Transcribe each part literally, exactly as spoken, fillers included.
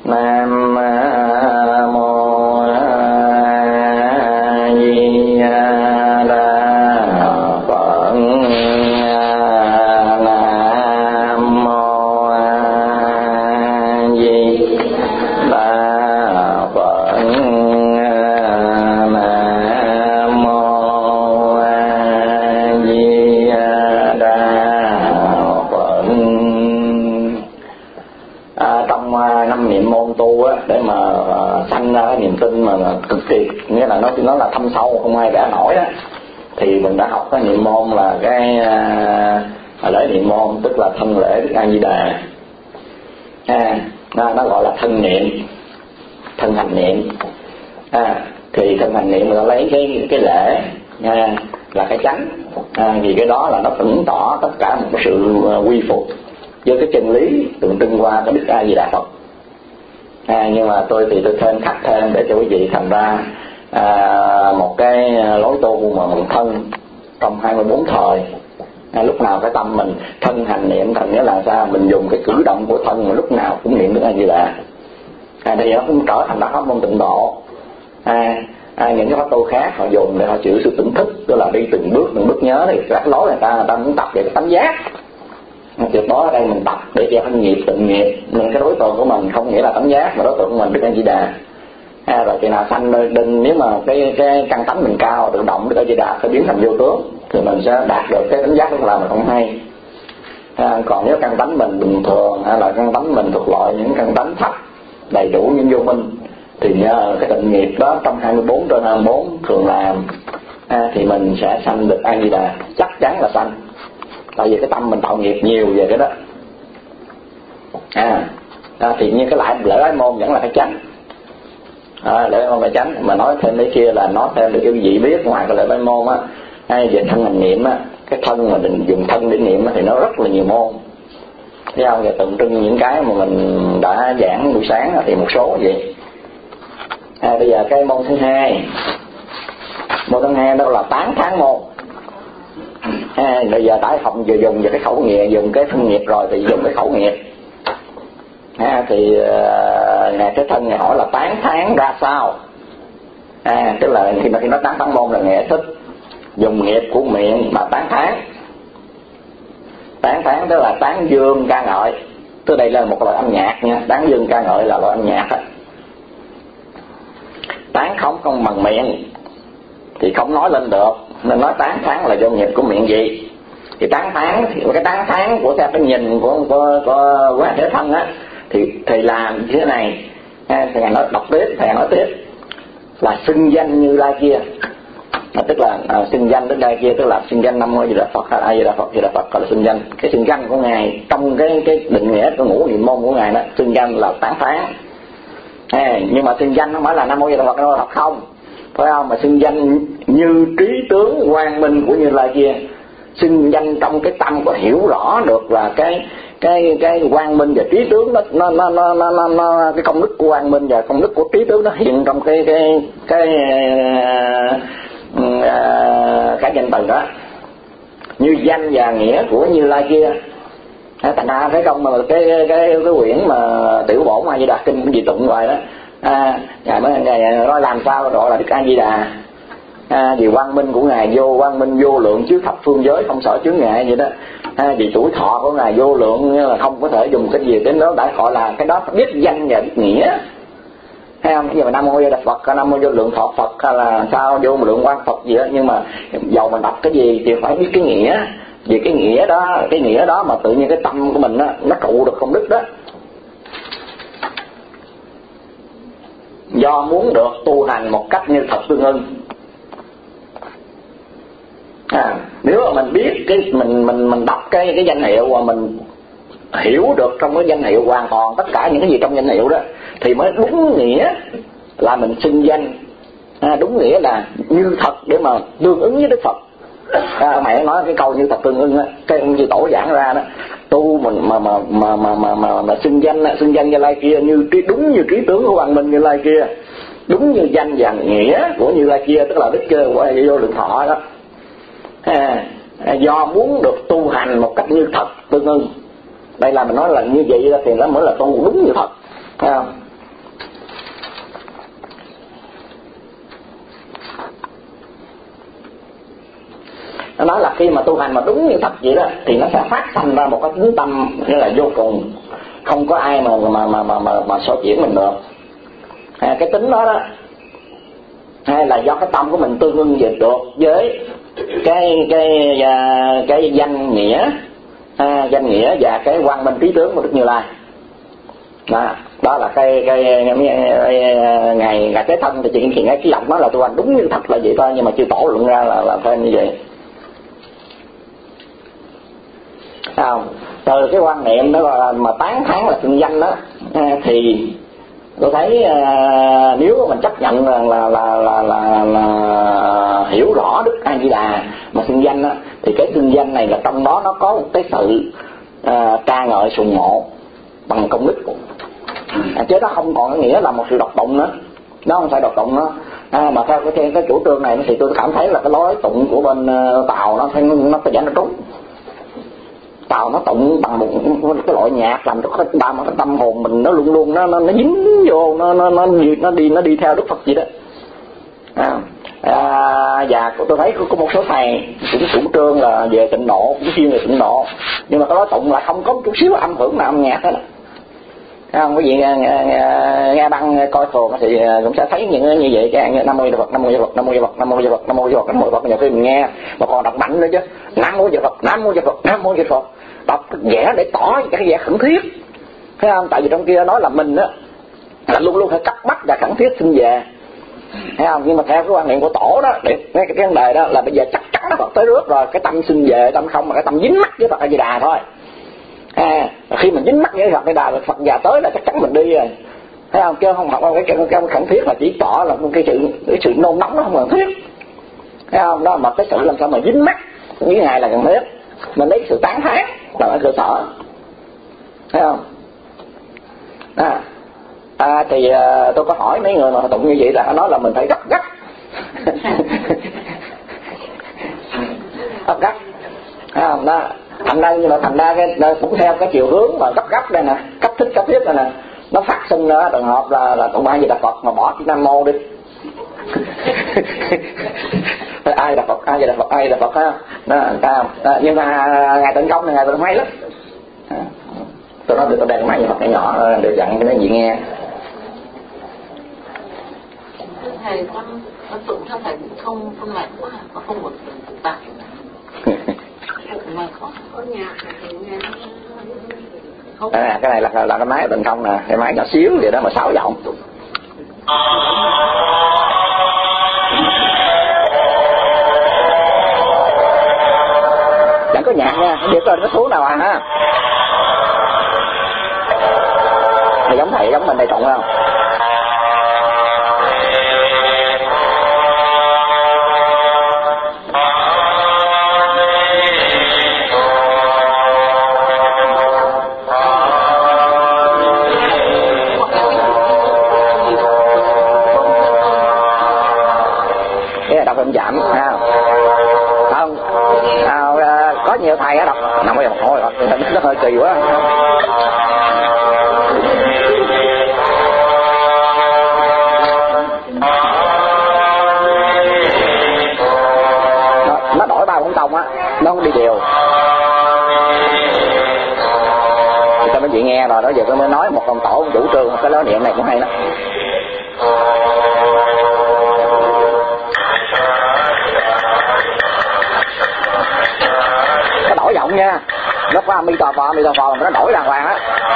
Nam mô Di Đà Phật. Nam mô Di Đà Phật. Nam mô Di Đà Phật. À, trong năm niệm môn tu á, để mà sanh ra cái niềm tin mà cực kỳ, nghĩa là nó nó là thâm sâu không ai đã nổi á, thì mình đã học cái niệm môn là cái à, lễ niệm môn, tức là thân lễ Đức A Di Đà. À, nó, nó gọi là thân niệm, thân hành niệm. À, thì thân hành niệm mình lấy cái cái lễ à, là cái chánh, à, vì cái đó là nó chứng tỏ tất cả một sự quy phục với cái chân lý tượng trưng qua cái Đức A Di Đà Phật. À, nhưng mà tôi thì tôi thêm khắc thêm để cho quý vị thành ra à, một cái lối tu mà mình thân trong hai mươi bốn thời. À, lúc nào cái tâm mình thân hành niệm, thành nghĩa là sao? Mình dùng cái cử động của thân mà lúc nào cũng niệm Đức A Di Đà. À, thì nó cũng trở thành đạo pháp môn tịnh độ. À, à, những cái pháp tu khác họ dùng để họ chịu sự tỉnh thức, tức là đi từng bước từng bước nhớ, thì các lối người ta người ta muốn tập về cái tánh giác. Tuyệt đối ở đây mình tập để cho thân nghiệp tự nghiệp, nên cái đối tượng của mình không nghĩa là tánh giác, mà đối tượng của mình Đức A Di Đà. À, rồi khi nào sanh nơi đinh, nếu mà cái cái căn tánh mình cao, tự động Đức A Di Đà sẽ biến thành vô tướng, thì mình sẽ đạt được cái tánh giác lúc là mình không hay. À, còn nếu căn tánh mình bình thường hay là căn tánh mình thuộc loại những căn tánh thấp, đầy đủ những vô minh, thì nhờ cái định nghiệp đó trong hai mươi bốn trên hai mươi bốn thường làm, à, thì mình sẽ sanh được A Di Đà, chắc chắn là sanh. Tại vì cái tâm mình tạo nghiệp nhiều về cái đó. À, à thì như cái lại lễ bái môn vẫn là cái chánh. À, lễ bái môn là chánh, mà nói thêm cái kia là nói thêm để cho quý vị biết, ngoài cái lễ bái môn á, hay về thân hành niệm á, cái thân mà định dùng thân để niệm á, thì nó rất là nhiều môn. Thấy không? Và tượng trưng những cái mà mình đã giảng buổi sáng thì một số vậy. À, bây giờ cái môn thứ hai, môn thứ hai đó là tán thán môn. À, bây giờ tại học vừa dùng về cái khẩu nghiệp, dùng cái thân nghiệp rồi thì dùng cái khẩu nghiệp. À, thì uh, ngài Thế Thân ngài hỏi là tán thán ra sao. À, tức là khi mà khi nói tán thán môn là nghệ thức dùng nghiệp của miệng mà tán thán. Tán thán tức là tán dương ca ngợi, tức đây là một loại âm nhạc nha. Tán dương ca ngợi là loại âm nhạc á. Tán không không bằng miệng thì không nói lên được, nên nói tán thán là do nghiệp của miệng gì. Thì tán thán thì cái tán thán của theo cái nhìn của của của Quán Thế Thân á, thì thầy làm như thế này. À, thầy nói đọc tiếp, thầy nói tiếp là xưng danh Như Lai kia. À, tức là à, xưng danh Đức Lai kia, tức là xưng danh Nam Mô Di Đà Phật, A Di Đà Phật, Di Đà Phật gọi là xưng danh. Cái xưng danh của ngài trong cái cái định nghĩa của ngũ niệm môn của ngài đó, xưng danh là tán thán. À, nhưng mà xưng danh không phải là Nam Mô Di Đà Phật, Nam Mô Phật không, phải không? Mà xưng danh như trí tướng quang minh của Như Lai kia, xưng danh trong cái tâm có hiểu rõ được là cái cái cái quang minh và trí tướng đó, nó nó nó nó, nó, nó cái công đức của quang minh và công đức của trí tướng nó hiện trong cái cái cái uh, cái danh từ đó, như danh và nghĩa của Như Lai kia. Thành ra thấy không, mà cái cái cái, cái quyển mà Tiểu Bổn A Di Đà Kinh cũng gì tụng rồi đó. À, ngài mới ngài nói làm sao gọi là Đức A Di Đà. À, vì quang minh của ngài vô quang minh vô lượng trước thập phương giới không sợ chướng ngại vậy đó. À, vì tuổi thọ của ngài vô lượng là không có thể dùng cái gì đến đó đã gọi là cái đó biết danh và biết nghĩa. Thấy không? Bây giờ Nam Mô Di Đà Phật, Nam Mô vô lượng thọ Phật hay là sao vô lượng quang Phật gì đó, nhưng mà dầu mình đọc cái gì thì phải biết cái nghĩa. Vì cái nghĩa đó, cái nghĩa đó mà tự nhiên cái tâm của mình đó, nó trụ được công đức đó. Do muốn được tu hành một cách như thật tương ưng. À, nếu mà mình biết cái mình mình mình đọc cái cái danh hiệu và mình hiểu được trong cái danh hiệu hoàn toàn tất cả những cái gì trong danh hiệu đó, thì mới đúng nghĩa là mình xưng danh. À, đúng nghĩa là như thật để mà tương ứng với Đức Phật. À, mẹ nói cái câu như thật tương ưng á, cái ông Di Tổ giảng ra đó, tu mình mà mà mà mà mà mà, mà xưng danh xưng danh Như Lai kia như trí đúng như trí tướng của quang minh Như Lai kia, đúng như danh và nghĩa của Như Lai kia, tức là đức của vô lượng thọ đó. À, do muốn được tu hành một cách như thật tương ưng. Đây là mình nói là như vậy thì nó mới là tu đúng như thật. À, Nó nói là khi mà tu hành mà đúng như thật vậy đó thì nó sẽ phát sinh ra một cái tính tâm nghĩa là vô cùng, không có ai mà mà mà mà mà, mà so chuyển mình được. À, cái tính đó đó hay là do cái tâm của mình tương ưng dịch được với cái cái cái, cái danh nghĩa, à, danh nghĩa và cái quang minh trí tướng của Đức Như Lai. Đó, đó là cái cái, cái, cái ngày ngày cái thân thì chỉ hiện cái giọng đó là tu hành đúng như thật là vậy thôi, nhưng mà chưa tổ luận ra là là tên như vậy. Không, từ cái quan niệm đó là mà tán thán là xưng danh đó, thì tôi thấy à, nếu mà mình chấp nhận là là là là, là, là hiểu rõ Đức A Di Đà mà xưng danh đó, thì cái xưng danh này là trong đó nó có một cái sự à, ca ngợi sùng mộ bằng công đức, à, chứ nó không còn nghĩa là một sự độc tụng nữa, nó không phải độc tụng nữa. À, mà theo cái, cái chủ trương này thì tôi cảm thấy là cái lối tụng của bên uh, Tàu nó phải nó có vẻ nó trúng. Tàu nó tụng bằng một cái loại nhạc làm cho cái tâm, cái tâm hồn mình nó luôn luôn nó nó, nó dính vô, nó nó nó nó đi nó đi theo Đức Phật vậy đó. À, à, và tôi thấy có một số thầy cũng chủ trương là về tịnh độ, cũng chuyên về tịnh độ, nhưng mà cái lối tụng lại không có một chút xíu âm hưởng nào âm nhạc hết. Không, quý vị nghe, nghe, nghe băng coi thường thì cũng sẽ thấy những như vậy, cái Nam Mô Di Đà Phật, Nam Mô Di Đà Phật, Nam Mô Di Đà Phật, Nam Mô Di Đà Phật, Nam Mô Di Đà Phật, Nam Mô Di Đà Phật, Nam Mô Di Đà Phật, nhiều khi mình nghe mà còn đọc mạnh nữa chứ, Nam Mô Di Đà Phật, Nam Mô Di Đà Phật, Nam Mô Di Đà Phật, đọc vẽ để tỏ cái vẻ khẩn thiết, thấy không? Tại vì trong kia nói là mình á là luôn luôn phải cấp bách và khẩn thiết xin về, thấy không? Nhưng mà theo cái quan niệm của tổ đó, để cái cái vấn đề đó là bây giờ chắc chắn nó Phật tới rước rồi, cái tâm xin về, tâm không mà cái tâm dính mắc với Phật A Di Đà thôi. À, khi mình dính mắc với Phật A Di Đà, Phật già tới là chắc chắn mình đi rồi. Thấy không? Chứ không học cái cái, cái khẩn thiết là chỉ tỏ là cái sự cái sự nôn nóng nó không cần thiết. Thấy không? Đó mà cái sự làm sao mà dính mắc với Ngài là cần thiết. Mình lấy sự tán thán là ở cơ sở. Thấy không? À, à thì à, tôi có hỏi mấy người mà tụng như vậy là nói là mình phải gấp gấp. gấp gấp. Thấy không? Đó. Thành ra nhưng mà thành ra cái cũng theo cái chiều hướng mà gấp gấp đây nè, cấp thích cấp thiết đây nè. Nó phát sinh ra trường hợp là là tụng A Di Đà Phật mà bỏ chữ Nam Mô đi. Ai Đà Phật, Ai Đà Phật, Ai Đà Phật ha. Đó, đó, đó. Nhưng mà ngày tịnh công này ngày tịnh hay lắm. Tôi nói tôi đang máy Phật nhỏ để dặn cho nó gì nghe. Thầy con con tụng theo thầy không không mệt quá, có không một bạc. Mệt quá. Có nhà thì nghe À, cái này là là cái máy tịnh không nè, cái máy nhỏ xíu vậy đó mà sáu giọng. Chẳng có nhạc nha, không biết lên cái số nào à ha. Thì giống thầy giống mình đây tụng không? Đọc hình chậm ha, không à, có nhiều thầy á đọc nằm ở một hồi nó hơi kỳ quá. nó, nó đổi ba bốn tông á, nó không đi đều. Cho mấy chị nghe rồi đó, giờ tôi mới nói một ông tổ chủ trương cái lối niệm này cũng hay lắm. Đổi giọng nha, nó có mi tò phò mi tò phò mà nó đổi đàng hoàng á,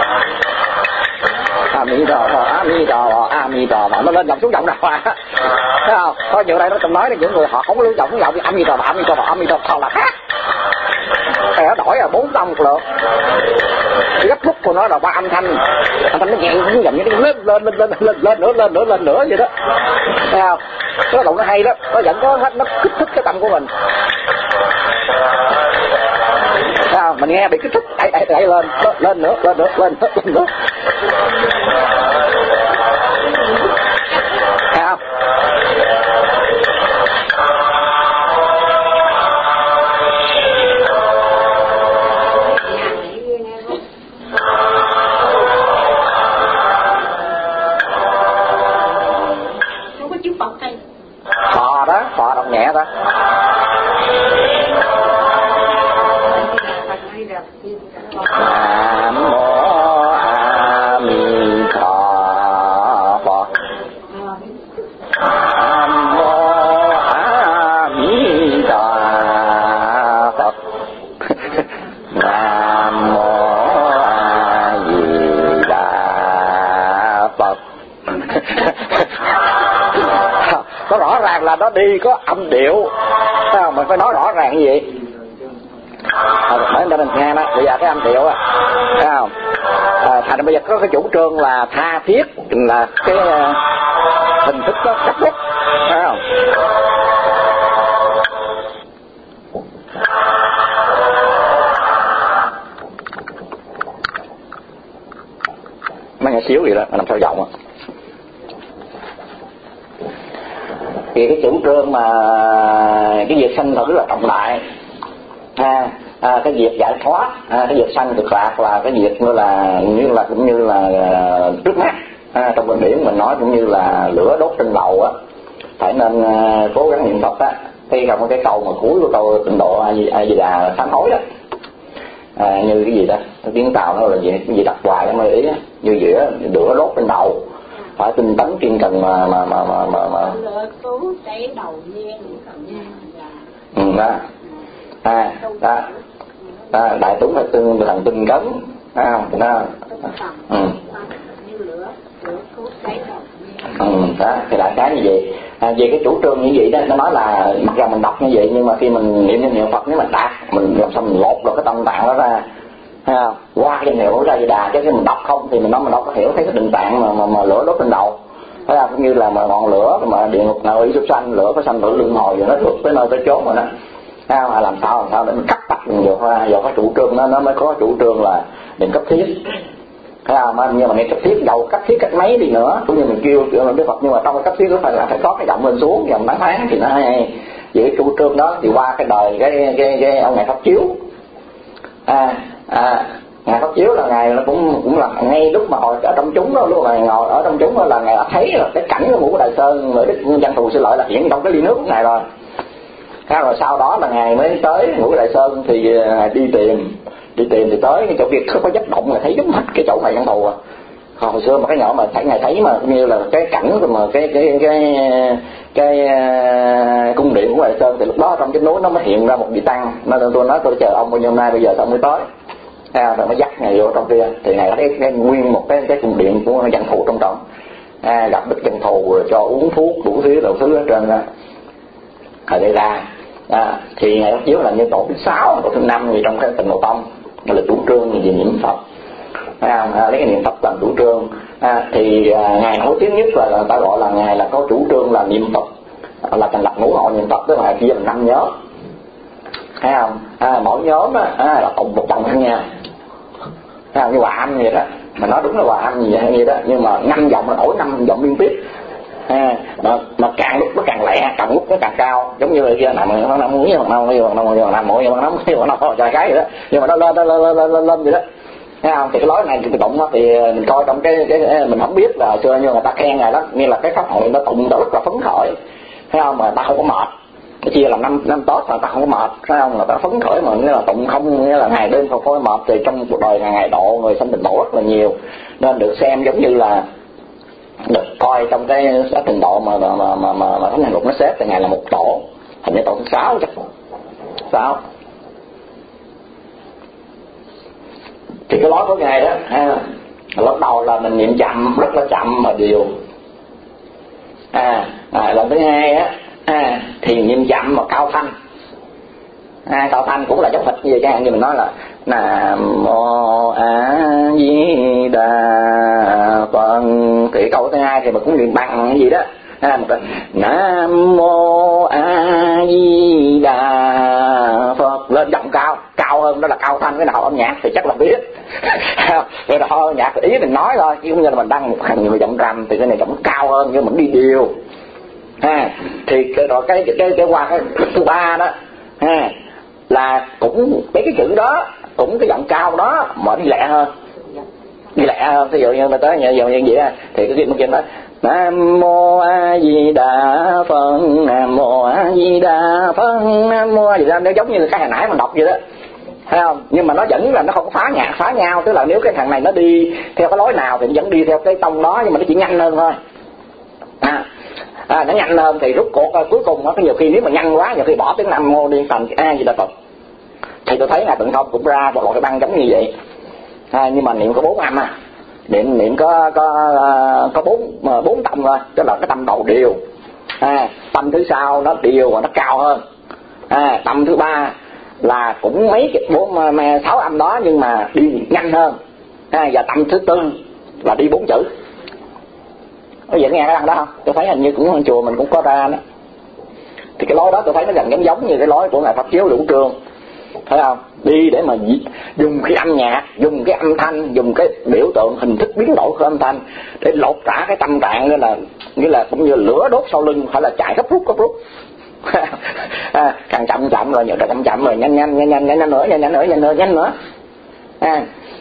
a mi tò phò a mi tò phò a mi tò phò nó lên giọng xuống giọng đàng hoàng á, thấy không? Có nhiều đây nó từng nói là những người họ không có lưu giọng xuống giọng a mi tò phò a mi tò phò a mi tò phò là khác, thì nó đổi là bốn tông một lượt, cái gấp khúc của nó là ba âm thanh, âm thanh nó nhẹ xuống giọng như nó lên lên lên lên lên lên nữa lên nữa lên nữa vậy đó, thấy không? Cái động nó hay đó, nó vẫn có hết, nó kích thích cái tâm của mình. Sao mình nghe bị kích thích đẩy đẩy đẩy lên lên nữa lên nữa lên nữa lên nữa, sao không có chữ Phật đây, phò đó, phò đọc nhẹ đó. Nam mô A Di Đà Phật. Nam mô A Di Đà Phật. Nam mô A Di Đà Phật. Nó rõ ràng là nó đi có âm điệu, sao mình phải nói rõ ràng như vậy. Nói cho mình nghe đó, bây giờ cái âm điệu á, thấy không? À, thành ra bây giờ có cái chủ trương là tha thiết là cái uh, hình thức đó cắt bút, thấy không? Mấy nghe xíu vậy đó, làm sao giọng á. Vì cái chủ trương mà cái việc sanh tử là trọng đại, à, à, cái việc giải thoát, à, cái việc sanh cực lạc là cái việc như là như là cũng như là uh, trước mắt, à, trong kinh điển mình nói cũng như là lửa đốt trên đầu á, phải nên uh, cố gắng niệm Phật á. Khi không có cái câu mà cuối của câu tịnh độ A Di Đà sám hối đó, à, như cái gì đó, cái tiếng Tàu nó là gì, cái gì đặt hoài nó mới ý á, như vậy á, lửa đốt trên đầu, phải tinh tấn kiên cần mà mà mà mà mà, mà. Cứu cháy đầu nhiên ừ đó, à đó, đó đại chúng phải tương thần tinh cấn, à đó, ừ, ừ đó, thì đại khái như vậy. À, về cái chủ trương như vậy đó, nó nói là mặc ra mình đọc như vậy nhưng mà khi mình niệm niệm Phật nếu mình đạt, mình làm sao mình lột được cái tâm tạng đó ra, thấy không? Qua cái danh hiệu của A Di Đà, chứ khi mình đọc không thì mình nói mình đâu có hiểu thấy cái tình trạng mà mà, mà lửa đốt trên đầu, thấy không? Cũng như là mà ngọn lửa mà địa ngục nào ý súc sanh, lửa có sanh tử luân hồi rồi nó thuộc tới nơi tới chốn rồi đó, thấy không? À, làm sao làm sao để mình cắt tặc được ra, do cái chủ trương đó nó mới có chủ trương là niệm cấp thiết, thấy không? Nhưng mà niệm cấp thiết dầu cấp thiết cách mấy đi nữa cũng như mình kêu kêu Đức Phật, nhưng mà trong cái cấp thiết đó phải là phải có cái giọng lên xuống dòng tán thán thì nó hay. Vì cái chủ trương đó thì qua cái đời cái cái cái ông ngài Pháp Chiếu, à à ngài Pháp Chiếu là ngài nó cũng cũng là ngay lúc mà hồi ở trong chúng đó, lúc mà ngồi ở trong chúng đó là ngài đã thấy là cái cảnh của Ngũ Đại Sơn người Đức Văn Thù xin lỗi là hiện trong cái ly nước của ngài rồi. Thế rồi sau đó là ngài mới tới Ngũ Đại Sơn thì ngài đi tìm đi tìm thì tới cái chỗ kia không có dấp động là thấy giống hết cái chỗ này Văn Thù à. Hồi xưa mà cái nhỏ mà thấy ngài thấy mà như là cái cảnh mà cái cái cái cái, cái cung điện của Đại Sơn thì lúc đó trong cái núi nó mới hiện ra một vị tăng, nên tôi nói tôi chờ ông bao nhiêu hôm nay bây giờ ông mới tới, à, rồi mới dắt ngài vô trong kia thì ngài thấy cái nguyên một cái cái cung điện của Văn Thù trong trọng, à, gặp Đức Văn Thù cho uống thuốc đủ thứ đầu thứ hết trơn ra, ở đây ra, à, thì ngài Pháp Chiếu là như tổ thứ sáu tổ thứ năm gì trong cái Tịnh Độ Tông là chủ trương về niệm Phật. À, à, lấy cái niệm Phật làm chủ trương, à, thì à, ngài nổi tiếng nhất là, là ta gọi là ngài là có chủ trương là niệm Phật, à, là thành lập ngũ hội niệm Phật, tức là chia làm năm nhóm, thấy không? À, mỗi nhóm á, à, là cùng một dòng thanh nha, thấy không? Như hòa âm vậy đó, mà nói đúng là hòa âm gì vậy, vậy đó, nhưng mà năm dòng là đổi năm dòng liên tiếp, à, mà, mà càng lúc nó càng lẹ, càng lúc nó càng cao, giống như là kia nằm nó nằm mũi bằng nông, bằng nông, bằng nằm mũi bằng nông, bằng nông, trời cái vậy đó, nhưng mà nó lên lên lên lên lên lên vậy đó. Thấy không? Thì cái lối này cái tụng đó thì mình coi trong cái, cái mình không biết là xưa nhưng người ta khen ngài đó, như là cái pháp hội nó tụng đó rất là phấn khởi, thấy không? Mà ta không có mệt, chia làm năm năm Tết mà ta không có mệt, thấy không? Là ta phấn khởi mà nghĩa là tụng không nghĩa là ngày đêm không có mệt, thì trong cuộc đời ngày ngày độ người sanh tịnh độ rất là nhiều, nên được xem giống như là được coi trong cái sách Tịnh Độ mà mà mà mà, mà, mà Thánh Hành Luật nó xếp thì ngài là một tổ, hình như tổ thứ sáu chắc sáu. Thì cái lối của ngài đó ha, lúc đầu là mình niệm chậm, rất là chậm mà đều, à, à lần thứ hai á, à, thì niệm chậm mà cao thanh, à, cao thanh cũng là giống hệt như vậy, chẳng hạn như mình nói là Nam Mô A Di Đà Phật, thì câu thứ hai thì mình cũng niệm bằng cái gì đó, à, một cái Nam Mô A Di Đà Phật lên giọng cao, cao hơn đó là cao thanh. Cái nào âm nhạc thì chắc là biết rồi đó, âm nhạc ý mình nói thôi, chứ không như là mình đăng một hành người giọng trầm thì cái này giọng cao hơn, nhưng mình đi điều, ha, thì rồi cái cái cái, cái qua cái thứ ba đó, ha, là cũng mấy cái chữ đó cũng cái giọng cao đó mà đi lẹ hơn, đi lẹ hơn. Ví dụ như mà tới như vậy vậy thì cái chuyện đó Nam Mô A Di Đà Phật, Nam Mô A Di Đà Phật, Nam Mô A Di Đà, nó giống như là cái hồi nãy mình đọc vậy đó, thấy không? Nhưng mà nó vẫn là nó không phá nhạc phá nhau, tức là nếu cái thằng này nó đi theo cái lối nào thì nó vẫn đi theo cái tông đó, nhưng mà nó chỉ nhanh hơn thôi. À, à nó nhanh hơn thì rút cuộc cuối cùng á, nhiều khi nếu mà nhanh quá, nhiều khi bỏ tiếng Nam Mô đi thành A Di Đà Phật. Thì tôi thấy là Tịnh Không cũng ra một loại cái băng giống như vậy. À, nhưng mà niệm có bốn âm à, niệm niệm có có có bốn bốn tâm thôi, tức là cái tâm đầu điều. À, tâm thứ sau nó điều và nó cao hơn. À, tâm thứ ba là cũng mấy cái bốn sáu âm đó nhưng mà đi nhanh hơn. À, và tâm thứ tư là đi bốn chữ. Có vậy nghe cái đăng đó không? Tôi thấy hình như cũng chùa mình cũng có ra đó. Thì cái lối đó tôi thấy nó gần giống giống như cái lối của ngài Pháp Chiếu Đủ Trương, thấy không? Đi để mà dùng cái âm nhạc, dùng cái âm thanh, dùng cái biểu tượng hình thức biến đổi của âm thanh để lột trả cái tâm trạng, nghĩa là nghĩa là cũng như lửa đốt sau lưng, phải là chạy gấp rút gấp rút. À, càng chậm chậm rồi, nhiều càng chậm chậm rồi, nhanh nhanh nhanh nhanh nhanh nữa, nhanh nhanh nữa, nhanh nữa, nhanh nữa. À,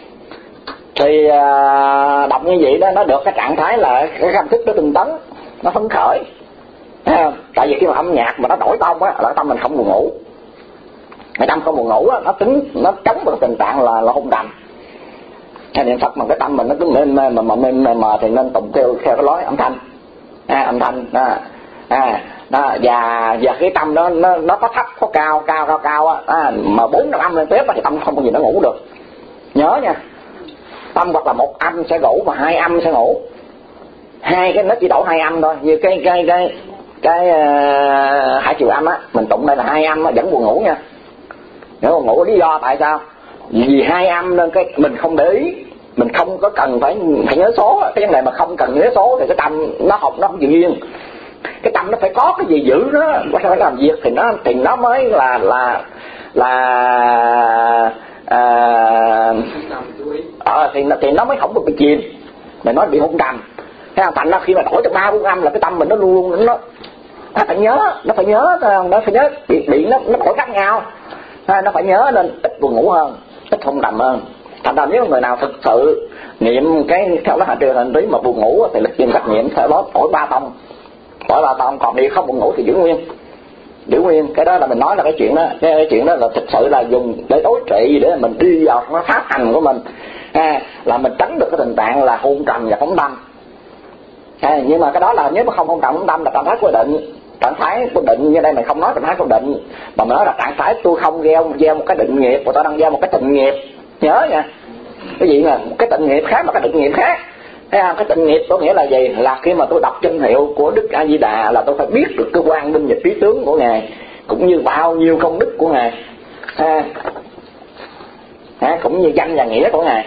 thì à, đọc như vậy đó, nó được cái trạng thái là cái cảm thức nó tinh tấn, nó phấn khởi. À, tại vì khi mà âm nhạc mà nó đổi tông á, là tâm mình không buồn ngủ. Cái tâm không buồn ngủ á, nó tính nó chống được tình trạng là là hôn trầm. Hay niệm Phật mà cái tâm mình nó cứ mê mê mà mà mê mê mà thì nên tụng theo theo cái lối âm thanh. À, âm thanh à, à đó, và và cái tâm đó nó nó có thấp có cao cao cao cao á, à, mà bốn năm âm liên tiếp thì tâm không bao giờ nó ngủ được. Nhớ nha, tâm hoặc là một âm sẽ ngủ mà hai âm sẽ ngủ. Hai cái nó chỉ đổi hai âm thôi, như cái cái cái cái uh, hai chiều âm á, mình tụng đây là hai âm á, vẫn buồn ngủ nha. Nếu buồn ngủ lý do tại sao? Vì hai âm nên cái mình không để ý, mình không có cần phải phải nhớ số. Cái vấn đề mà không cần nhớ số thì cái tâm nó học nó không chịu yên. Cái tâm nó phải có cái gì giữ nó, phải làm việc thì nó thì nó mới là là là à, à, thì thì nó mới không bị chìm, mà nó bị hôn trầm. Thế thành ra khi mà đổi từ ba bốn âm là cái tâm mình nó luôn luôn nó nó phải nhớ, nó phải nhớ, nó phải nhớ bị bị nó nó đổi khác nhau. Nó phải nhớ nên ít buồn ngủ hơn, ít hôn trầm hơn. Thành ra nếu người nào thực sự niệm cái theo nó hạ trừ hành trí mà buồn ngủ thì lực chuyên trách nhiệm theo đó đổi ba tông, đổi ba tông, còn đi không buồn ngủ thì giữ nguyên, giữ nguyên. Cái đó là mình nói là cái chuyện đó, cái, cái chuyện đó là thực sự là dùng để đối trị, để mình đi vào nó pháp hành của mình, à, là mình tránh được cái tình trạng là hôn trầm và phóng tâm. À, nhưng mà cái đó là nếu mà không hôn trầm phóng tâm là trạng thái của định. Trạng thái của định như đây mình không nói trạng thái của định, mà mình nói là trạng thái tôi không gieo gieo một cái định nghiệp, và tôi đang gieo một cái tịnh nghiệp. Nhớ nha, cái gì mà cái tịnh nghiệp khác mà cái định nghiệp khác. Thấy không? Cái tịnh nghiệp có nghĩa là gì? Là khi mà tôi đọc danh hiệu của Đức A Di Đà là tôi phải biết được cái quang minh và trí tướng của ngài, cũng như bao nhiêu công đức của ngài, à, à, cũng như danh và nghĩa của ngài.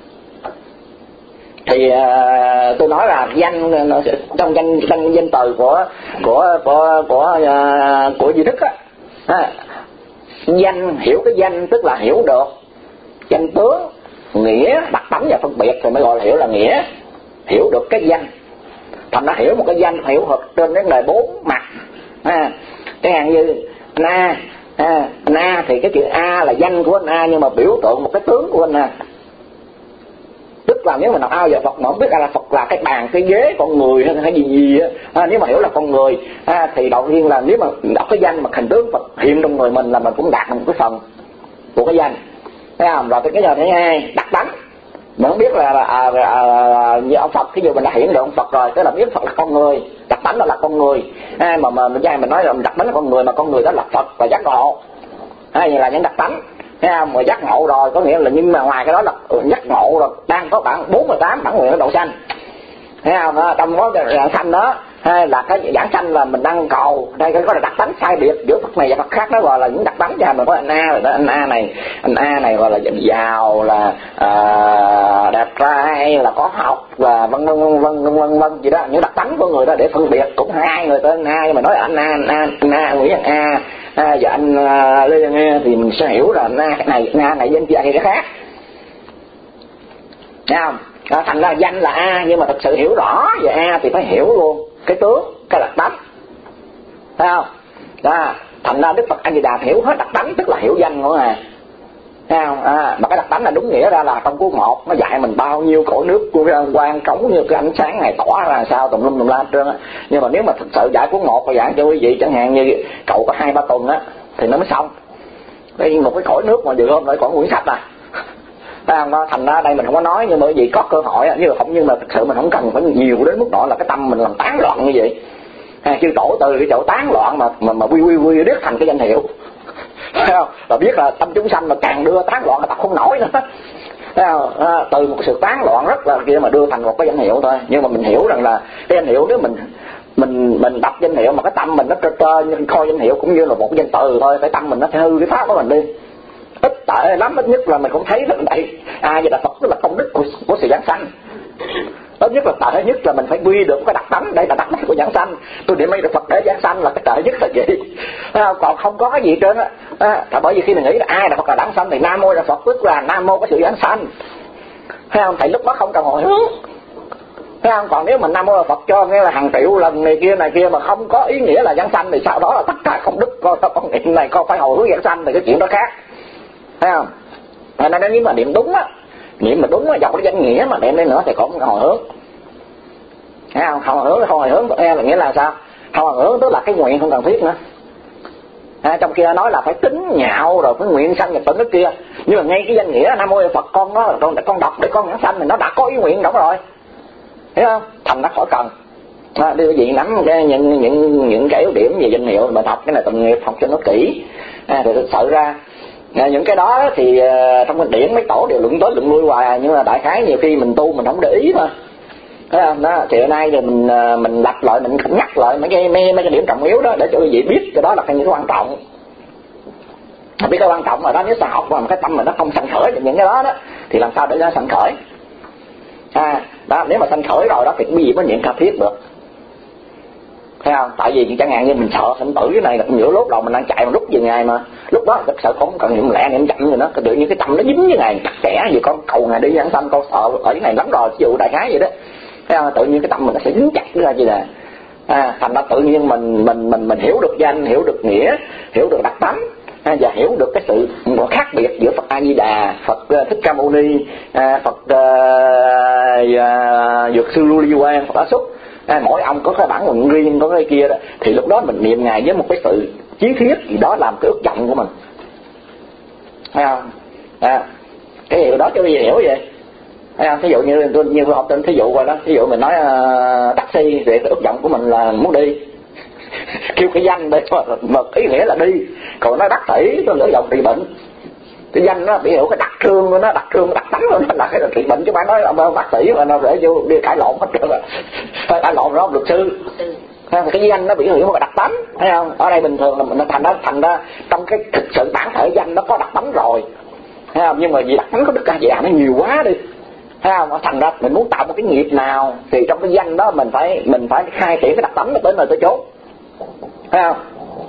Thì uh, tôi nói là danh trong danh danh danh từ của của của của uh, của Di Thức á, à, danh hiểu cái danh tức là hiểu được danh tướng, nghĩa, đặc tánh và phân biệt thì mới gọi là hiểu là nghĩa, hiểu được cái danh. Thành ra hiểu một cái danh hiểu thật trên vấn đề bốn mặt. À, cái hàng như anh A, à, anh A thì cái chữ A là danh của anh A nhưng mà biểu tượng một cái tướng của anh A. Tức là nếu mà đọc ao giờ Phật mà không biết là Phật là cái bàn, cái ghế, con người hay cái gì gì á, à, nếu mà hiểu là con người, à, thì đầu tiên là nếu mà đọc cái danh mà hình tướng Phật hiện trong người mình là mình cũng đạt được một cái phần của cái danh, thấy không? Rồi cái giờ thứ hai đặc tánh, mình không biết là, là, à, à, à, như ông Phật, ví dụ mình đã hiện được ông Phật rồi, tức là biết Phật là con người, đặc tánh là, là con người, à, mà mà mình mình nói là đặc tánh là con người, mà con người đó là Phật và giác ngộ, hay là những đặc tánh. Thấy không? Mà giác ngộ rồi có nghĩa là, nhưng mà ngoài cái đó là giác ngộ rồi đang có bản bốn mươi tám bản nguyện ở độ sanh. Thấy không? À, trong đó dạng sanh đó, hay là cái giảng sanh là mình đang cầu, đây có là đặc tánh sai biệt giữa Phật này và Phật khác, nó gọi là những đặc tánh. Và mình có anh A rồi đó, anh A này anh A này gọi là giàu, là à, đẹp trai, là có học, và vân vân vân vân vân vân gì đó, những đặc tánh của người đó để phân biệt. Cũng hai người tên A, nhưng mà nói anh A anh A anh A Nguyễn anh A, à, và anh uh, Lê Nghe thì mình sẽ hiểu là anh A cái này, anh A này với anh kia cái khác. Thấy không? À, thành ra danh là A, nhưng mà thực sự hiểu rõ về A thì phải hiểu luôn cái tướng, cái đặc tánh. Thấy không? Đó, thành ra Đức Phật A Di Đà hiểu hết đặc tánh, tức là hiểu danh của ngài. Thấy không? À, mà cái đặc tánh là đúng nghĩa ra là trong cuốn một nó dạy mình bao nhiêu cõi nước của quang trống, như cái ánh sáng này tỏa ra sao tùm lum tùm la hết trơn á. Nhưng mà nếu mà thực sự dạy cuốn một và giảng cho quý vị chẳng hạn như cậu có hai ba tuần á thì nó mới xong. cái một cái cõi nước mà vừa hôm lại còn quyển sách à. Nó thành ra đây mình không có nói, nhưng bởi vì có cơ hội, nhưng mà không, nhưng mà thực sự mình không cần phải nhiều đến mức độ là cái tâm mình làm tán loạn như vậy. À, chư tổ từ cái chỗ tán loạn mà mà mà quy quy quy biết thành cái danh hiệu, thấy không? Là biết là tâm chúng sanh mà càng đưa tán loạn là tập không nổi nữa, thấy không? À, từ một cái sự tán loạn rất là kia mà đưa thành một cái danh hiệu thôi. Nhưng mà mình hiểu rằng là cái danh hiệu, nếu mình mình mình đọc danh hiệu mà cái tâm mình nó trơ trơ như coi danh hiệu cũng như là một cái danh từ thôi, cái tâm mình nó sẽ hư cái pháp của mình đi. Ít tệ lắm, ít nhất là mình cũng thấy rằng đây A Di Đà Phật tức là công đức của, của sự giảng sanh. Ít nhất là tệ nhất là mình phải quy được cái đặc tánh, đây là đặc tánh của giảng sanh. Tôi niệm mấy Đức Phật để giảng sanh là cái tệ nhất là vậy. À, còn không có cái gì trơn á. À, bởi vì khi mình nghĩ là ai là Phật là giảng sanh thì Nam Mô Đà Phật tức là Nam Mô cái sự giảng sanh. Thấy không? Thầy lúc đó không cần hồi hướng. Thấy không? Còn nếu mà Nam Mô Đà Phật cho nghe là hàng triệu lần này kia này kia mà không có ý nghĩa là giảng sanh thì sau đó là tất cả công đức con con niệm này con phải hồi hướng giảng sanh thì cái chuyện đó khác. Thấy không? Nên nó nếu mà niệm đúng á, niệm mà đúng á, dọc cái danh nghĩa mà niệm lên nữa thì cũng hồi hướng. Thấy không? Không hồi hướng, không hồi hướng là nghĩa là sao? Không hồi hướng tức là cái nguyện không cần thiết nữa. À, trong kia nói là phải tính nhạo rồi phải nguyện sanh nhập tận nước kia, nhưng mà ngay cái danh nghĩa Nam Mô Đà Phật con nó con con đọc để con giảng sanh thì nó đã có ý nguyện đó rồi, hiểu không? Thành nó khỏi cần. À, đưa quý vị nắm cái những những những cái yếu điểm về danh hiệu mà học cái này tụng nghiệp học cho nó kỹ. À, thì thực sự ra à, những cái đó thì uh, trong kinh điển mấy tổ đều luận tới luận lui hoài, nhưng mà đại khái nhiều khi mình tu mình không để ý mà. Thấy không? Đó, thì hôm nay thì mình mình đặt lại, mình nhắc lại mấy cái mấy, mấy cái điểm trọng yếu đó để cho quý vị biết cái đó là cái những cái quan trọng. Biết cái quan trọng mà đó, nếu sao học mà cái tâm mình nó không sanh khởi những cái đó đó thì làm sao để nó sanh khởi. À, đó, nếu mà sanh khởi rồi đó thì cái gì mới niệm tha thiết được. Thấy không? Tại vì chẳng hạn như mình sợ sinh tử cái này là giữa lúc đầu mình đang chạy một lúc về ngày mà lúc đó thật sự không cần niệm lẹ niệm chậm gì nữa, tự nhiên cái tâm nó dính với ngày chặt chẽ gì con cầu ngày đi giảng sanh con sợ ở cái này lắm rồi, ví dụ đại khái vậy đó. Thấy không? Tự nhiên cái tâm mình nó sẽ dính chặt ra vậy nè. À, thành ra tự nhiên mình mình mình mình hiểu được danh, hiểu được nghĩa, hiểu được đặc tánh, à, và hiểu được cái sự khác biệt giữa Phật A Di Đà, Phật uh, Thích Ca Mâu Ni, à, Phật uh, uh, Dược Sư Lưu Ly Quang, Phật Á Xúc. À, mỗi ông có cái bản luận riêng, có cái kia đó, thì lúc đó mình niệm ngài với một cái sự chí thiết gì đó làm cái ước vọng của mình. Thấy không? À, cái điều đó cho quý vị hiểu vậy. Thấy không? Thí dụ như tôi như tôi học tên thí dụ rồi đó, thí dụ mình nói uh, taxi thì cái ước vọng của mình là muốn đi kêu cái danh đây mà ý nghĩa là đi, còn nói đắc thủy tôi lựa dòng trị bệnh, cái danh nó bị hiểu cái đặc trưng của nó, đặc trưng đặc tánh của nó là cái trị bệnh, chứ phải nói ông bác sĩ mà nó để vô đi cãi lộn hết trơn rồi, phải cãi lộn đó luật sư. Cái danh nó bị hiểu một cái đặc tánh, thấy không? Ở đây bình thường là mình thành ra thành ra trong cái thực sự bản thể danh nó có đặc tánh rồi, thấy không? Nhưng mà vì đặc tánh của Đức A Di Đà nó nhiều quá đi, thấy không? Thành ra mình muốn tạo một cái nghiệp nào thì trong cái danh đó mình phải mình phải khai triển cái đặc tánh nó tới nơi tới chốn, thấy không?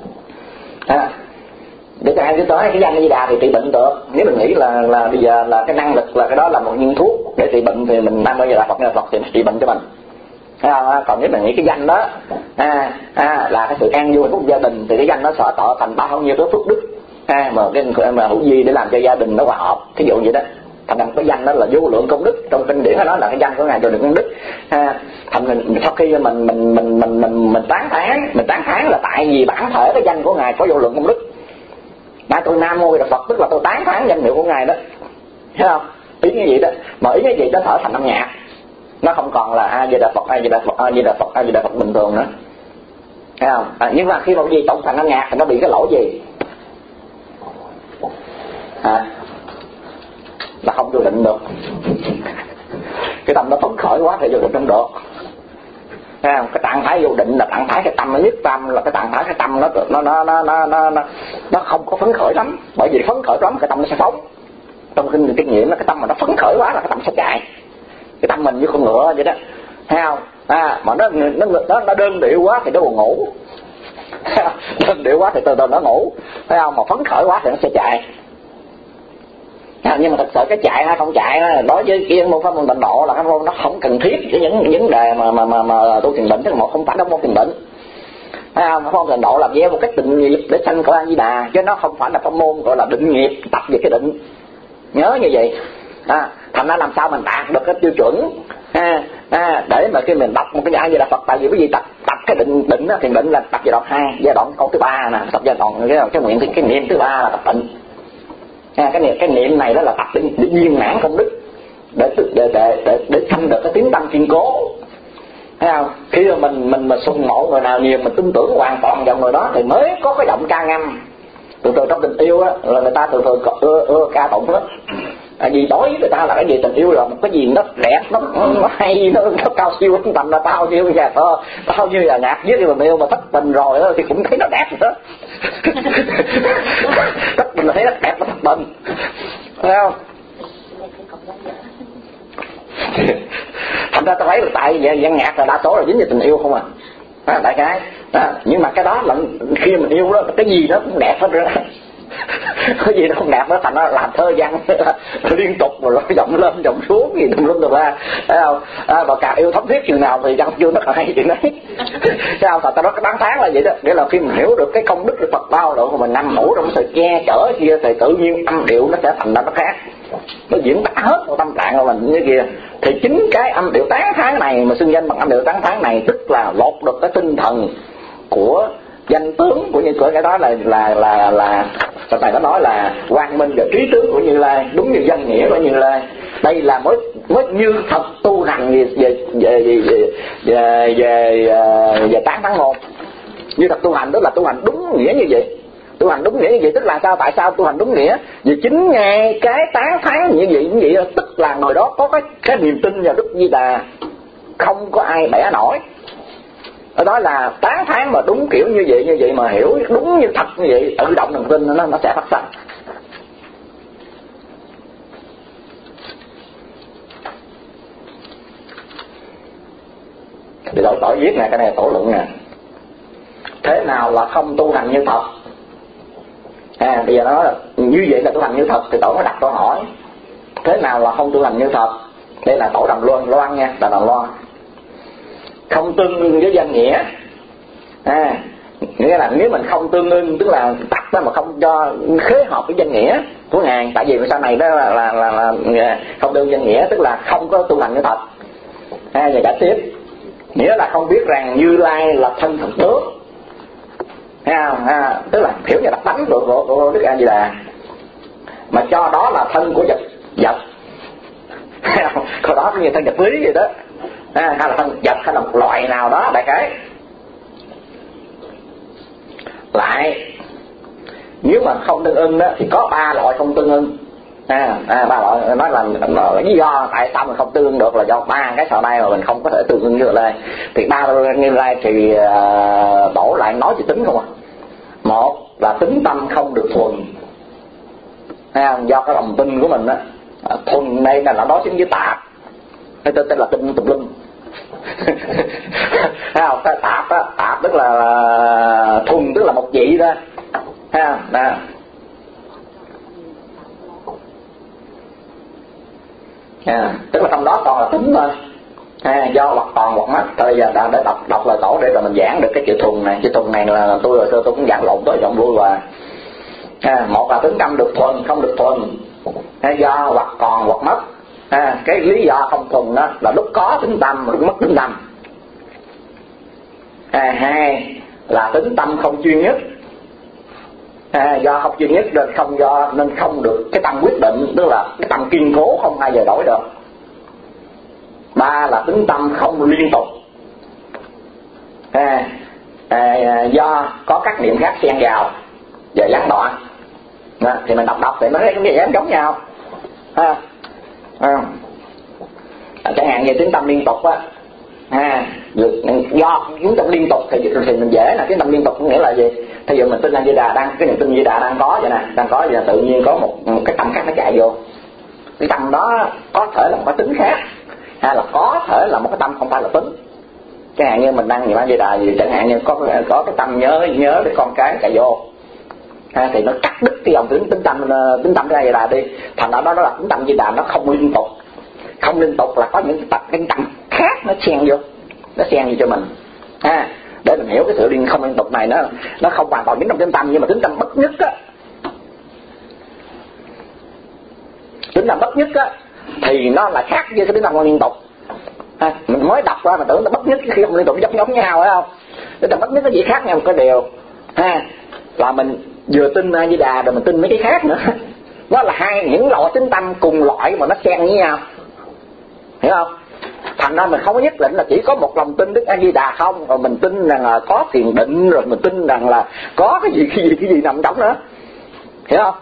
À, để cho hai đứa tới cái danh A Di Đà thì trị bệnh được. Nếu mình nghĩ là là bây giờ là cái năng lực là cái đó là một viên thuốc để trị bệnh thì mình Nam Mô A Di Đà Phật, Phật thì trị bệnh cho mình, thấy không? Còn nếu mình nghĩ cái danh đó à, à, là cái sự an vui hạnh phúc gia đình thì cái danh nó sợ tạo thành bao nhiêu cái phước đức, à, mà cái mà hữu vi để làm cho gia đình nó hòa hợp, ví dụ vậy đó. Thành ra cái danh đó là vô lượng công đức, trong kinh điển nó nói là cái danh của ngài vô lượng công đức. À, thành mình sau khi mình mình mình mình mình mình, mình tán thán mình tán thán là tại vì bản thể cái danh của ngài có vô lượng công đức. Đã tôi Nam Mô Đà Phật tức là tôi tán thán danh hiệu của ngài đó, thấy không? Ý như vậy đó, mà ý như vậy nó trở thành âm nhạc, nó không còn là A Di Đà Phật, A Di Đà Phật, A Di Đà Phật, A Di Đà Phật bình thường nữa, thấy không? À, nhưng mà khi một gì tụng thành âm nhạc thì nó bị cái lỗi gì? À, là không vô định được. Cái tâm nó phấn khởi quá thì vô định không được. Thấy không? Cái trạng thái vô định là trạng thái cái tâm nó nhất tâm, là cái trạng thái cái tâm nó nó nó nó nó nó nó, nó không có phấn khởi lắm, bởi vì phấn khởi lắm cái tâm nó sẽ phóng. Trong kinh kinh nghiệm là cái tâm mà nó phấn khởi quá là cái tâm sẽ chạy. Cái tâm mình như con ngựa vậy đó, thấy không? À, mà nó nó nó, nó đơn điệu quá thì nó buồn ngủ. Đơn điệu quá thì từ từ nó ngủ, thấy không? Mà phấn khởi quá thì nó sẽ chạy. À, nhưng mà thật sự cái chạy hay không chạy đó, đối với cái môn pháp môn tịnh độ là cái môn nó không cần thiết với những vấn đề mà mà mà, mà tu thiền định, tức là một không phải là môn thiền định, thấy không? Pháp môn tịnh độ là gieo một cái định nghiệp để sanh cõi A Di Đà, chứ nó không phải là pháp môn gọi là định nghiệp tập về cái định, nhớ như vậy. À, thành ra làm sao mình đạt được cái tiêu chuẩn à, à, để mà khi mình đọc một cái A Di Đà Phật, tại vì cái gì tập tập cái định định đó, thiền định là tập giai đoạn hai, giai đoạn câu thứ ba nè, tập giai đoạn cái cái nguyện thì cái niệm thứ ba là tập định. À, cái niệm cái niệm này đó là tập để, để viên mãn công đức, để để để để để sanh được cái tiếng tâm kiên cố. Thấy không? Khi mà mình mình mà sùng mộ người nào nhiều, mình tin tưởng hoàn toàn vào người đó thì mới có cái giọng ca ngâm. Thường thường trong tình yêu á là người ta thường thường ưa ưa ca tụng lắm. À, vì đối với người ta là cái gì, tình yêu là một cái gì nó đẹp, nó, nó hay, nó, nó cao siêu, tầm là bao nhiêu nhà thơ, bao nhiêu nhà nhạc với tình yêu mà thất tình rồi đó, thì cũng thấy nó đẹp nữa. Thất tình là thấy nó đẹp, nó thất tình, thấy không? Thành ra ta thấy là tại văn nhạc là đa số là dính về tình yêu không à, à đại cái à, nhưng mà cái đó là khi mình yêu đó cái gì nó cũng đẹp hết rồi. Cái gì nó không đẹp nó thành nó làm thơ văn liên tục rồi nó vọng lên vọng xuống gì tùm lum tùm la, thấy không? À, và càng yêu thấm thiết chừng nào thì văn chương nó càng hay chừng đấy. Thấy không? Ta nói cái đáng tháng là vậy đó, nghĩa là khi mình hiểu được cái công đức của Phật bao độ mà mình nằm ngủ trong sự che chở kia thì tự nhiên âm điệu nó sẽ thành ra nó khác, nó diễn tả hết một tâm trạng của mình như kia. Thì chính cái âm điệu tán thán này mà xưng danh bằng âm điệu tán thán này tức là lột được cái tinh thần của danh tướng của Như của cái đó là là là là thầy có nói là quang minh và trí tướng của Như Lai, đúng như danh nghĩa của Như Lai. Đây là mới mới như thật tu hành về về về về về, về, về, về tán thán ngôn. Như thật tu hành đó là tu hành đúng nghĩa như vậy. Tu hành đúng nghĩa như vậy tức là sao? Tại sao tu hành đúng nghĩa? Vì chính ngay cái tán thán như vậy như vậy tức là người đó có cái cái niềm tin vào Đức Di Đà không có ai bẻ nổi. Ở đó là tán thán mà đúng kiểu như vậy như vậy mà hiểu đúng như thật như vậy, tự động thần tin nó nó sẽ phát sinh. Thì tổ tổ viết nè, cái này tổ luận nè. Thế nào là không tu hành như thật? À, bây giờ nó là như vậy là tu hành như thật thì tổ mới đặt câu hỏi. Thế nào là không tu hành như thật? Đây là tổ Đàm Loan, Loan nha, là Đàm Loan. Không tương ưng với danh nghĩa. À, nghĩa là nếu mình không tương ưng tức là tập đó mà không cho khế hợp với danh nghĩa của ngài, tại vì sau này đó là là, là, là không tương danh nghĩa tức là không có tu hành như thật. À, và cả tiếp nghĩa là không biết rằng Như Lai là thân Phật tướng. À, à, tức là hiểu về đặc tánh của, của, của Đức A Di Đà mà cho đó là thân của vật vật. Còn đó cũng như thân vật lý vậy đó. À, hay là thân vật hay là một loại nào đó đại khái. Lại nếu mà không tương ưng đó thì có ba loại không tương ưng. À, à ba loại nói là, là lý do tại sao mình không tương ưng được là do ba cái sau đây mà mình không có thể tương ưng như Lai. Thì ba Như Lai thì uh, tổ lại nói chỉ tính không à. Một là tính tâm không được thuần. À, do cái lòng tin của mình á, thuần đây là nó đối xứng với tạp. Cái tên tên là tin tùm lum. Thấy không? Cái tạp á, tạp tức là thuần tức là một vị đó. Thấy không? Đó. À, tức là trong đó còn là tính thôi. À, do hoặc còn hoặc mất. Thôi giờ đã để đọc đọc lời tổ để rồi mình giảng được cái chữ thuần này. Chữ thuần này là tôi rồi tôi cũng giảng lộn tới giọng vui và à, một là tính tâm được thuần, không được thuần. À, do hoặc còn hoặc mất. À, cái lý do không thuần đó là lúc có tính tâm lúc mất tính tâm. À, hai là tính tâm không chuyên nhất. À, do không chuyên nhất nên không do nên không được cái tâm quyết định, tức là cái tâm kiên cố không ai giờ đổi được. Ba là tính tâm không liên tục. À, à, do có các niệm khác xen vào và gián đoạn. Đó, thì mình đọc đọc thì nó thấy cái gì giống nhau. À, à, chẳng hạn như tính tâm liên tục á. À, do chúng tâm liên tục thì, thì mình dễ là cái tâm liên tục nghĩa là gì? Thí dụ mình tin là Di Đà đang cái niềm tin Di Đà đang có vậy nè, đang có vậy là tự nhiên có một, một cái tâm khác nó chạy vô. Cái tâm đó có thể là một cái tính khác, hay là có thể là một cái tâm không phải là tính. Chẳng hạn như mình đang niệm Di Đà gì, chẳng hạn như có có cái tâm nhớ nhớ cái con cái chạy vô. À, thì nó cắt đứt cái dòng tính tính tâm tính tâm cái Di Đà đi, thành ra đó đó là tính tâm Di Đà nó không liên tục. Không liên tục là có những tập cái tâm khác nó xen vô, nó xen vô cho mình. À, để mình hiểu cái sự liên không liên tục này nó nó không hoàn toàn biến trong tính tâm, nhưng mà tính tâm bất nhất á, tính tâm bất nhất á thì nó là khác với cái tính tâm không liên tục. À, mình mới đọc ra mà tưởng nó bất nhất khi không liên tục giống giống nhau phải không? Tính tâm bất nhất có gì khác nhau một cái điều. Ha, là mình vừa tin A Di Đà rồi mình tin mấy cái khác nữa. nó là hai những loại tính tâm cùng loại mà nó xen với nhau, hiểu không? Thành ra mình không có nhất định là chỉ có một lòng tin Đức A Di Đà không, rồi mình tin rằng là có thiền định, rồi mình tin rằng là có cái gì cái gì cái gì nằm trong nữa, hiểu không?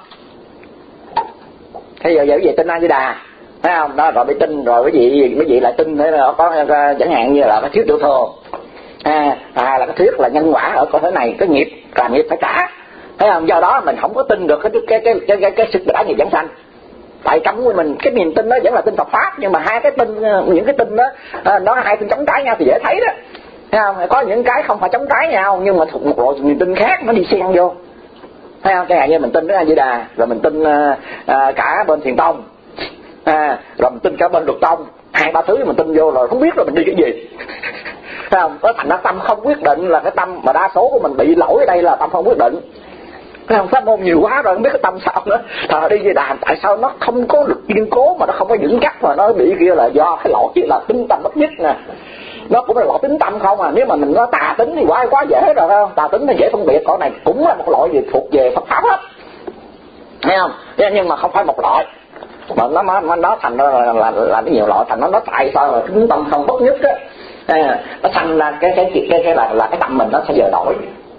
Thế giờ giờ cái gì tin A Di Đà, thấy không? Đó rồi bị tin rồi cái gì cái gì lại tin thế là có chẳng hạn như là cái thuyết tiểu thừa, à, à là cái thuyết là nhân quả ở cõi thế này, cái nghiệp làm nghiệp phải trả, thấy không? Do đó mình không có tin được cái cái cái cái cái, cái sự đã nghiệp giảng sanh. Tại trong mình cái niềm tin đó vẫn là tin Phật pháp, nhưng mà hai cái tin, những cái tin đó nó hai tin chống trái nhau thì dễ thấy đó, thấy không? Có những cái không phải chống trái nhau nhưng mà thuộc một loại niềm tin khác nó đi xen vô, thấy không? Chẳng hạn như mình tin Đức A Di Đà, rồi mình tin uh, uh, cả bên Thiền Tông, à, rồi mình tin cả bên Luật Tông, hai ba thứ mình tin vô rồi không biết rồi mình đi cái gì. Thấy không? Có thành ra tâm không quyết định là cái tâm mà đa số của mình bị lỗi ở đây là tâm không quyết định. Cái không pháp môn nhiều quá rồi không biết cái tâm sao nữa. Thờ đi Di Đà tại sao nó không có được kiên cố mà nó không có vững chắc mà nó bị kia là do cái lỗi là tính tâm bất nhất nè. Nó cũng là lỗi tính tâm không à. Nếu mà mình nói tà tính thì quá quá dễ rồi, không? Tà tính thì dễ phân biệt, còn này cũng là một loại gì thuộc về Phật pháp hết, thấy không? Nhưng mà không phải một loại mà nó nó nó thành ra là là, là cái nhiều loại, thành nó nó tại sao là tính tâm không bất nhất á, à, nó thành ra cái cái cái cái, cái là là cái tâm mình nó sẽ dời đổi.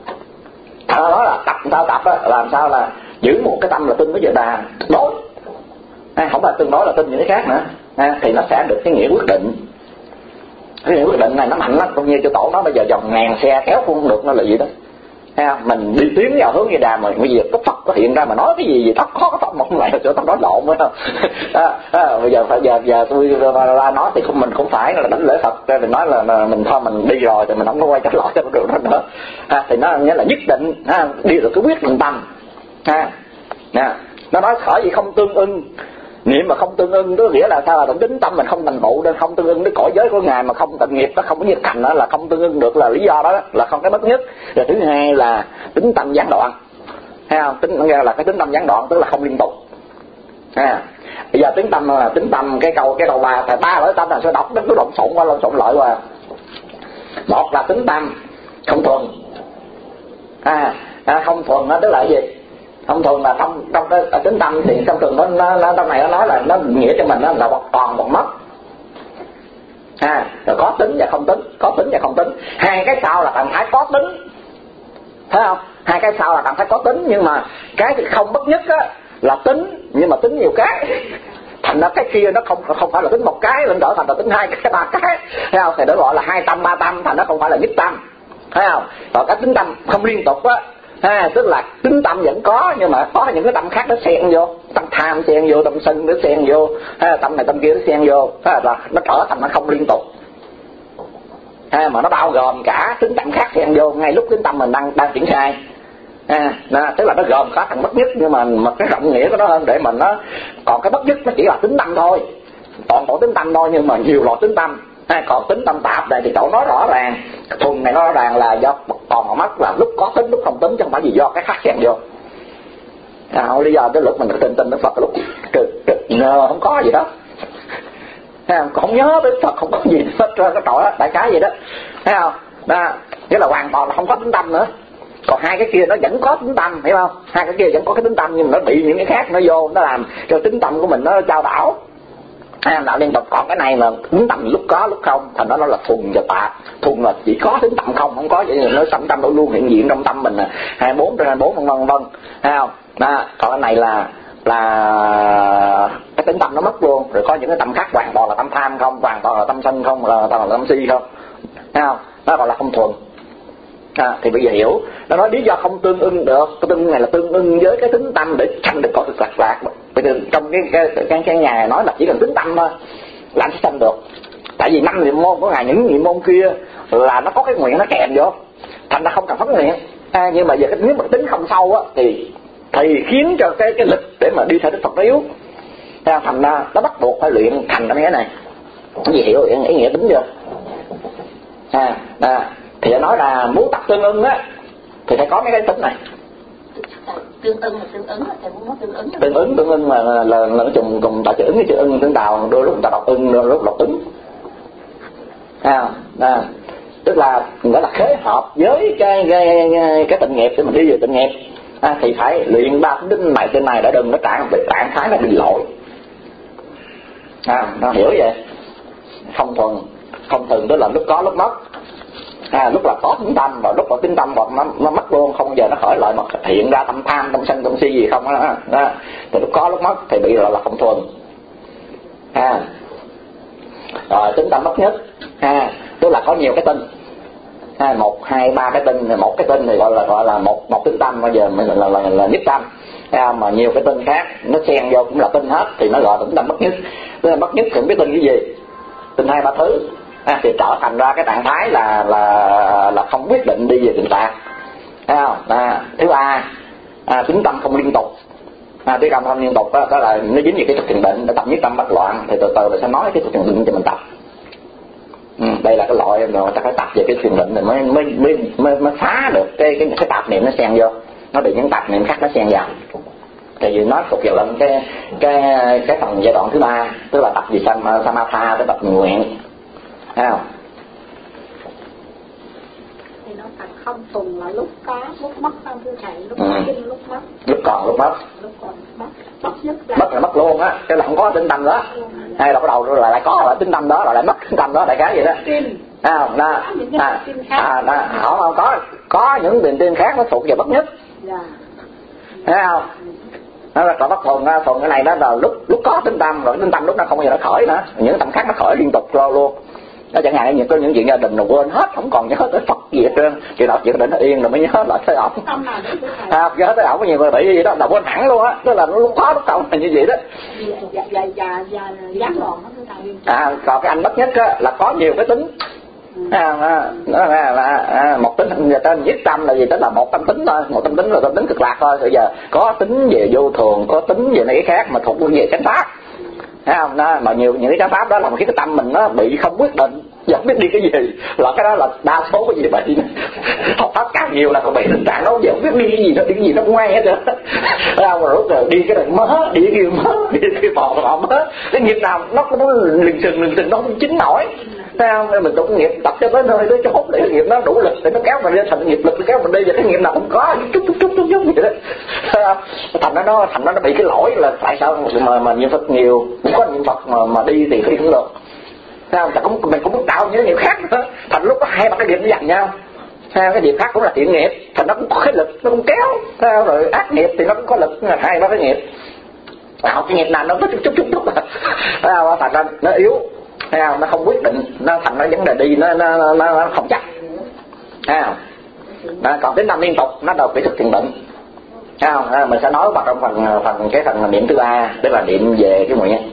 Nó nói là tập sao tập á, làm sao là giữ một cái tâm là tin với Di Đà đối, à, không phải tương đối là tin những cái khác nữa, à, thì nó sẽ được cái nghĩa quyết định. Cái nghĩa quyết định này nó mạnh lắm, cũng như cho tổ nó bây giờ dòng ngàn xe kéo cũng không được, nó là gì đó, à, mình đi tiến vào hướng Di Đà mà bây giờ có Phật có hiện ra mà nói cái gì gì thấp khó có Phật một lại cho tao nói lộn phải không? À, à, bây giờ phải giờ giờ tôi ra nói thì không, mình cũng phải là đánh lễ Phật ra, mình nói là, là mình thôi mình đi rồi thì mình không có quay trở lại cho được đó nữa, à, thì nó nghĩa là nhất định, à, đi được cái quyết định tâm, à, à, nó nói khỏi gì không tương ưng. Niệm mà không tương ưng đó nghĩa là sao? Là tính tâm mình không thành tựu nên không tương ưng với cõi giới của Ngài, mà không tịnh nghiệp nó không có nhiệt thành đó là không tương ưng được, là lý do đó là không cái bất nhất. Rồi thứ hai là tính tâm gián đoạn, thấy không? Tính nghe là cái tính tâm gián đoạn tức là không liên tục. À, bây giờ tính tâm là tính tâm cái câu cái đầu ba thầy ba loại tâm là sẽ đọc nó cứ lộn xộn qua lộn xộn lại qua. Một là tính tâm không thuần, à, à không thuần đó tức là cái gì? Thông thường là trong trong cái tính tâm thì trong trường nó nó trong này nó nói là nó nghĩa cho mình nó là một còn một mất, à rồi có tính và không tính, có tính và không tính. Hai cái sau là trạng thái có tính, thấy không? Hai cái sau là trạng thái có tính, nhưng mà cái không bất nhất á là tính nhưng mà tính nhiều cái, thành ra cái kia nó không không phải là tính một cái lên trở thành là tính hai cái ba cái, thấy không? Thì đó gọi là hai tâm ba tâm, thành nó không phải là nhất tâm, thấy không? Còn cái tính tâm không liên tục á, à, tức là tính tâm vẫn có nhưng mà có những cái tâm khác nó xen vô, tâm tham xen vô, tâm sân nó xen vô, à, tâm này tâm kia nó xen vô, à, là nó trở thành nó không liên tục, à, mà nó bao gồm cả tính tâm khác xen vô ngay lúc tính tâm mình đang đang triển khai, à, à, tức là nó gồm cả thằng bất nhất, nhưng mà mà cái rộng nghĩa của nó hơn để mình nó còn cái bất nhất nó chỉ là tính tâm thôi, toàn bộ tính tâm thôi, nhưng mà nhiều loại tính tâm. À, còn tính tâm tạp này thì cậu nói rõ ràng, thuần này nói rõ ràng là do còn ở mắt là lúc có tính lúc không tính, chứ không phải gì do cái khác xen vô. À, lý do tới lúc mình tin tin đến Phật lúc trực trực nơ không có gì đó, à, không nhớ tới Phật không có gì hết ra cái tội đó, đại cái gì đó, thấy không? Đó, nghĩa là hoàn toàn là không có tính tâm nữa. Còn hai cái kia nó vẫn có tính tâm, hiểu không? Hai cái kia vẫn có cái tính tâm nhưng mà nó bị những cái khác nó vô, nó làm cho tính tâm của mình nó trao đảo. À, đạo liên tục. Còn cái này mà tính tâm lúc có lúc không, thành đó nó là thuần và tạp. Thuần là chỉ có tính tâm không, không có vậy thì nó tâm tâm luôn hiện diện trong tâm mình, hai mươi bốn trên hai mươi bốn vân vân vân, thấy không? Đó, còn cái này là là cái tính tâm nó mất luôn. Rồi có những cái tâm khác hoàn toàn là tâm tham không, hoàn toàn là tâm sân không, là toàn là tâm si không, thấy không? Nó gọi là không thuần. À, thì bây giờ hiểu nó nói lý do không tương ưng được, cái tương này là tương ưng với cái tính tâm để sanh được có thực lạc lạc. Bây giờ trong cái cái cái, cái nhà này nói là chỉ cần tính tâm thôi là anh sẽ sanh được. Tại vì năm niệm môn của ngài, những niệm môn kia là nó có cái nguyện nó kèm vô, thành ra không cần phát nguyện. À, nhưng mà giờ cái nếu mà tính không sâu á thì thì khiến cho cái cái lực để mà đi theo Đức Phật nó yếu. À, thành ra nó bắt buộc phải luyện thành cái này. Cái gì hiểu ý nghĩa tính chưa? À, à thì đã nói là muốn tập tương ưng á thì phải có mấy cái tính này. Tương ưng là tương ứng, thầy muốn nói tương ứng. Tương ứng tương ưng là là là nó trùng cùng tạo chữ ứng với chữ ưng tương đào, đôi lúc người ta đọc ưng đôi lúc đọc ứng. À, à, tức là gọi là khế hợp với cái cái cái tịnh nghiệp để mình đi về tịnh nghiệp. à, thì phải luyện ba đến này trên này để đừng nó trạng về trạng thái là bị lỗi. À, nó hiểu vậy. Không thuần, không thuần đó là lúc có lúc mất. À, lúc là có tính tâm và lúc có tính tâm và nó, nó mất luôn, không giờ nó khởi lại mà hiện ra tâm tham, tâm sân, tâm si gì không đó, đó. Thì lúc có lúc mất thì bị gọi là không thuần. À, rồi tính tâm mất nhất, à, tức là có nhiều cái tinh, à, một hai ba cái tinh, một cái tinh thì gọi là gọi là một một tính tâm, bây giờ mình là là, là, là nhất tâm. À, mà nhiều cái tinh khác nó xen vô cũng là tinh hết thì nó gọi là tính tâm mất nhất. Tức là mất nhất thì không biết tinh cái gì, tinh hai ba thứ. À, thì trở thành ra cái trạng thái là là là không quyết định đi về tình trạng. Thấy không? À, thứ ba, à, tính tâm không liên tục. À, tính tâm không liên tục đó, đó là nó dính về cái thực thiền định để tập nhất tâm bất loạn. Thì từ từ mình sẽ nói cái thực thiền định cho mình tập. Ừ, đây là cái loại mà ta phải tập về cái thiền định rồi mới mới mới mới, mới phá được cái cái cái tạp niệm nó xen vô. Nó bị những tạp niệm khác nó xen vào. Tại vì nó thuộc về cái cái cái phần giai đoạn thứ ba, tức là tập gì samatha, tới tập nguyện. Thấy không? Thì nó thành không thuần là lúc có, lúc mất không thưa thầy, lúc ừ. có lúc mất. Lúc còn lúc mất. Lúc còn mất, mất nhất là mất là mất luôn á, cái là không có tính tâm đó. Hay là bắt đầu rồi lại lại có lại tính tâm đó, rồi lại mất tính tâm đó, đại khái vậy đó. À, đó, à, à, đó, không, không có có những niềm tin khác nó thuộc về bất nhất. Thấy không? Nó là bất thuần, thuần cái này đó là lúc lúc có tính tâm, rồi tính tâm lúc nó không bao giờ nó khởi nữa, những tâm khác nó khởi liên tục lo luôn. Đó, chẳng hạn như có những chuyện gia đình rồi quên hết, không còn nhớ tới Phật gì hết trơn, chuyện nào chuyện để nó yên rồi mới nhớ lại tới ổng. À, nhớ tới ổng có nhiều người bị gì đó là quên hẳn luôn á, tức là nó lúc có lúc không là như vậy đó. Dạ dạ dạ dạ gián đoạn đó thầy. À, còn cái anh bất nhất á là có nhiều cái tính. À, à, đó là, là à, một tính người ta nhất tâm là gì, tức là một tâm tính thôi, một tâm tính là tâm tính cực lạc thôi. Bây giờ có tính về vô thường, có tính về này cái khác mà thuộc về chánh pháp. Thấy không? Đó, mà nhiều những cái chánh pháp đó là một cái tâm mình nó bị không quyết định, không biết đi cái gì, là cái đó là đa số cái gì bị. Học pháp càng nhiều là còn bị tình trạng đó, giờ không biết đi cái gì, nó đi cái gì nó ngoan hết trơn. Thấy không? Rồi rồi đi cái này mớ, đi cái kia mớ, đi cái kia bò bò mớ, cái nghiệp nào nó nó lừng sừng lừng sừng nó không chín nổi. Thấy không? Nên mình tụng nghiệp tập cho tới nơi tới chốt để cái nghiệp nó đủ lực để nó kéo mình lên thành nghiệp lực, nó kéo mình đi, và cái nghiệp nào không có chút chút chút chút chút vậy đó. Thành nó nó thành nó nó bị cái lỗi là tại sao mà mà niệm Phật nhiều, cũng có niệm Phật mà mà đi thì đi không được. Thấy không? Cũng mình cũng muốn tạo những nghiệp khác nữa, thành lúc có hai ba cái nghiệp nó dằn nhau. Sao cái nghiệp khác cũng là thiện nghiệp, thành nó cũng có cái lực, nó cũng kéo. Sao rồi ác nghiệp thì nó cũng có lực, hai ba cái nghiệp. Học cái nghiệp nào nó có chút chút chút chút. Sao thành ra nó yếu. Thấy không? Nó không quyết định, nó thành nó vấn đề đi nó nó nó, nó không chắc. Thấy không? Đó, còn tính năm liên tục nó đâu phải thực thiền định. Thấy không? À, mình sẽ nói vào trong phần phần cái phần niệm thứ ba, tức là niệm về cái nguyện.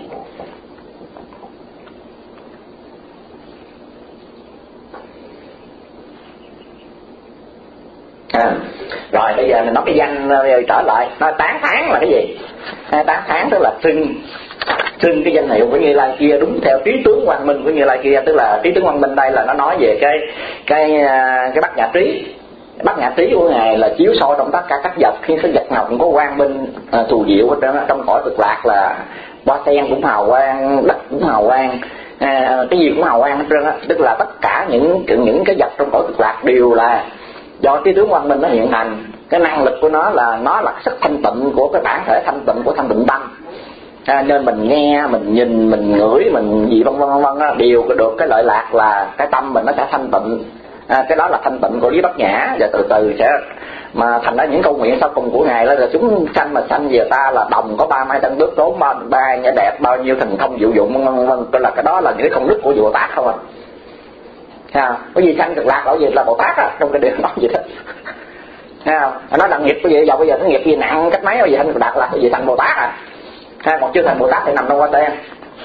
À, rồi bây giờ mình nói cái danh trở lại, nói tán thán là cái gì? À, tán thán tức là xưng xưng cái danh hiệu của Như Lai kia đúng theo trí tướng quang minh của Như Lai kia, tức là trí tướng quang minh đây là nó nói về cái cái cái bát nhã trí. Bát nhã trí của ngài là chiếu soi trong tất cả các vật, khi cái vật nào cũng có quang minh à, thù diệu ở trong trong cõi cực lạc, là hoa sen cũng hào quang, đất cũng hào quang, à, cái gì cũng hào quang hết trơn á, tức là tất cả những những cái vật trong cõi cực lạc đều là do cái tướng quang minh nó hiện thành. Cái năng lực của nó là nó là sức thanh tịnh của cái bản thể thanh tịnh của thanh tịnh tâm. À, nên mình nghe, mình nhìn, mình ngửi, mình gì vân vân vân vân đều được cái lợi lạc là cái tâm mình nó sẽ thanh tịnh. À, cái đó là thanh tịnh của lý bát nhã, và từ từ sẽ mà thành ra những câu nguyện sau cùng của ngài đó là chúng sanh mà sanh về ta là đồng có ba mai tận bước tốn ba ba nhã đẹp bao nhiêu thành thông diệu dụng vân vân vân, là cái đó là những cái công đức của Bồ Tát không à. À, cái gì sanh cực lạc ở gì là Bồ Tát á, trong cái điều nói gì đó. Thấy không? Nó là nghiệp cái gì giờ bây giờ cái nghiệp gì nặng cách mấy, bây giờ sanh cực lạc là cái gì thành Bồ Tát à. Ha, còn chưa thành Bồ Tát thì nằm trong hoa sen.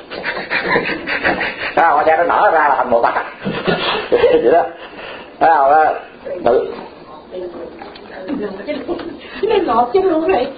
Đó, hoa sen nó nở ra là thành Bồ Tát. Vậy đó. Thấy không? Đó. Tự cái ngọt chứ luôn vậy.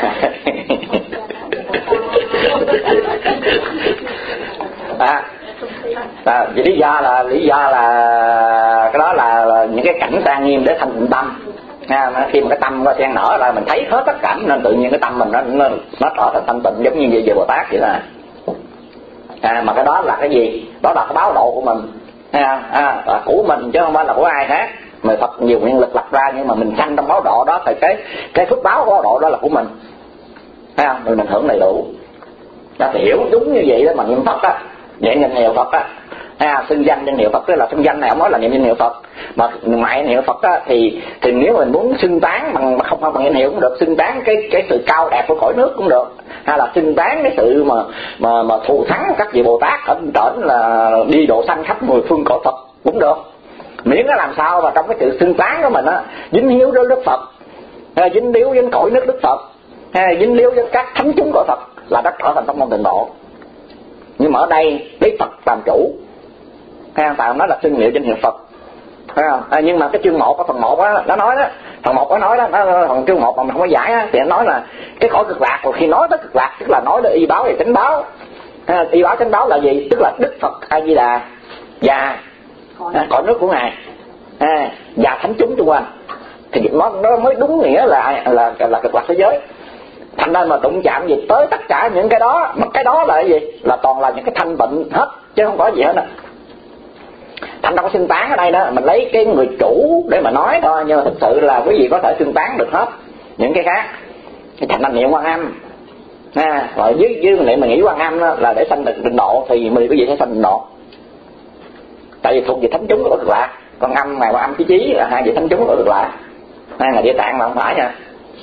À, à, vì lý do là lý do là cái đó là, là những cái cảnh trang nghiêm để thanh tịnh tâm. À, khi mà cái tâm hoa sen nở ra mình thấy hết tất cả, nên tự nhiên cái tâm mình nó nó, nó trở thành thanh tịnh, giống như về, về Bồ Tát vậy là. À, mà cái đó là cái gì? Đó là cái báo độ của mình. À, à, là của mình chứ không phải là của ai khác. mà Phật nhiều nguyên lực lập ra, nhưng mà mình sanh trong báo độ đó thì cái cái phước báo của báo độ đó là của mình, thấy không? Mình mình hưởng đầy đủ. Đã hiểu đúng như vậy đó mà niệm Phật á, niệm danh hiệu Phật á, à, xưng danh danh hiệu Phật, tức là xưng danh này ông nói là niệm danh hiệu Phật, mà mãi hiệu Phật á thì thì nếu mình muốn xưng tán bằng mà không bằng danh hiệu cũng được, xưng tán cái cái sự cao đẹp của cõi nước cũng được, hay là xưng tán cái sự mà mà mà thù thắng các vị Bồ Tát ở trển là đi độ sanh khắp mười phương cõi Phật cũng được, miễn nó làm sao mà trong cái sự xưng tán của mình á dính hiếu với Đức Phật, hay dính líu với cõi nước Đức Phật, hay dính líu với các thánh chúng cõi Phật là đã trở thành tông môn Tịnh Độ. Nhưng mà ở đây lấy Phật làm chủ, thấy không? Tại nó là xưng niệm danh hiệu Phật, thấy không? À, nhưng mà cái chương một, cái phần một á, nó nói đó, phần một nó nói đó, nó, phần chương một mà mình không có giải á, thì nó nói là cái cõi cực lạc. Rồi khi nói tới cực lạc, tức là nói tới y báo và chánh báo. À, y báo chánh báo là gì? Tức là Đức Phật A Di Đà và à, cõi nước của ngài, à, và thánh chúng xung quanh, thì nó nó mới đúng nghĩa là là là, là cực lạc thế giới. Thành ra mà đụng chạm gì tới tất cả những cái đó, mà cái đó là cái gì? Là toàn là những cái thanh bệnh hết, chứ không có gì hết á. Thành ra có xưng tán ở đây đó, mình lấy cái người chủ để mà nói thôi, nhưng mà thực sự là quý vị có thể xưng tán được hết những cái khác. Thành ra niệm Quan Âm, à, rồi dưới dưới niệm mà nghĩ Quan Âm đó, là để sanh được Tịnh Độ, thì mình quý vị sẽ sanh Tịnh Độ. Tại vì thuộc về thánh chúng của Cực Lạc, Quan Âm ngài Quan Âm Chí Chí là hai vị thánh chúng của Cực Lạc, hai ngài Địa Tạng mà không phải nha.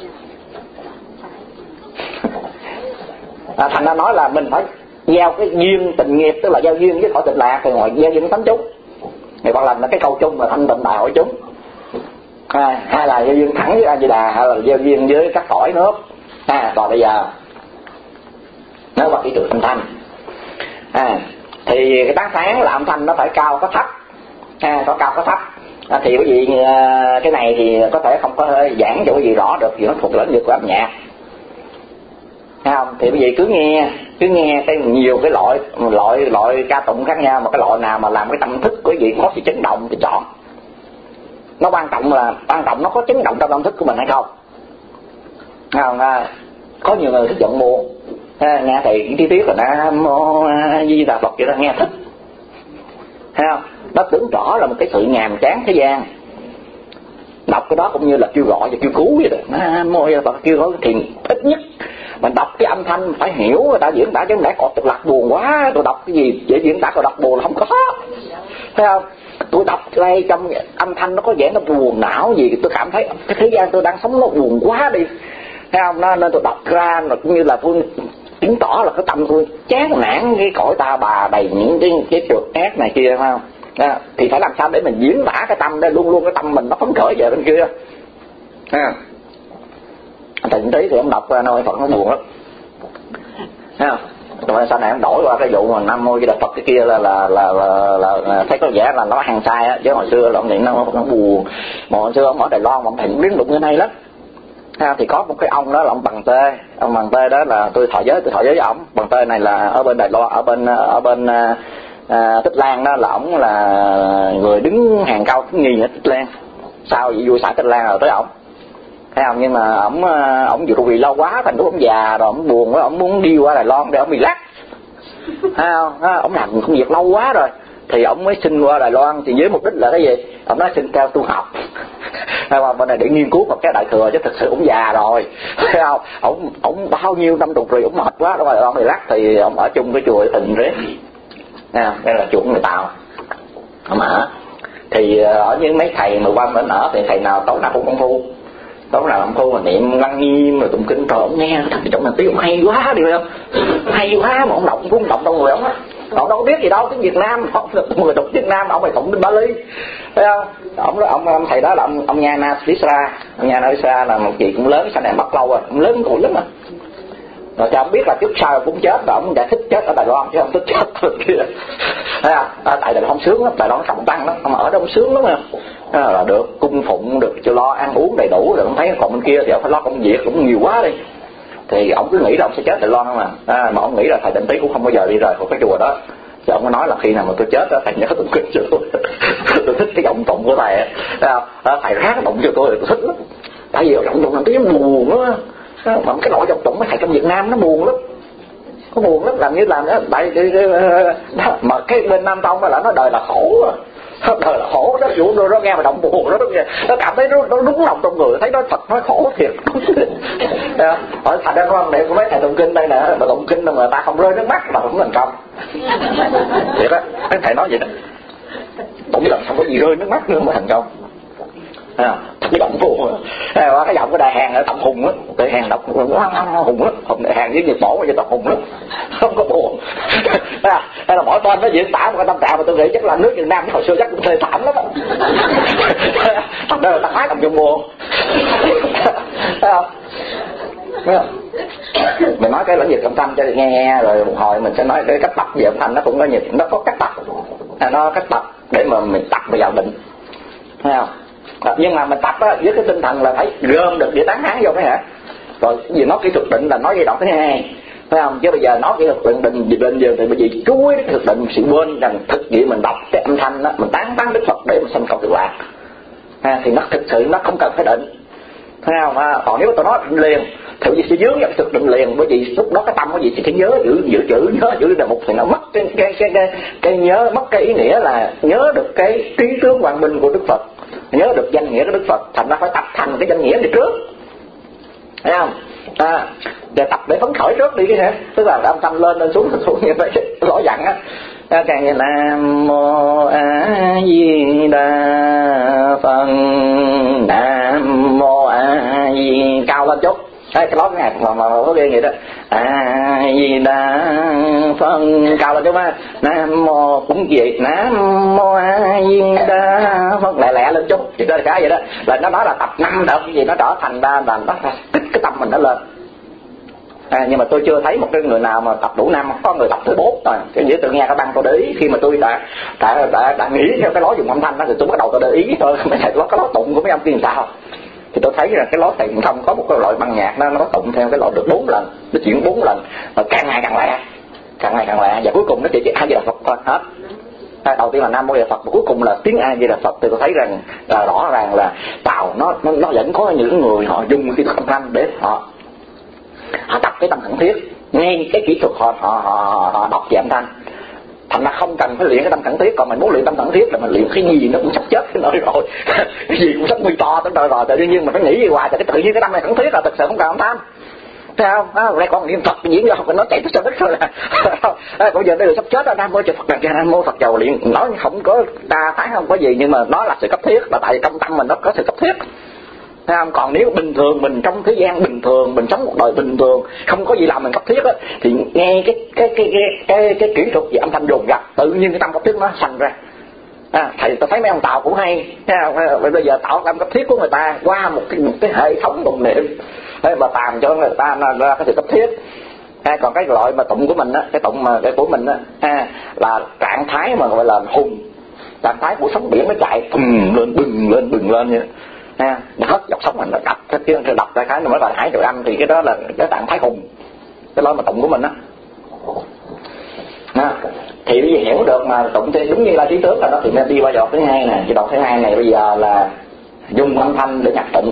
À, thành ra nói là mình phải gieo cái duyên tình nghiệp, tức là gieo duyên với cõi Tịnh Lạc, thì ngoài gieo duyên với thánh chúng thì còn làm là cái câu chung là thanh tịnh đại hội chúng, à, hay là gieo duyên thẳng với A Di Đà, hay là gieo duyên với các cõi nước. À, còn bây giờ nếu mà kỹ trường âm thanh, à, thì cái tán sáng là âm thanh nó phải cao có thấp, à, có cao có thấp. À, thì quý vị cái này thì có thể không có giảng cho quý vị rõ được, vì nó thuộc lĩnh vực của âm nhạc. Thấy không? Thì quý vị cứ nghe, cứ nghe cái nhiều cái loại loại loại ca tụng khác nhau, mà cái loại nào mà làm cái tâm thức của quý vị có sự chấn động thì chọn. Nó quan trọng là quan trọng nó có chấn động trong tâm thức của mình hay không. Thấy không? À, có nhiều người thích giọng buồn, à, nghe thầy chi tiết là Nam Mô A Di Đà Phật vậy đó, nghe thích. Thấy không? Nó tưởng rõ là một cái sự nhàm chán thế gian. Đọc cái đó cũng như là kêu gọi và kêu cứu vậy đó. Nam Mô A Di Đà Phật kêu gọi thì ít nhất mình đọc cái âm thanh phải hiểu người ta diễn tả, chứ không lẽ cọt Cực Lạc buồn quá tôi đọc cái gì dễ diễn tả, còn đọc buồn là không có. Thấy không? Tôi đọc đây trong âm thanh nó có vẻ nó buồn não gì, tôi cảm thấy cái thế gian tôi đang sống nó buồn quá đi. Thấy không? Nên tôi đọc ra là cũng như là tôi chứng tỏ là cái tâm tôi chán nản cái cõi ta bà đầy những cái cái trượt ác này kia, phải không? À, thì phải làm sao để mình diễn tả cái tâm đó, luôn luôn cái tâm mình nó phấn khởi về bên kia. À, Thịnh Trí thì ông đọc ra nơi Phật nó buồn lắm, thấy không? Rồi sau này ông đổi qua cái vụ mà Nam Mô Di Đà Phật cái kia là là là, là, là, là thấy có vẻ là nó hàng sai á, chứ hồi xưa là ông niệm nó nó buồn. Mà hồi xưa ông ở Đài Loan mà ông thịnh biến đụng như này lắm. Ha, thì có một cái ông đó là ông Bằng Tê, ông Bằng Tê đó là tôi thọ giới tôi thọ giới với ông. Bằng Tê này là ở bên Đài Loan, ở bên ở bên à, Tích Lan đó, là ông là người đứng hàng cao thứ nhì ở Tích Lan. Sau vị vua xã Tích Lan rồi tới ông. Thấy không? Nhưng mà ổng ổng vừa bị lâu quá thành lúc ổng già rồi, ổng buồn quá, ổng muốn đi qua Đài Loan để ổng bị lắc. Thấy không? Ổng làm công việc lâu quá rồi thì ổng mới xin qua Đài Loan, thì với mục đích là cái gì? Ổng nói xin theo tu học. Thấy không? Bên này để nghiên cứu Phật cái Đại Thừa, chứ thực sự ổng già rồi. Thấy không? Ổng ổng bao nhiêu năm tục rồi ổng mệt quá, rồi ổng bị lắc thì ổng ở chung cái chùa Tình Rế. Thấy không? Đây là chùa người Tàu. Ổng ở. Thì ở những mấy thầy mà qua bên ở thì thầy nào tối nào cũng công phu. Tối nào ông cô mà niệm Lăng Nghiêm rồi tụng kinh, trời ông nghe thằng trong này tiếng ông hay quá đi không? Hay quá mà ông đọc cũng không đọc đâu người ông á. Ông đâu có biết gì đâu, tiếng Việt Nam, ông người đọc Việt Nam, ông phải tụng kinh Bali. Thấy không? Ông đó, ông, ông thầy đó là ông ông Nha Na Srisra. Ông Nha Na Srisra là một vị cũng lớn, sau này mất lâu rồi, ông lớn tuổi lắm mà. Rồi cho ông biết là trước sau cũng chết, rồi ông đã thích chết ở Đài Loan chứ không thích chết ở kia. Thấy không? À, tại Đài Loan sướng lắm, Đài Loan trọng tăng lắm, ông ở đó ông sướng lắm không? À, là được cung phụng, được cho lo ăn uống đầy đủ, rồi ông thấy còn bên kia thì ông phải lo công việc cũng nhiều quá đi. Thì ông cứ nghĩ là ông sẽ chết Đài Loan không à. À, mà ông nghĩ là thầy Tịnh Tý cũng không bao giờ đi rời khỏi cái chùa đó. Thì ông có nói là khi nào mà tôi chết đó, thầy nhớ tụng kinh cho tôi. Tôi thích cái giọng tụng của thầy á. Thầy ráng tụng cho tôi, tôi thích lắm. Tại vì giọng tụng là tiếng buồn đó. Mà cái loại giọng tụng mấy thầy trong Việt Nam nó buồn lắm. Nó buồn lắm, làm như làm đó. Tại, đó. Mà cái bên Nam Tông là nó đời là khổ. Đời là khổ đó, vụ nó nghe mà động buồn nó nó cảm thấy nó, nó đúng lòng trong người, thấy nó thật nói khổ thiệt. Hỏi thành ra con này mấy thầy tụng kinh đây nè, mà tụng kinh mà người ta không rơi nước mắt mà không thành công. Vậy đó, mấy thầy nói vậy đó. Tụng lần không có gì rơi nước mắt nữa mà thành công. À, thật cái động buồn à, cái giọng của Đại Hàn ở Tộc Hùng á, Đại Hàn đọc Hùng á, Hùng Đại Hàn với Nhật Bổ với Tộc Hùng á, không có buồn. À, hay là mỗi tên nó diễn tả một cái tâm trạng mà tôi nghĩ chắc là nước Việt Nam hồi xưa chắc cũng thê thảm lắm á. Thành ra là ta khoái cầm trong buồn. Thấy không? Thấy không? Mình nói cái lĩnh vực âm thanh cho nghe nghe rồi một hồi mình sẽ nói cái cách tập về âm thanh nó cũng có nhiều, nó có cách tập, à, nó có cách tập để mà mình tập vào định. Thấy không? À, nhưng mà mình tập á, với cái tinh thần là phải gom được để tán hán vô cái hả, rồi vì nói kỹ thuật định là nói giai đoạn thứ hai, phải không? Chứ bây giờ nói kỹ thuật định định định giờ thì bởi vì chuối cái thực định sự quên rằng thực sự mình đọc cái âm thanh đó, mình tán tán Đức Phật để mà sanh cầu cực lạc, à, thì nó thực sự nó không cần phải định, thấy không? À, còn nếu tôi nói liền thì gì sẽ dướng vào thực định liền, bởi vì lúc đó cái tâm có gì thì phải nhớ giữ giữ chữ nhớ giữ đề mục thì nó mất cái cái cái cái, cái nhớ, mất cái ý nghĩa là nhớ được cái trí tướng quang minh của Đức Phật, nhớ được danh nghĩa của Đức Phật, thành ra phải tập thành cái danh nghĩa này trước, thấy không? À, để tập để phấn khởi trước đi cái hả, tức là âm thanh lên lên xuống lên xuống như vậy rõ dặn á. Càng như Nam Mô A Di Đà Phật, Nam Mô A Di, cao lên chút. Đấy, cái lót cái hạt mà mà có ghê vậy đó. A Di Đà Phật, cao lên chút á. Nam Mô cũng vậy, Nam Mô A Di Đà Phật, lẹ lẹ lên chút. Thì đó là cái vậy đó. Là nó nói là tập năm đợt cái gì nó trở thành ra là nó kích cái tâm mình nó lên. À, nhưng mà tôi chưa thấy một cái người nào mà tập đủ năm, có người tập tới bốn rồi. Cái gì tôi nghe các băng tôi để ý khi mà tôi đã đã đã, đã nghĩ theo cái lối dùng âm thanh đó thì tôi bắt đầu tôi để ý thôi. Mấy thầy có cái lối tụng của mấy ông kia làm sao thì tôi thấy là cái lối thầy không có một cái loại băng nhạc nó nó tụng theo cái loại được bốn lần, nó chuyển bốn lần, mà càng ngày càng lẹ, càng ngày càng lẹ, và cuối cùng nó chỉ chỉ A Di Đà Phật thôi hết. À, đầu tiên là Nam Mô A Di Đà Phật, và cuối cùng là tiếng A Di Đà Phật. Thì tôi thấy rằng là rõ ràng là Tàu nó nó nó vẫn có những người họ dùng cái âm thanh để họ họ tập cái tâm khẩn thiết, ngay cái kỹ thuật họ họ họ, họ đọc về âm thanh, thành ra không cần phải luyện cái tâm khẩn thiết. Còn mình muốn luyện tâm khẩn thiết là mình luyện cái gì nó cũng sắp chết cái nơi rồi, cái gì cũng sắp nguy to tới nơi rồi. Tự nhiên mình phải nghĩ gì hoài, thì cái tự nhiên cái tâm này khẩn thiết là thực sự không cần âm thanh, thấy không? À, đây con niệm Phật diễn ra nó chạy tới sao đất rồi là à, bây giờ đây là sắp chết rồi, Nam Mô Phật Đà, Nam Mô Phật Chầu luyện, nói không có ta phái không có gì, nhưng mà nó là sự cấp thiết, là tại vì trong tâm mình nó có sự cấp thiết. Thấy không? Còn nếu bình thường mình trong thế gian bình thường, mình sống một đời bình thường, không có gì làm mình cấp thiết á, thì nghe cái cái cái cái cái, cái kỹ thuật về âm thanh dồn dập, tự nhiên cái tâm cấp thiết nó sanh ra. À, thầy tôi thấy mấy ông Tàu cũng hay, bây giờ tạo tâm cấp thiết của người ta qua một cái một cái hệ thống tụng niệm để mà làm cho người ta ra cái sự cấp thiết. À, còn cái loại mà tụng của mình á, cái tụng mà cái của mình á, à, là trạng thái mà gọi là hùng, trạng thái của sóng biển nó chạy bừng lên bừng lên bừng lên như à, nó hất dọc sóng mình, nó đập cái tiếng đập ra cái nó mới là hải triệu âm, thì cái đó là cái trạng thái hùng, cái loại mà tụng của mình á. À, thì bây giờ hiểu được mà tụng thì đúng như là trí tướng là đó, thì nên đi qua giọt thứ hai nè. Cái đoạn thứ hai này bây giờ là dùng âm thanh để nhạc tụng.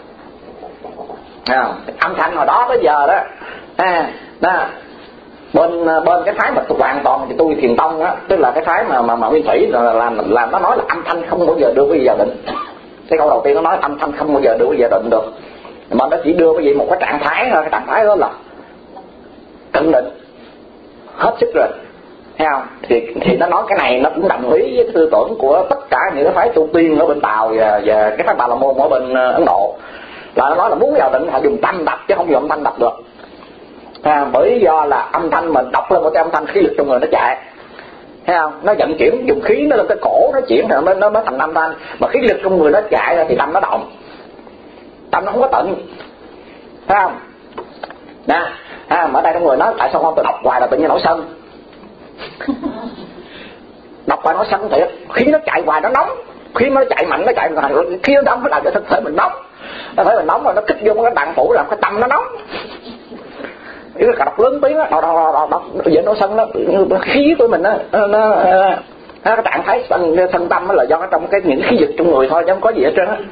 À, âm thanh hồi đó tới giờ đó, à, đó bên bên cái phái mà tôi hoàn toàn thì tôi thiền tông á, tức là cái phái mà mà mà nguyên thủy là làm làm nó nói là âm thanh không bao giờ đưa quý vị vào định. Cái câu đầu tiên nó nói âm thanh không bao giờ đưa quý vị vào định được, mà nó chỉ đưa quý vị một cái trạng thái thôi. Cái trạng thái đó là cận định hết sức rồi, thấy không? Thì thì nó nói cái này nó cũng đồng ý với cái tư tưởng của tất cả những cái phái tu tiên ở bên Tàu và, và cái phái Bà La Môn ở bên Ấn Độ, là nó nói là muốn vào định họ dùng tâm đọc chứ không dùng âm thanh đọc được. À, bởi do là âm thanh mình đọc lên một cái âm thanh, khí lực trong người nó chạy, thấy không? Nó vận chuyển dùng khí nó lên cái cổ nó chuyển rồi nó nó thành âm thanh, mà khí lực trong người nó chạy ra thì tâm nó động, tâm nó không có tận, thấy không? Nè, à, mà ở đây trong người nói tại sao không tôi đọc hoài là tự nhiên nổi sân. Đọc hoài nó sân thiệt, khí nó chạy hoài nó nóng, khí nó chạy mạnh nó chạy hoài, khí nó nóng nó làm cho thân thể mình nóng, thân thể mình nóng rồi nó kích vô cái đạn phủ làm cái tâm nó nóng. Cái đọc lớn tiếng á, đọc đọc đọc đọc dễ nổi sân đó, khí của mình á, nó, nó cái trạng thái sân sân tâm là do trong cái những khí dịch trong người thôi chứ không có gì hết trơn á.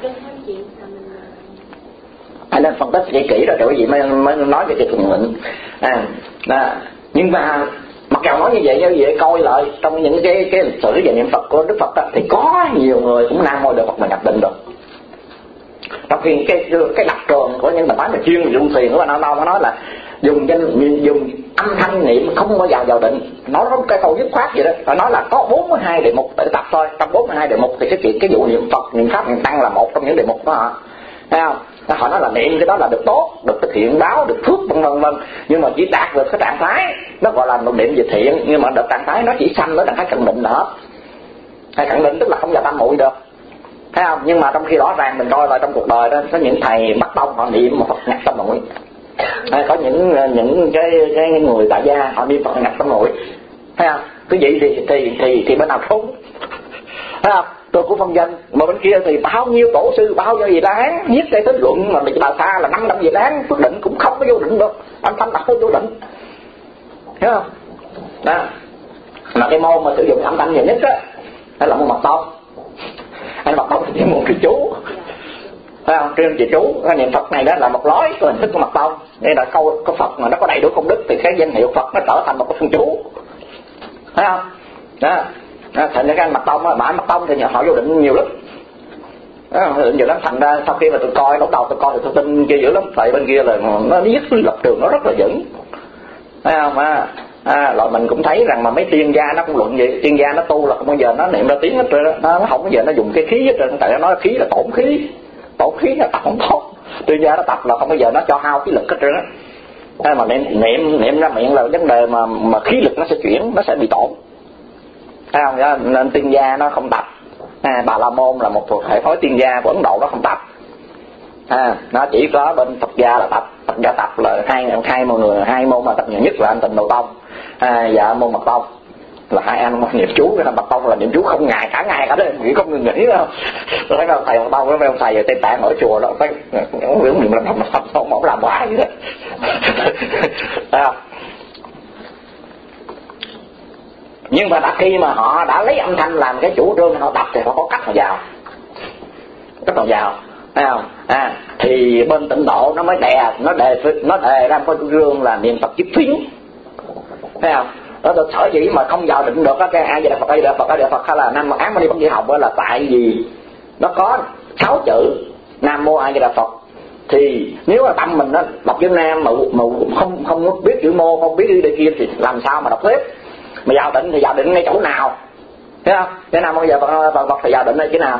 Anh nên phân tích kỹ kỹ rồi rồi cái gì mới mới nói về cái thuận nguyện. À, à, nhưng mà Mặc dù nói như vậy, như vậy coi lại trong những cái cái lịch sử về niệm Phật của Đức Phật đó, thì có nhiều người cũng nam mô Đại Phật mà nhập định được. Trong khi cái cái đặc trường của những bài phái mà chuyên dùng thiền của nó nó nói là dùng danh dùng âm thanh niệm không bao giờ vào định. Nói trong cái câu dứt khoát vậy đó, phải nói là có bốn mươi hai đề mục tự tập thôi. Trong bốn mươi hai đề mục thì cái chuyện cái vụ niệm Phật, niệm Pháp, niệm Tăng là một trong những đề mục đó hả? Thấy không? Họ nói là niệm cái đó là được tốt, được cái thiện báo, được phước vân vân vân, nhưng mà chỉ đạt được cái trạng thái nó gọi là một niệm về thiện, nhưng mà được trạng thái nó chỉ sanh ở trạng thái khẳng định nữa. Hay khẳng định tức là không vào tâm muội được. Thấy không? Nhưng mà trong khi rõ ràng mình coi lại trong cuộc đời đó, có những thầy Bắc Tông họ niệm mà Phật nhập tâm muội. Hay có những những cái cái người tại gia họ niệm Phật nhập tâm muội. Thấy không? Cái vậy thì thì thì thì bên nào trốn? Thấy không? Tôi cũng phân dân, mà bên kia thì bao nhiêu tổ sư, bao nhiêu gì đáng viết cái kết luận mà bị bà ta là năm năm gì đáng, quyết định cũng không có vô định được, anh thanh đặt không vô định. Thấy không? Đó. Mà cái môn mà sử dụng âm thanh nhiều nhất á, đó là môn Mật Tông. Anh Mật Tông thì môn trì chú. Thấy không? Trên trì chú, cái niệm Phật này đó là một lối của hình thức của Mật Tông. Đây là câu có Phật mà nó có đầy đủ công đức thì cái danh hiệu Phật nó trở thành một cái phần chú. Thấy không? Đó. À, thành ra cái anh Mật Tông á, mà anh Mật Tông thì họ vô định nhiều lắm. Đó, định nhiều lắm, thành ra sau khi mà tôi coi, lúc đầu tôi coi thì tôi tin kia dữ lắm, tại bên kia là nó biết lập trường nó rất là vững. Thấy không? À, à, loại mình cũng thấy rằng mà mấy tiên gia nó cũng luận vậy, tiên gia nó tu là không bao giờ nó niệm ra tiếng hết rồi đó, nó, nó không bao giờ nó dùng cái khí hết rồi, tại nó nói khí là tổn khí, tổn khí là tập không tốt. Tiên gia nó tập là không bao giờ nó cho hao khí lực hết rồi đó. Thế mà niệm niệm niệm ra miệng là vấn đề mà mà khí lực nó sẽ chuyển, nó sẽ bị tổn. Thấy không? Nên tiên gia nó không tập. À, Bà La Môn là một thuộc hệ phái tiên gia của Ấn Độ, nó không tập. À, nó chỉ có bên Phật gia là tập. Phật gia tập là hai hai môn người, hai môn mà tập nhiều nhất là anh Tịnh Độ Tông, à, và môn Mật Tông là hai anh niệm chú. Cái Mật Tông là niệm chú không ngày cả ngày cả đêm, nghĩ không ngừng nghỉ đâu. Tôi thấy thầy Mật Tông với ông thầy ở Tây Tạng ở chùa đó, thấy ông niệm làm Mật Tông không ông làm quá vậy đó. Thấy không? Nhưng mà đã khi mà họ đã lấy âm thanh làm cái chủ trương họ tập thì họ có cách họ vào, cách họ vào, thấy không? À, thì bên Tịnh Độ nó mới đè, nó đề nó đề ra một chủ trương là niệm Phật chiếc phiến, thấy không? Đó tôi sở dĩ mà không vào định được đó, cái ai vậy Phật, ai vậy Phật, ai vậy Phật hay là Nam Án Mani Bất Di Học là tại vì nó có sáu chữ Nam Mô A Di Đà Phật. Thì nếu mà tâm mình nó đọc chữ Nam mà mà không không biết chữ Mô, không biết chữ đây kia thì làm sao mà đọc tiếp? Mà vào định thì vào định ngay chỗ nào? Thấy không? Cái nào bây giờ Phật, Phật, Phật thì vào định ở chỗ nào?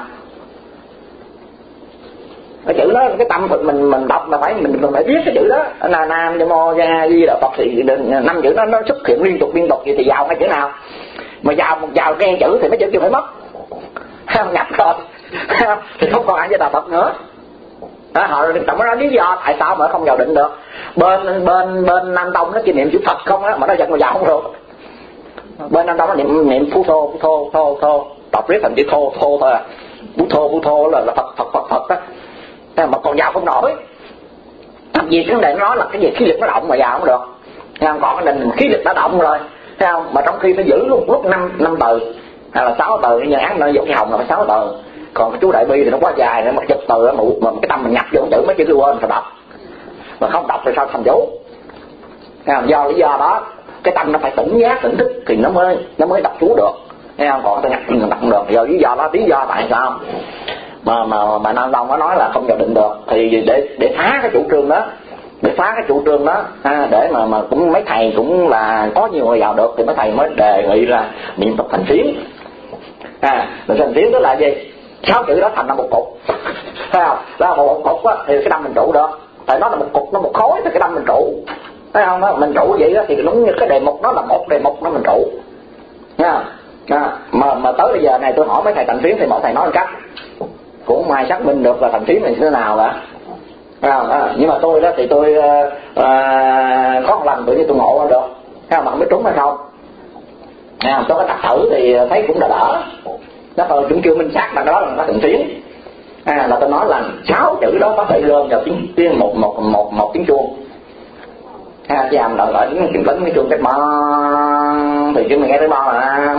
Cái chữ đó, cái tâm Phật mình mình đọc là phải mình, mình phải biết cái chữ đó là Nam Mô A Di Đà Phật, thì năm chữ đó nó xuất hiện liên tục liên tục vậy thì vào ngay chữ nào? Mà vào một vào cái chữ thì mấy chữ kia phải mất, không nhập rồi, thì không còn ai với Đà Phật nữa. Đó, họ tổng nói lý do tại sao mà không vào định được. Bên bên bên Nam Tông nó chỉ niệm chữ Phật không á, mà nó vẫn mà vào không được. Bên Nam Tông nó niệm niệm phú thô phú thô thô thô, đọc riết thành chữ thô thô thôi à. Phú thô phú thô là, là Phật Phật Phật Phật á, mà còn vào không nổi. Thậm chí vấn đề nó nói là cái gì khí lực nó động mà vào không được. Nghe còn cái định khí lực đã động rồi, thấy không? Mà trong khi nó giữ lúc lúc năm năm từ hay là sáu từ, như án nó dụ cái hồng là phải sáu từ. Còn cái chú Đại Bi thì nó quá dài nữa, mà chụp từ á, mà cái tâm mình nhập vô chữ mấy chữ quên phải đọc. Mà không đọc thì sao thành chú. Thấy không? Do lý do đó cái tâm nó phải tỉnh giác tỉnh thức thì nó mới nó mới đọc chú được. Thấy không? Còn tôi nhập mình đọc không được. Do lý do đó, lý do tại sao mà mà mà Nam Tông nó nói là không vào định được, thì để để phá cái chủ trương đó, để phá cái chủ trương đó, ha, để mà mà cũng mấy thầy cũng là có nhiều người vào được thì mấy thầy mới đề nghị là niệm Phật thành phiến. À, niệm thành phiến đó là gì? Sáu chữ đó thành ra một cục, thấy không? Đó là một cục á thì cái tâm mình trụ được. Tại nó là một cục, nó một khối thì cái tâm mình trụ, thấy không? Đó, mình trụ vậy đó thì đúng như cái đề mục đó là một đề mục nó mình trụ, nha. À, mà mà tới bây giờ này tôi hỏi mấy thầy thành phiến thì mọi thầy nói một cách cũng không ai xác minh được là thành phiến này như thế nào cả. À, à, nhưng mà tôi đó thì tôi à, có một lần tự nhiên tôi ngộ ra được, thấy không? Mà không biết trúng hay không. À, tôi có tập thử thì thấy cũng đỡ đỡ. Đó thôi chúng kêu minh xác là đó là nó thành phiến. À, là tôi nói là sáu chữ đó có thể gom vào tiếng tiếng một một một một tiếng chuông. Ha, chứ làm đợi đợi tiếng tính cái chuông cái bo thì chứ mình nghe tới bo là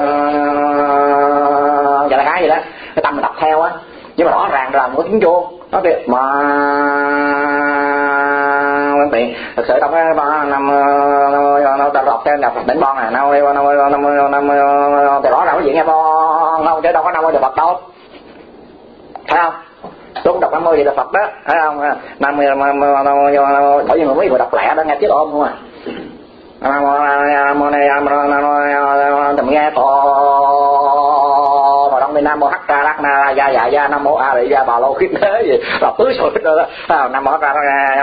giờ là cái gì đó, cái tâm mình đọc theo á, nhưng mà rõ ràng là một tiếng chuông nó kêu mà thì này thật sự đọc cái năm nó đọc theo đọc đánh bon à năm năm năm năm từ đó đâu có gì nghe bon không chứ đâu có năm mươi Phật đâu, thấy không? Tôi đọc năm mươi là Phật đó, thấy không? năm mươi bởi vì mấy người đọc lẹ đó nghe tiếng ôm không à. Tầm nghe to mà đông nam mô hắc ca đắc na gia dạ gia nam mô a di đà bà lô khiết thế gì đọc tứ rồi đó, nam mô hắc ca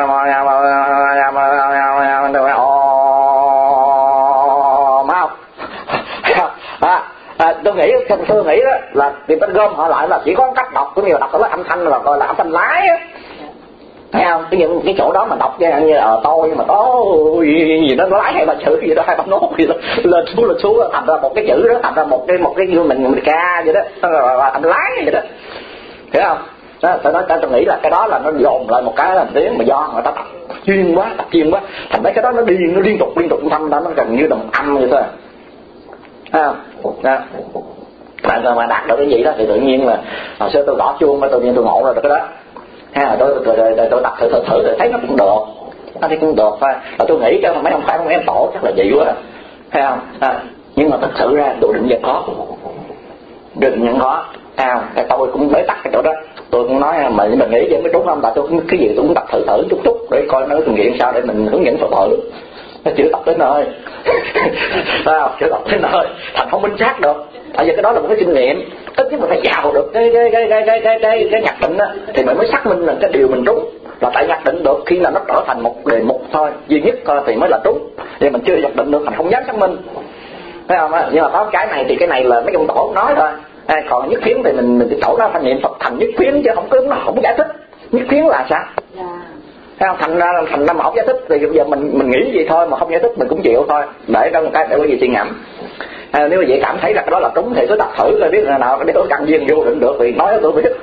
À, tôi nghĩ tôi nghĩ đó là thì bên gom họ lại là chỉ có cách đọc cũng như là đọc cái âm thanh là gọi là âm thanh lái á, thấy không? Cái những cái chỗ đó mà đọc như như là tôi mà tôi gì đó nó lái hai ba chữ gì đó hai ba nốt gì đó lên xuống lên xuống thành ra một cái chữ đó thành ra một cái một cái như mình mình ca vậy đó là âm lái vậy đó, hiểu không? Đó, tôi nói tôi nghĩ là cái đó là nó dồn lại một cái là tiếng mà do người ta tập chuyên quá tập chuyên quá thành mấy cái đó nó đi nó liên tục liên tục thăm đó nó gần như đồng âm vậy thôi. À, đó. Bạn mà đạt được cái gì đó thì tự nhiên là hồi xưa tôi gõ chuông mà tự nhiên tôi ngộ rồi được cái đó. Ha, tôi tôi tôi, tôi, tôi tập thử thử thử thì thấy nó cũng được, nó thấy cũng được thôi. Và tôi nghĩ cho mấy ông phải không em tổ chắc là vậy quá, thấy không? À, nhưng mà thật sự ra tôi định nhận khó, định nhận khó. À, cái tôi cũng bế tắc cái chỗ đó. Tôi cũng nói mà mình nghĩ vậy mới đúng không? Tại tôi cái gì tôi cũng tập thử thử chút chút để coi nó kinh nghiệm sao để mình hướng dẫn Phật tử. Nó chưa tập đến nơi, sao chưa tập đến nơi thành không minh xác được. Tại vì cái đó là một cái kinh nghiệm, tất nhiên mình phải vào được cái cái cái cái cái cái cái, cái nhạc định đó, thì mình mới xác minh là cái điều mình trúng là tại nhạc định được khi là nó trở thành một đề mục thôi duy nhất thôi thì mới là trúng. Thì mình chưa nhạc định được thành không dám xác minh, thấy không? Nhưng mà có cái này thì cái này là mấy ông tổ nói thôi. À, còn nhất phiến thì mình mình tổ nó thành niệm Phật thành nhất phiến chứ không cứ nó không giải thích nhất phiến là sao? Yeah. Thấy không? Thành ra thành ra mà không giải thích thì bây giờ mình mình nghĩ gì thôi mà không giải thích mình cũng chịu thôi, để đâu một cái để có gì suy ngẫm. À, nếu mà vậy cảm thấy là cái đó là đúng thì cứ đặt thử coi biết là nào cái đó căn duyên vô định được thì nói tôi biết.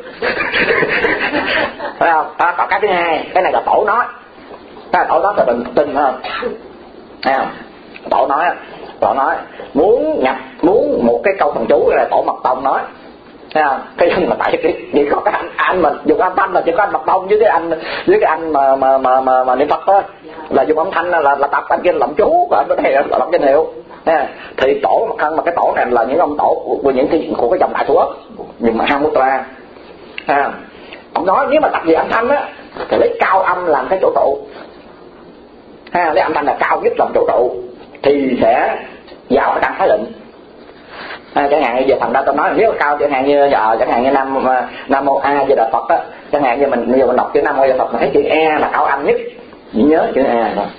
Thấy không? À, còn cái thứ hai cái này là tổ nói, cái tổ nói là mình tin hơn. Thấy không? Tổ nói tổ nói muốn nhập muốn một cái câu thần chú là tổ Mật Tông nói. Thấy không? Cái mà tại cái chỉ có cái anh anh mình dùng âm thanh là chỉ có anh Mật Tông với cái anh với cái anh mà mà mà mà, mà niệm Phật thôi là dùng âm thanh là là tập anh kia làm chú và anh bên này là làm danh hiệu. À, thì tổ một thân mà cái tổ này là những ông tổ của, của những cái của cái dòng Đại Thủ Ấn nhưng mà Mahamudra. À, ông nói nếu mà tập về âm thanh á thì lấy cao âm làm cái chỗ trụ, ha, lấy âm thanh là cao nhất làm chỗ trụ thì sẽ vào ở trong thái định. À, chẳng hạn như giờ thành ra tôi nói nếu cao chẳng hạn như giờ chẳng hạn như nam nam mô a di đà Phật á, chẳng hạn như mình bây giờ mình đọc chữ nam mô a di đà Phật mình thấy chữ e là cao âm nhất, chỉ nhớ chữ e thôi.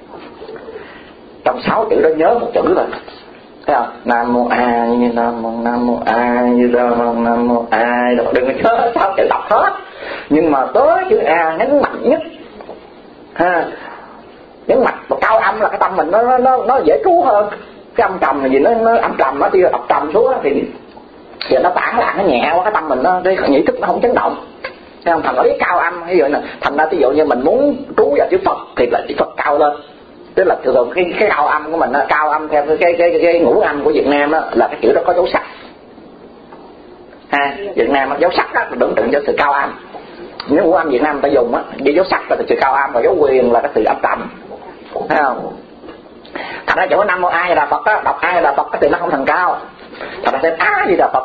Trong sáu chữ đó nhớ một chữ thôi, thấy không? Nam mô a như nam mô nam mô a như nam mô a, đừng có nhớ sáu chữ đọc hết, nhưng mà tới chữ a nhấn mạnh nhất, ha, nhấn mạnh và cao âm là cái tâm mình nó nó nó dễ trú hơn. Cái âm trầm là gì nó nó âm trầm nó đi đọc trầm xuống thì giờ nó tản lạc nó nhẹ quá cái tâm mình nó cái nhĩ thức nó không chấn động. Thấy không? Thành nó lấy cao âm ví dụ là thành ra ví dụ như mình muốn trú vào chữ Phật thì là chữ Phật cao lên. Tức là thường cái cái cao âm của mình đó, cao âm theo cái cái cái, cái ngũ âm của Việt Nam đó là cái chữ đó có dấu sắc. Ha, Việt Nam dấu sắc đó là tượng trưng cho sự cao âm. Nếu ngũ âm Việt Nam người ta dùng á, với dấu sắc là sự cao âm và dấu quyền là cái sự âm trầm. Thấy không? Thành ra chỗ Nam Mô A Di Đà Phật á, đọc A Di Đà Phật thì nó không thành cao. Thành ra xem A Di Đà Phật.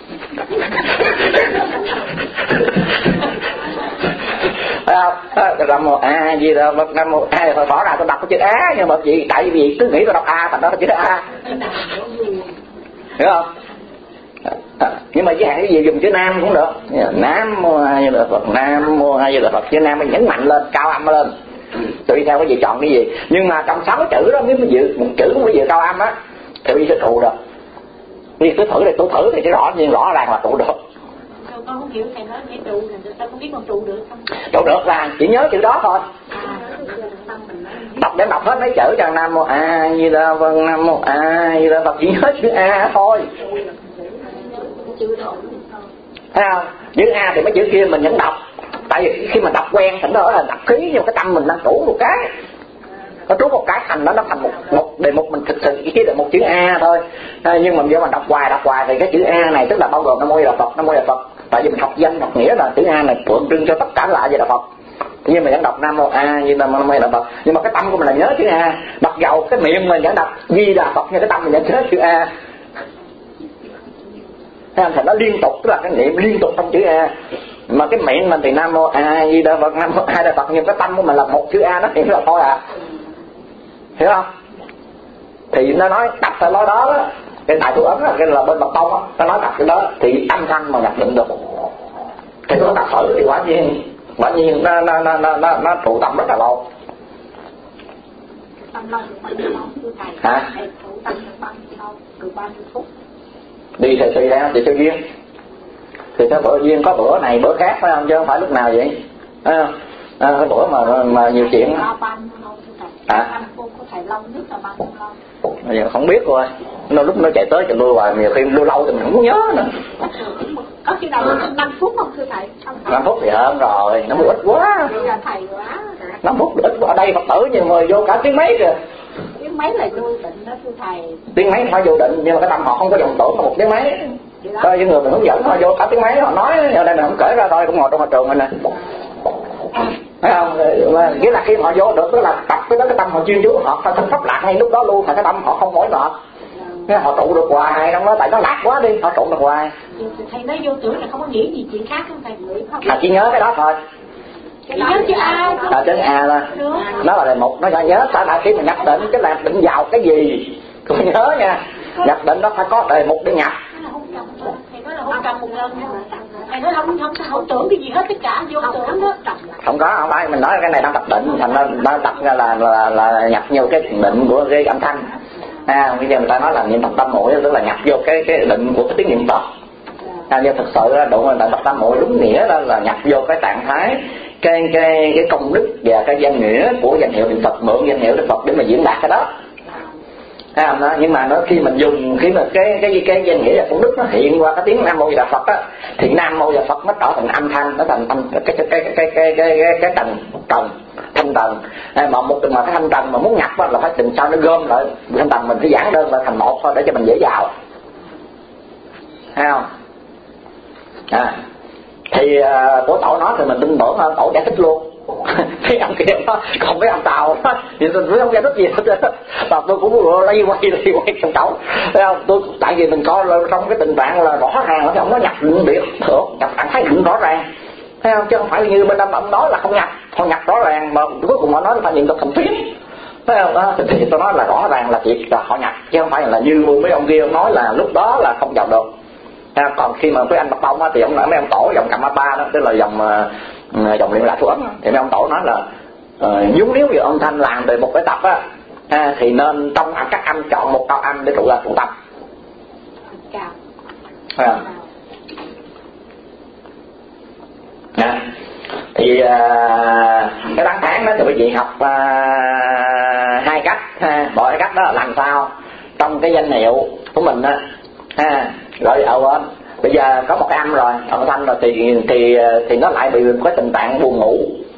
Nam Mô A Di Đà Phật, Nam Mô A Di Đà Phật, rõ ràng tôi đọc cái chữ A nhưng mà vì tại vì cứ nghĩ tôi đọc A thành đó là chữ A. Hiểu không? À, nhưng mà với hạn cái gì dùng chữ Nam cũng được. Nam Mô A Di Đà Phật, Nam Mô A Di Đà Phật, chữ Nam mới nhấn mạnh lên, cao âm lên. Tùy theo cái gì chọn cái gì. Nhưng mà trong sáu chữ đó nếu mà dự một chữ cũng phải dự cao âm á thì bây giờ trụ được. Vì cứ thử thì tôi thử thì cái rõ nhiên rõ ràng là trụ được. Con không hiểu thầy nói nghe trụ thì sao không biết con trụ được không? Trụ được là chỉ nhớ chữ đó thôi. Đọc để đọc hết mấy chữ cho Nam Mô A Di Đà Phật, Nam Mô A Di Đà Phật, chỉ nhớ chữ A thôi. Thấy không? Chữ A thì mấy chữ kia mình vẫn đọc. Tại vì khi mà đọc quen thành đó là đọc khí nhưng cái tâm mình đang trú một cái. Nó trú một cái thành đó nó thành một, một đề mục mình thực sự chỉ đề mục chữ A thôi. À, nhưng mà nếu mà đọc hoài đọc hoài thì cái chữ A này tức là bao gồm Nam Mô A Di Đà Phật, Nam Mô A Di Đà Phật. Tại vì mình học danh học nghĩa là chữ A này tượng trưng cho tất cả là A Di Đà Phật. nhưng mà vẫn đọc Nam Mô A Di Đà Phật, nhưng mà cái tâm của mình là nhớ chữ A. Mặc dầu cái miệng mình vẫn đọc Di Đà Phật nhưng cái tâm mình vẫn nhớ chữ A. Thành nó liên tục, tức là cái niệm liên tục trong chữ A. Mà cái miệng mình thì Nam Mô A Di Đà Phật, Nam Mô A Di Đà Phật, nhưng cái tâm của mình là một chữ A, nó hiện là thôi à. Hiểu không? Thì nó nói tập theo lối đó đó. Cái đại thủ ấn là cái là bên Bậc Tông á, nó nói tập cái đó thì âm thanh mà nhập định được. Thì nó tập thử thì quả nhiên, quả nhiên nó nó nó nó nó, nó trụ tâm rất là lâu. Tâm lâu được bao nhiêu lâu thưa thầy? Hả? Thầy trụ tâm được bao nhiêu lâu? Được bao nhiêu phút? Đi thì tùy ra, tùy theo duyên. Thì theo bữa duyên có bữa này bữa khác phải không, chứ không phải lúc nào vậy. À, à, cái bữa mà mà nhiều chuyện. Bao nhiêu lâu thưa thầy? À. Năm phút có thầy lâu nhất là bao nhiêu lâu? Bây giờ không biết rồi, nó lúc nó chạy tới chạy lui hoài, nhiều khi lâu lâu thì mình không nhớ nữa. Có khi nào năm phút không thưa thầy? năm phút thì hơn rồi, nó ít quá. Là thầy quá. năm phút ít quá, ở đây Phật tử nhiều người vô cả tiếng mấy kìa. Tiếng mấy là vô định đó thưa thầy. Tiếng mấy phải vô định, nhưng mà cái tâm họ không có vọng tưởng có một tiếng mấy. Coi những người mình hướng dẫn họ vô cả tiếng mấy, họ nói ở đây mình không kể ra thôi, cũng ngồi trong hội trường mình nè. Thấy không? Nghĩa là khi họ vô được, tức là tập cái đó cái tâm họ chuyên chú, họ phải thân pháp lạc ngay lúc đó luôn, mà cái tâm họ không mỏi mệt. Cái họ trụ được hoài trong đó, tại nó lạc quá đi, họ trụ được hoài. Thầy nói vô tưởng là không có nghĩ gì chuyện khác không thầy, nghĩ không? Là chỉ nhớ cái đó thôi. Cái đó chữ A thôi. Là chữ A thôi. Nó là đề mục, nó phải nhớ. Tại khi mà nhập định, cái là định vào cái gì cũng nhớ nha. Nhập định nó phải có đề mục để nhập. Thầy nói là không cầm một lần. Thầy nói không không không tưởng cái gì hết, tất cả vô tưởng đó. Không có, không phải, mình nói cái này đang tập định, thành ra nó tập ra là, là là nhập vô cái định của cái âm thanh. À, bây giờ người ta nói là niệm Phật tâm muội, tức là nhập vô cái cái định của cái tiếng niệm Phật. À, nhưng thực sự là đúng rồi, tại Phật tâm muội đúng nghĩa đó là nhập vô cái trạng thái cái cái cái công đức và cái danh nghĩa của danh hiệu niệm Phật, mượn danh hiệu Đức Phật để mà diễn đạt cái đó. À, nó, nhưng mà nó khi mình dùng khi mà cái cái cái danh nghĩa và công đức nó hiện qua cái tiếng Nam Mô Di Đà Phật á, thì Nam Mô Di Đà Phật nó trở thành âm thanh, nó thành âm cái cái cái cái cái cái cái, cái, cái tầng tầng thanh tầng. À, mà một mà cái thanh tầng mà muốn nhập á, là phải tìm sao nó gom lại thanh tầng mình phải giảng đơn lại thành một thôi để cho mình dễ vào. Thấy không? À, thì uh, của tổ nói thì mình tin tưởng hơn, tổ giải thích luôn. Cái ông kia đó, còn mấy ông Tàu đó, thì tôi không giải thích gì hết. Và tôi cũng lây quay lây quay trong cậu. Thấy không? Tôi tại vì mình coi trong cái tình trạng là rõ ràng là ông nó nhập định biệt được, nhập trạng thái định rõ ràng. Thấy không? Chứ không phải như bên ông ông nói là không nhập, không nhập rõ ràng mà cuối cùng họ nói là phải niệm Phật thành tiếng. Thấy không? Đó, thì tôi nói là rõ ràng là việc là họ nhập, chứ không phải là như mấy ông kia ông nói là lúc đó là không vào được. À, còn khi mà với anh Bậc Tông á, thì ông mấy ông tổ dòng Cầm Ba đó, tức là dòng uh, dòng Liên Lạc Thủ Ấn, thì mấy ông tổ nói là uh, nhúng nếu như âm thanh làm về một cái tập á, à, thì nên trong các âm chọn một cao âm để trụ ra trụ tập. À. À. Thì uh, cái bán tháng đó thì quý vị học uh, hai cách ha, bỏ cái cách đó là làm sao trong cái danh hiệu của mình á, ha, rồi ở bên bây giờ có một cái âm rồi, âm thanh rồi thì thì thì nó lại bị cái tình trạng buồn ngủ.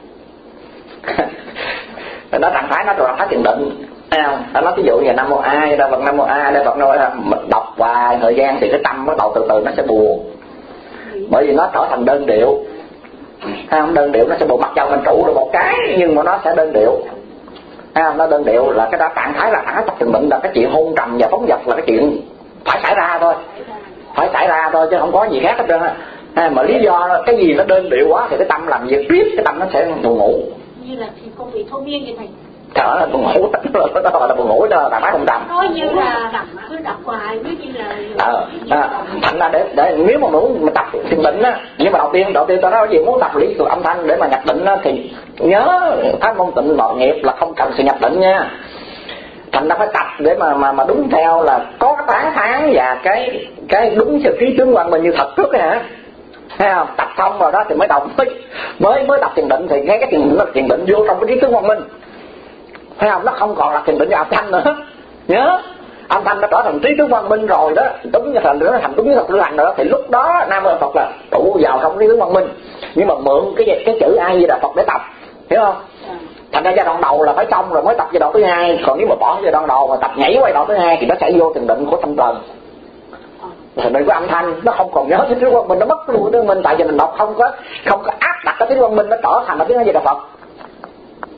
Nó trạng thái nó trạng thái thiền định, thấy không? Nó nói ví dụ như Nam Mô A Di Đà Phật, Nam Mô A Di Đà Phật, nói mình đọc vài thời gian thì cái tâm bắt đầu từ từ nó sẽ buồn, bởi vì nó trở thành đơn điệu. Thấy không? Đơn điệu nó sẽ buồn, mặc dầu mình trụ được một cái nhưng mà nó sẽ đơn điệu. Thấy không? Nó đơn điệu là cái đó trạng thái là trạng thái thiền định, là cái chuyện hôn trầm và phóng dật là cái chuyện phải xảy ra thôi, phải xảy ra thôi chứ không có gì khác hết trơn á. À, mà lý do cái gì nó đơn điệu quá thì cái tâm làm việc tiếp, cái tâm nó sẽ buồn ngủ. Như là thì con bị thôi miên vậy thầy. Trời ơi, buồn ngủ đó gọi là buồn ngủ đó, là phải không trầm. Nói như là cứ đọc hoài, ví như là. Ờ, à, thành ra để để nếu mà muốn mà tập thiền định á, nhưng mà đầu tiên đầu tiên tôi nói gì muốn tập lý từ âm thanh để mà nhập định á, thì nhớ Pháp môn tịnh nội nghiệp là không cần sự nhập định nha. Thành ra phải tập để mà mà mà đúng theo là có cái tán thán và cái cái đúng theo trí tướng quan mình như thật trước hả? Thấy không? Tập xong rồi đó thì mới đồng mới mới mới tập thiền định, thì ngay cái thiền định là thiền định vô trong cái trí tướng quan minh. Thấy không? Nó không còn là thiền định âm thanh nữa. Nhớ âm thanh nó trở thành trí tướng quan minh rồi đó, đúng như thành nó thành đúng như thật lưu hành nữa, thì lúc đó Nam Mô Phật là trụ vào trong trí tướng quan minh, nhưng mà mượn cái cái chữ A Di Đà Phật để tập, hiểu không? Thành ra giai đoạn đầu là phải xong rồi mới tập giai đoạn thứ hai, còn nếu mà bỏ giai đoạn đầu mà tập nhảy qua giai đoạn thứ hai thì nó sẽ vô thiền định của tâm trần. Thiền định của âm thanh nó không còn nhớ cái tiếng quang minh, nó mất luôn tiếng mình, tại vì mình đọc không có không có áp đặt cái tiếng quang minh, nó trở thành cái tiếng A Di Đà Phật.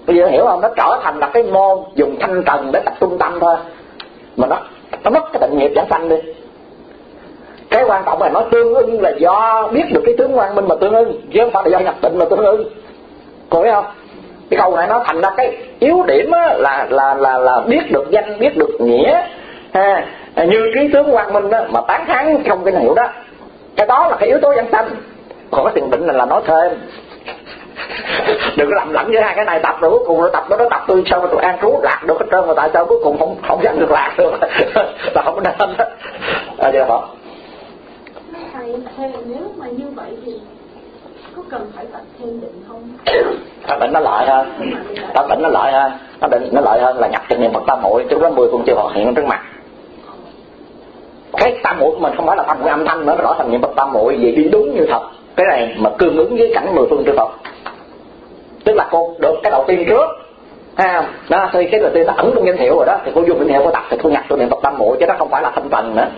Bây giờ hiểu không? Nó trở thành là cái môn dùng thanh trần để tập trung tâm thôi, mà nó nó mất cái tịnh nghiệp giảng sanh đi. Cái quan trọng là nó tương ưng là do biết được cái tướng quang minh mà tương ưng, chứ không phải là do nhập tịnh mà tương ưng. Cô biết không? Cái câu này nó thành ra cái yếu điểm là là là là biết được danh, biết được nghĩa ha, như cái tướng quang minh đó, mà tán thán không cái hiểu đó, cái đó là cái yếu tố giảng sanh. Còn cái tiền định là, là nói thêm. Đừng có lầm lẫn với hai cái này, tập rồi cuối cùng nó tập đó nó tập tôi sao mà tôi an trú lạc được hết trơn, mà tại sao cuối cùng không không dần được lạc được là không nên đó. À, vậy hả? Thầy, thầy nếu mà như vậy thì có cần phải tập thêm định không? Tập định nó lợi hơn, tập định nó lợi hơn, nó định nó lợi hơn là nhập trên niệm Phật tam muội, chứ đó mười phương chư Phật hiện trước mặt. Cái tam muội của mình không phải là tam muội âm thanh nữa, nó rõ thành niệm Phật tam muội vậy đi đúng như thật. Cái này mà tương ứng với cảnh mười phương chư Phật, tức là cô được cái đầu tiên trước ha, đó thì cái đầu tiên nó ẩn trong danh hiệu rồi đó, thì cô dùng danh hiệu cô tập thì cô nhập cho niệm Phật tam muội, chứ nó không phải là thanh tần nữa.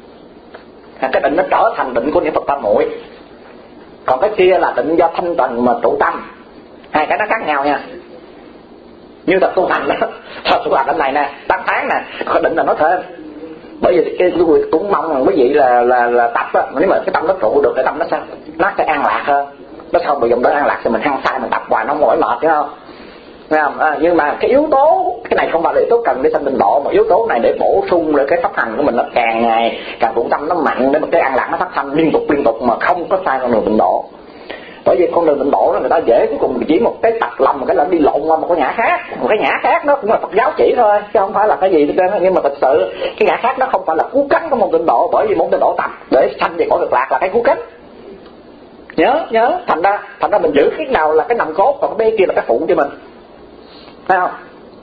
Cái định nó trở thành định của niệm Phật tam muội, còn cái kia là định do thanh tần mà trụ tâm, hai cái nó khác nhau nha. Như thật tu hành đó, thật tu hành cái này nè, tăng tháng nè, có định là nó thêm. Bởi vì cái tôi cũng mong rằng quý vị là là là tập á, nếu mà cái tâm nó trụ được, cái tâm nó sao nó sẽ an lạc hơn. Nó không bị dùng tới an lạc thì mình hăng sai mình tập hoài nó mỏi mệt, thấy không? Thấy không? À, nhưng mà cái yếu tố cái này không phải là yếu tố cần để sanh tịnh độ, mà yếu tố này để bổ sung để cái pháp hành của mình nó càng ngày càng tụng tâm nó mạnh, để mà cái an lạc nó phát thanh liên tục liên tục mà không có sai con đường tịnh độ. Bởi vì con đường tịnh độ đó người ta dễ cuối cùng chỉ một cái tập lầm một cái là đi lộn qua một cái ngã khác, một cái ngã khác đó cũng là Phật giáo chỉ thôi, chứ không phải là cái gì hết. Nhưng mà thực sự cái ngã khác nó không phải là cứu cánh của môn tịnh độ, bởi vì môn tịnh độ tập để sanh về cõi cực lạc là cái cứu cánh. Nhớ nhớ thành ra thành ra mình giữ cái nào là cái nằm cốt, còn cái kia là cái phụ cho mình, thấy không?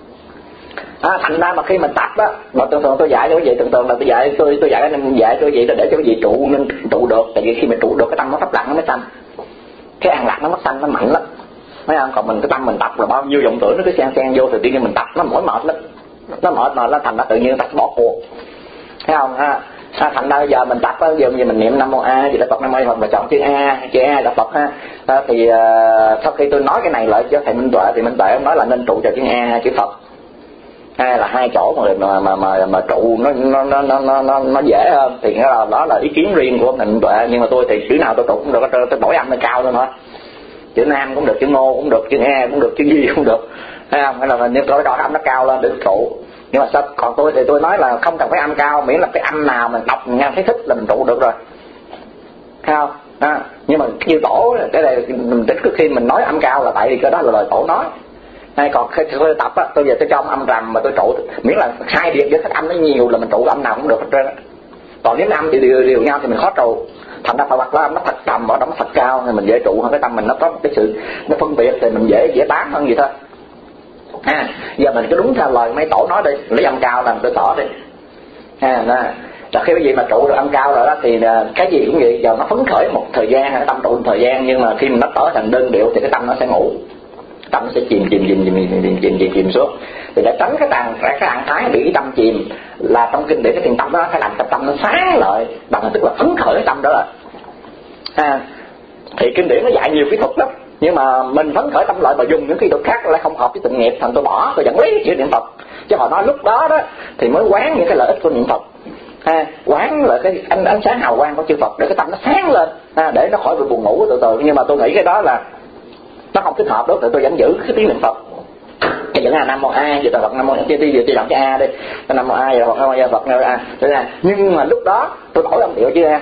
À, thành ra mà khi mình tập á, mà thường thường tôi dạy cho quý vị, thường thường là tôi dạy tôi tôi dạy nên dạy cho quý vị là để cho quý vị trụ nên trụ được, tại vì khi mình trụ được cái tâm nó thấp lặng nó mới sanh, cái an lạc nó mất sanh nó mạnh lắm, thấy không? Còn mình cái tâm mình tập là bao nhiêu vọng tưởng nó cứ xen xen vô, thì tự nhiên mình tập nó mỏi mệt lắm, nó mệt mà nó thành ra tự nhiên tập bỏ cuộc, thấy không ha? À, thành ra giờ mình tập á, giờ mình niệm Nam Mô A Di Đà Phật, Nam Mô A Di Đà Phật, mà chọn chữ A, chữ A là Phật ha. À, thì uh, sau khi tôi nói cái này lại cho thầy Minh Tuệ, thì Minh Tuệ ông nói là nên trụ cho chữ A, chữ Phật. A là hai chỗ mà mà mà mà, mà trụ nó nó nó nó nó nó dễ hơn, thì đó là đó là ý kiến riêng của mình Tuệ, nhưng mà tôi thì chữ nào tôi trụ cũng được, tôi đổi âm nó cao lên thôi. Chữ Nam cũng được, chữ Ngô cũng được, chữ A cũng được, chữ Di cũng được, thấy không? Hay là nếu tôi đổi âm nó cao lên để trụ. Nhưng mà sao còn tôi thì tôi nói là không cần phải âm cao, miễn là cái âm nào mình đọc nghe thấy thích là mình trụ được rồi, thấy không? À, nhưng mà như tổ cái này mình tính khi mình nói âm cao là tại vì cái đó là lời tổ nói. Hay còn khi tôi tập á, tôi về tôi cho ông âm rằm mà tôi trụ, miễn là hai điện với cái âm nó nhiều là mình trụ âm nào cũng được hết trơn á. Còn nếu âm thì đều đều nhau thì mình khó trụ, thành ra phải bật ra âm nó thật trầm và đóng thật cao thì mình dễ trụ hơn. Cái tâm mình nó có cái sự nó phân biệt thì mình dễ dễ bám hơn gì thôi. À, giờ mình cứ đúng theo lời mấy tổ nói đi, lấy âm cao làm tôi tỏ đi. À, đó. Là khi cái gì mà trụ được âm cao rồi đó thì cái gì cũng vậy, giờ nó phấn khởi một thời gian, cái tâm trụ một thời gian, nhưng mà khi mình nó trở thành đơn điệu thì cái tâm nó sẽ ngủ, tâm nó sẽ chìm chìm chìm chìm chìm chìm chìm, chìm, chìm xuống. Thì để tránh cái tàn cái trạng thái bị cái tâm chìm, là trong kinh điển cái thiền tâm đó phải làm cho tâm nó sáng lại, bằng tức là phấn khởi cái tâm đó rồi. À, thì kinh điển nó dạy nhiều kỹ thuật lắm, nhưng mà mình phấn khởi tâm lợi mà dùng những kỹ thuật khác lại không hợp với tịnh nghiệp, thành tôi bỏ, tôi vẫn lấy chữ niệm Phật. Chứ họ nói lúc đó đó thì mới quán những cái lợi ích của niệm Phật, à, quán là cái ánh, ánh sáng hào quang của chư Phật để cái tâm nó sáng lên, à, để nó khỏi bị buồn ngủ từ từ. Nhưng mà tôi nghĩ cái đó là nó không thích hợp đó, thì tôi vẫn giữ cái tiếng niệm Phật. Cái vẫn là Nam Mô A Di Đà Phật, Nam Mô Di Đà Phật, cái A đi, Nam Mô A Di Đà Phật, Nam Mô A Di Đà Phật, Nam Mô A Di Đà Phật. Nhưng mà lúc đó tôi đổi âm điệu chữ A,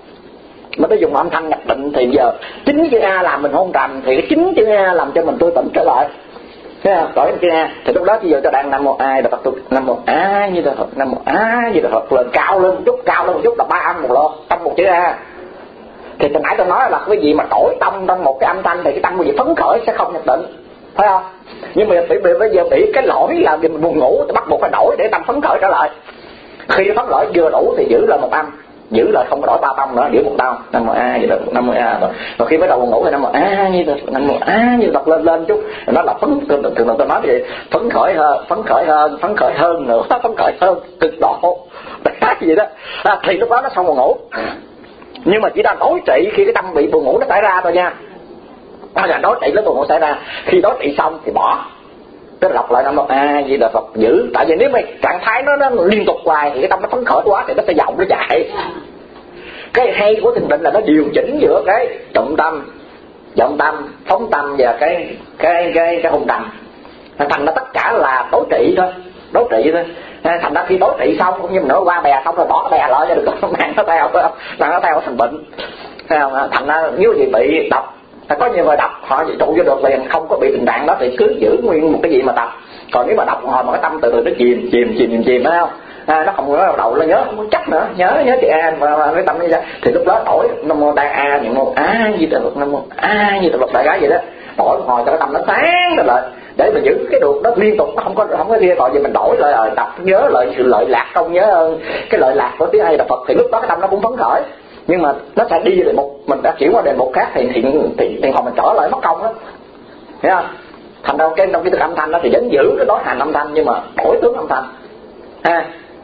mà tôi dùng âm thanh nhập định, thì giờ chính chữ A làm mình hôn trầm, thì cái chính chữ A làm cho mình tôi tỉnh trở lại. Thấy không? Đổi chữ A thì lúc đó bây giờ tôi đang Nam Mô A Di Đà Phật, Nam Mô A Di Đà Phật, Nam Mô A Di Đà Phật, lên cao lên một chút, cao lên một chút là ba âm một lượt trong một chữ A. Thì từ nãy tôi nói là cái gì mà đổi tâm trong một cái âm thanh thì cái tâm gì phấn khởi sẽ không nhập định, phải không? Nhưng mà bị, bị, bây giờ bị cái lỗi là vì mình buồn ngủ thì bắt buộc phải đổi để tâm phấn khởi trở lại. Khi phấn khởi vừa đủ thì giữ lại một âm, giữ lại không có đổi ba tâm nữa, giữ một tâm. Nam Mô A Di Đà Phật, Nam Mô A Di Đà Phật. Và khi bắt đầu buồn ngủ thì Nam Mô A Di Đà Phật, Nam Mô A Di Đà Phật lên lên chút. Nó là phấn, thường thường tôi nói thì phấn khởi hơn, phấn khởi hơn, phấn khởi hơn nữa, phấn khởi hơn cực độ. Cái gì đó. À, thì lúc đó nó xong buồn ngủ. Nhưng mà chỉ đang đối trị khi cái tâm bị buồn ngủ nó xảy ra thôi nha. Nó là đối trị lúc buồn ngủ xảy ra. Khi đối trị xong thì bỏ, Tức là đọc lại Nam Mô A Di Đà Phật giữ. Tại vì nếu mà trạng thái nó, nó liên tục hoài thì cái tâm nó phấn khởi quá thì nó sẽ vọng nó chạy. Cái hay của thiền định là nó điều chỉnh giữa cái trọng tâm, vọng tâm, phóng tâm và cái cái cái cái hùng tâm. Thành ra tất cả là đối trị thôi, đối trị thôi. Thành ra khi đối trị xong cũng như mình nói qua bè xong rồi bỏ cái bè lại cho được không, mang nó theo, mang nó theo thành bệnh. Thấy không? Thành ra nếu gì bị độc, có nhiều người đọc họ trụ vô được liền, không có bị tình trạng đó thì cứ giữ nguyên một cái gì mà tập. Còn nếu mà đọc hồi mà cái tâm từ từ nó chìm chìm chìm chìm chìm, phải không? À, nó không có đầu nó nhớ không có chắc nữa, nhớ nhớ chị A mà, mà cái tâm nó ra thì lúc đó đổi Nam Mô Đại A Niệm Mô A Di Đà Phật, Nam Mô A Di Đà Phật, đại gái vậy đó, đổi hồi cho cái tâm nó sáng rồi lại để mà giữ cái được nó liên tục, nó không có không có ria gọi gì mình đổi lại rồi đọc nhớ lại sự lợi lạc không nhớ cái lợi lạc của tiếng A Di Đà Phật thì lúc đó cái tâm nó cũng phấn khởi. Nhưng mà nó sẽ đi đề mục, mình đã chuyển qua đề mục khác thì thì thì, thì hồi mình trở lại mất công đó, thấy không? Thành đâu cái trong cái thức âm thanh đó thì vẫn giữ cái đối hành âm thanh nhưng mà đổi tướng âm thanh. Ha,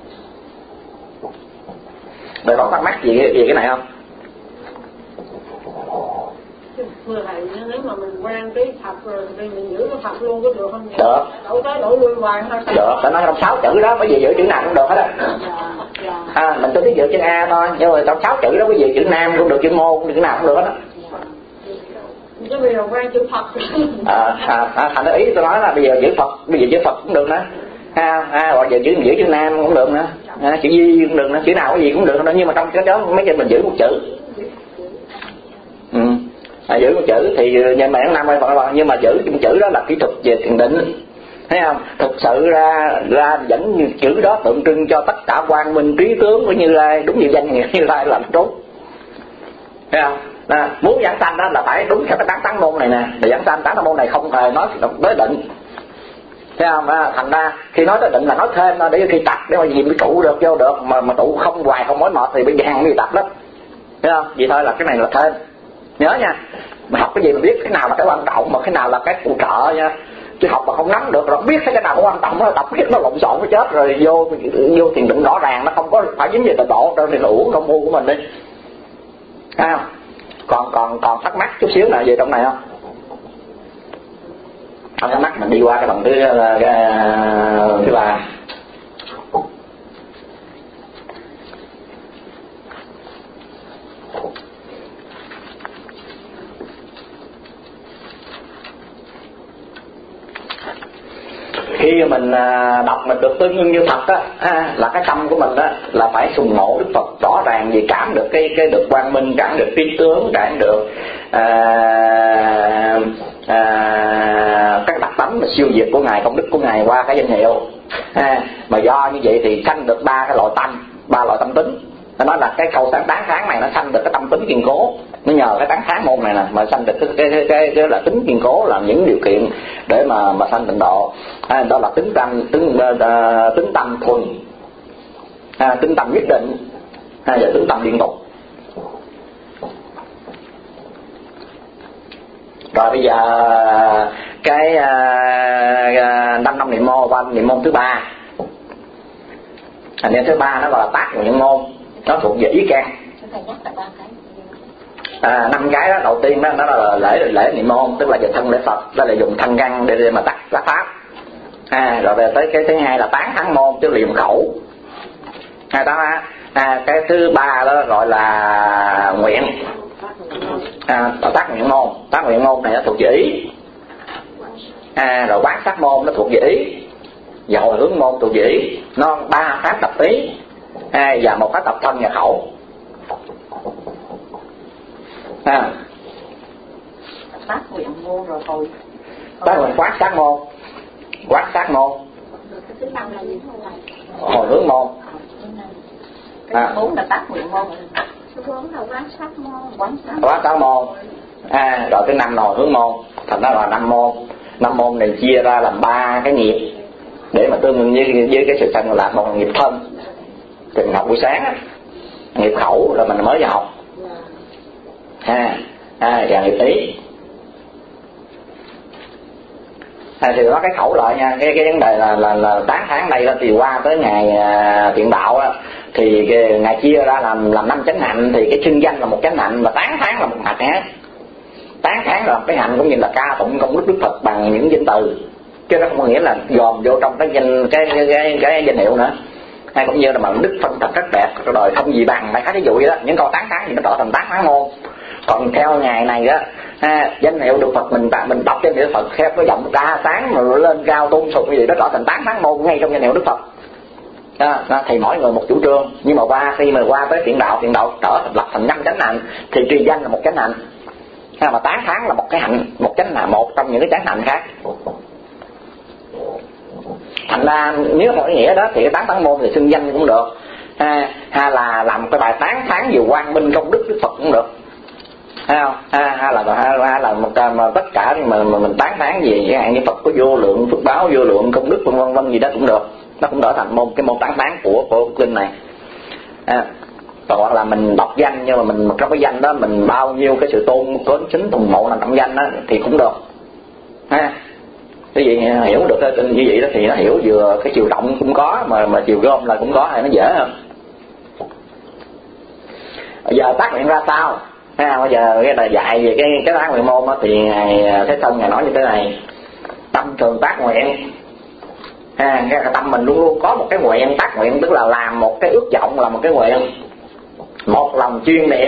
để có thắc mắc gì gì cái này không? Vừa thầy, nếu mà mình quen cái Phật rồi thì mình giữ cái Phật luôn có được không nhỉ? Được. Đổi tới đổi lui hoài thôi. Được, phải nói trong sáu chữ đó, bởi vì giữ chữ nào cũng được hết á. À, mình tôi biết giữ chữ A thôi, nhưng mà trong sáu chữ đó cái gì chữ Nam cũng được, chữ Môn chữ nào cũng được hết á. Chứ bây giờ quen chữ Phật. À, à, à, thành ý tôi nói là bây giờ giữ Phật, bây giờ giữ Phật cũng được nữa. Ha, ha, hoặc giờ giữ giữ chữ Nam cũng được nữa. À, chữ Di cũng được nữa, chữ nào cái gì cũng được nữa, nhưng mà trong cái đó mấy cái mình giữ một chữ. Ừ. À, giữ một chữ thì nhân bản Nam hay Phật, nhưng mà giữ một chữ đó là kỹ thuật về thiền định. Thấy không? Thực sự ra ra dẫn chữ đó tượng trưng cho tất cả quang minh trí tướng của Như Lai, đúng như danh nghĩa Như Lai là đúng. Thấy không? À, muốn giảng sanh đó là phải đúng theo cái tán tán môn này nè. Để giảng sanh tán tán môn này không hề nói tới định. Thấy không? À, thành ra khi nói tới định là nói thêm đó, để khi tập để mà gì mới trụ được vô được, mà mà trụ không hoài không mỏi mệt thì bị hàng đi tập lắm. Thấy không? Vậy thôi là cái này là thêm. Nhớ nha, mà học cái gì mà biết cái nào là cái quan trọng mà cái nào là cái phụ trợ nha. Chứ học mà không nắm được rồi biết cái nào quan trọng nó tập biết nó lộn xộn nó chết rồi vô vô thiền định rõ ràng nó không có phải dính về tịnh độ đâu thì là uổng công phu của mình đi. Thấy không? Còn còn còn thắc mắc chút xíu nào về trong này không? Không thắc mắc mình đi qua cái bằng thứ thứ ba. Khi mình đọc mình được tương ưng như thật á, là cái tâm của mình á là phải sùng ngộ Đức Phật rõ ràng vì cảm được cái cái được quang minh, cảm được trí tướng, cảm được à, à, các đặc tánh mà siêu việt của ngài, công đức của ngài qua cái danh hiệu. À, mà do như vậy thì sanh được ba cái loại tâm, ba loại tâm tính. Nó nói là cái câu sáng tán kháng này nó sanh được cái tâm tính kiên cố, nó nhờ cái tán kháng môn này nè mà sanh được cái cái cái, cái, cái là tính kiên cố, là những điều kiện để mà mà sanh tịnh độ. À, đó là tính tâm tính uh, tính tâm thuần, à, tính tâm nhất định, hay là tính tâm liên tục. Rồi bây giờ cái uh, năm năm niệm mô qua niệm môn thứ ba. Thành niệm thứ ba nó gọi là tác nguyện môn, nó thuộc về ý can. À, năm cái đó đầu tiên đó nó là lễ lễ niệm môn, tức là về thân lễ Phật, đó là dùng thân căn để, để mà tác tác pháp. À, rồi về tới cái thứ hai là tán thắng môn, chứ liệm khẩu. À, đó, à, cái thứ ba đó gọi là nguyện. À, tác nguyện môn, tác nguyện môn này nó thuộc về ý. À, rồi quán sát môn nó thuộc về ý, và hồi hướng môn thuộc về ý. Nó ba pháp tập ý, à, và một pháp tập thân và khẩu. À, tác nguyện môn rồi thôi. tác nguyện quán sát môn, quán sát môn, hồi hướng môn. Cái bốn là tác nguyện môn. Cái bốn là quán sát môn, quán sát. Quán sát môn. À, rồi cái năm là hồi hướng môn, thành ra là năm môn. Năm môn này chia ra làm ba cái nghiệp để mà tương ứng với, với cái sự sanh là một nghiệp thân, thì mình học buổi sáng á. Nghiệp khẩu là mình mới vào học. À, à, và nghiệp ý. À, thì nói cái khẩu lại nha, cái cái vấn đề là là là tám tháng đây đó thì qua tới ngày à, thiện đạo á, thì cái, ngày chia ra làm làm năm chánh hạnh, thì cái xưng danh là một chánh hạnh, và tán tháng là một hạnh khác. Tán tháng là cái hạnh cũng như là ca tụng công đức Đức Phật bằng những danh từ. chứ nó không có nghĩa là dòm vô trong cái danh cái cái cái, cái danh hiệu nữa. Hay cũng như là mà đức phân thật rất đẹp rồi không gì bằng, đại khái ví dụ vậy đó, những câu tán thán thì nó trở thành tán thán môn. Còn theo ngày này đó ha, danh hiệu Đức Phật mình mình đọc danh hiệu Phật theo cái giọng ca tán mà lên cao tôn sùng cái gì đó trở thành tán thán môn ngay trong danh hiệu Đức Phật. Đó, đó, thì mỗi người một chủ trương, nhưng mà qua khi mà qua tới thiện đạo, thiện đạo trở lập thành năm chánh hạnh thì trì danh là một chánh hạnh, ha, mà tán thán là một cái hạnh, một chánh là một trong những cái chánh hạnh khác. Thành ra nếu theo cái nghĩa đó thì cái tán thán môn thì xưng danh cũng được, ha, hay là làm cái bài tán thán về quang minh công đức Đức Phật cũng được, thấy không? Ha, hay là hay là, hay là một mà tất cả mà, mà mình tán thán gì chẳng hạn như Phật có vô lượng phước báo, vô lượng công đức vân vân vân gì đó cũng được, nó cũng trở thành môn cái môn tán thán của của kinh này. À, hoặc là mình đọc danh nhưng mà mình trong cái danh đó mình bao nhiêu cái sự tôn kính chính tùng mộ là trong danh đó thì cũng được, ha. Cái gì hiểu được như vậy đó thì nó hiểu vừa cái chiều rộng cũng có mà mà chiều gom là cũng có, thì nó dễ hơn. Bây giờ tác nguyện ra sao? Ha, bây giờ cái là dạy về cái cái tác nguyện môn đó, thì ngài Thế Thân ngài nói như thế này: tâm thường tác nguyện. Ha, cái tâm mình luôn luôn có một cái nguyện tác nguyện, tức là làm một cái ước vọng là một cái nguyện, một lòng chuyên niệm.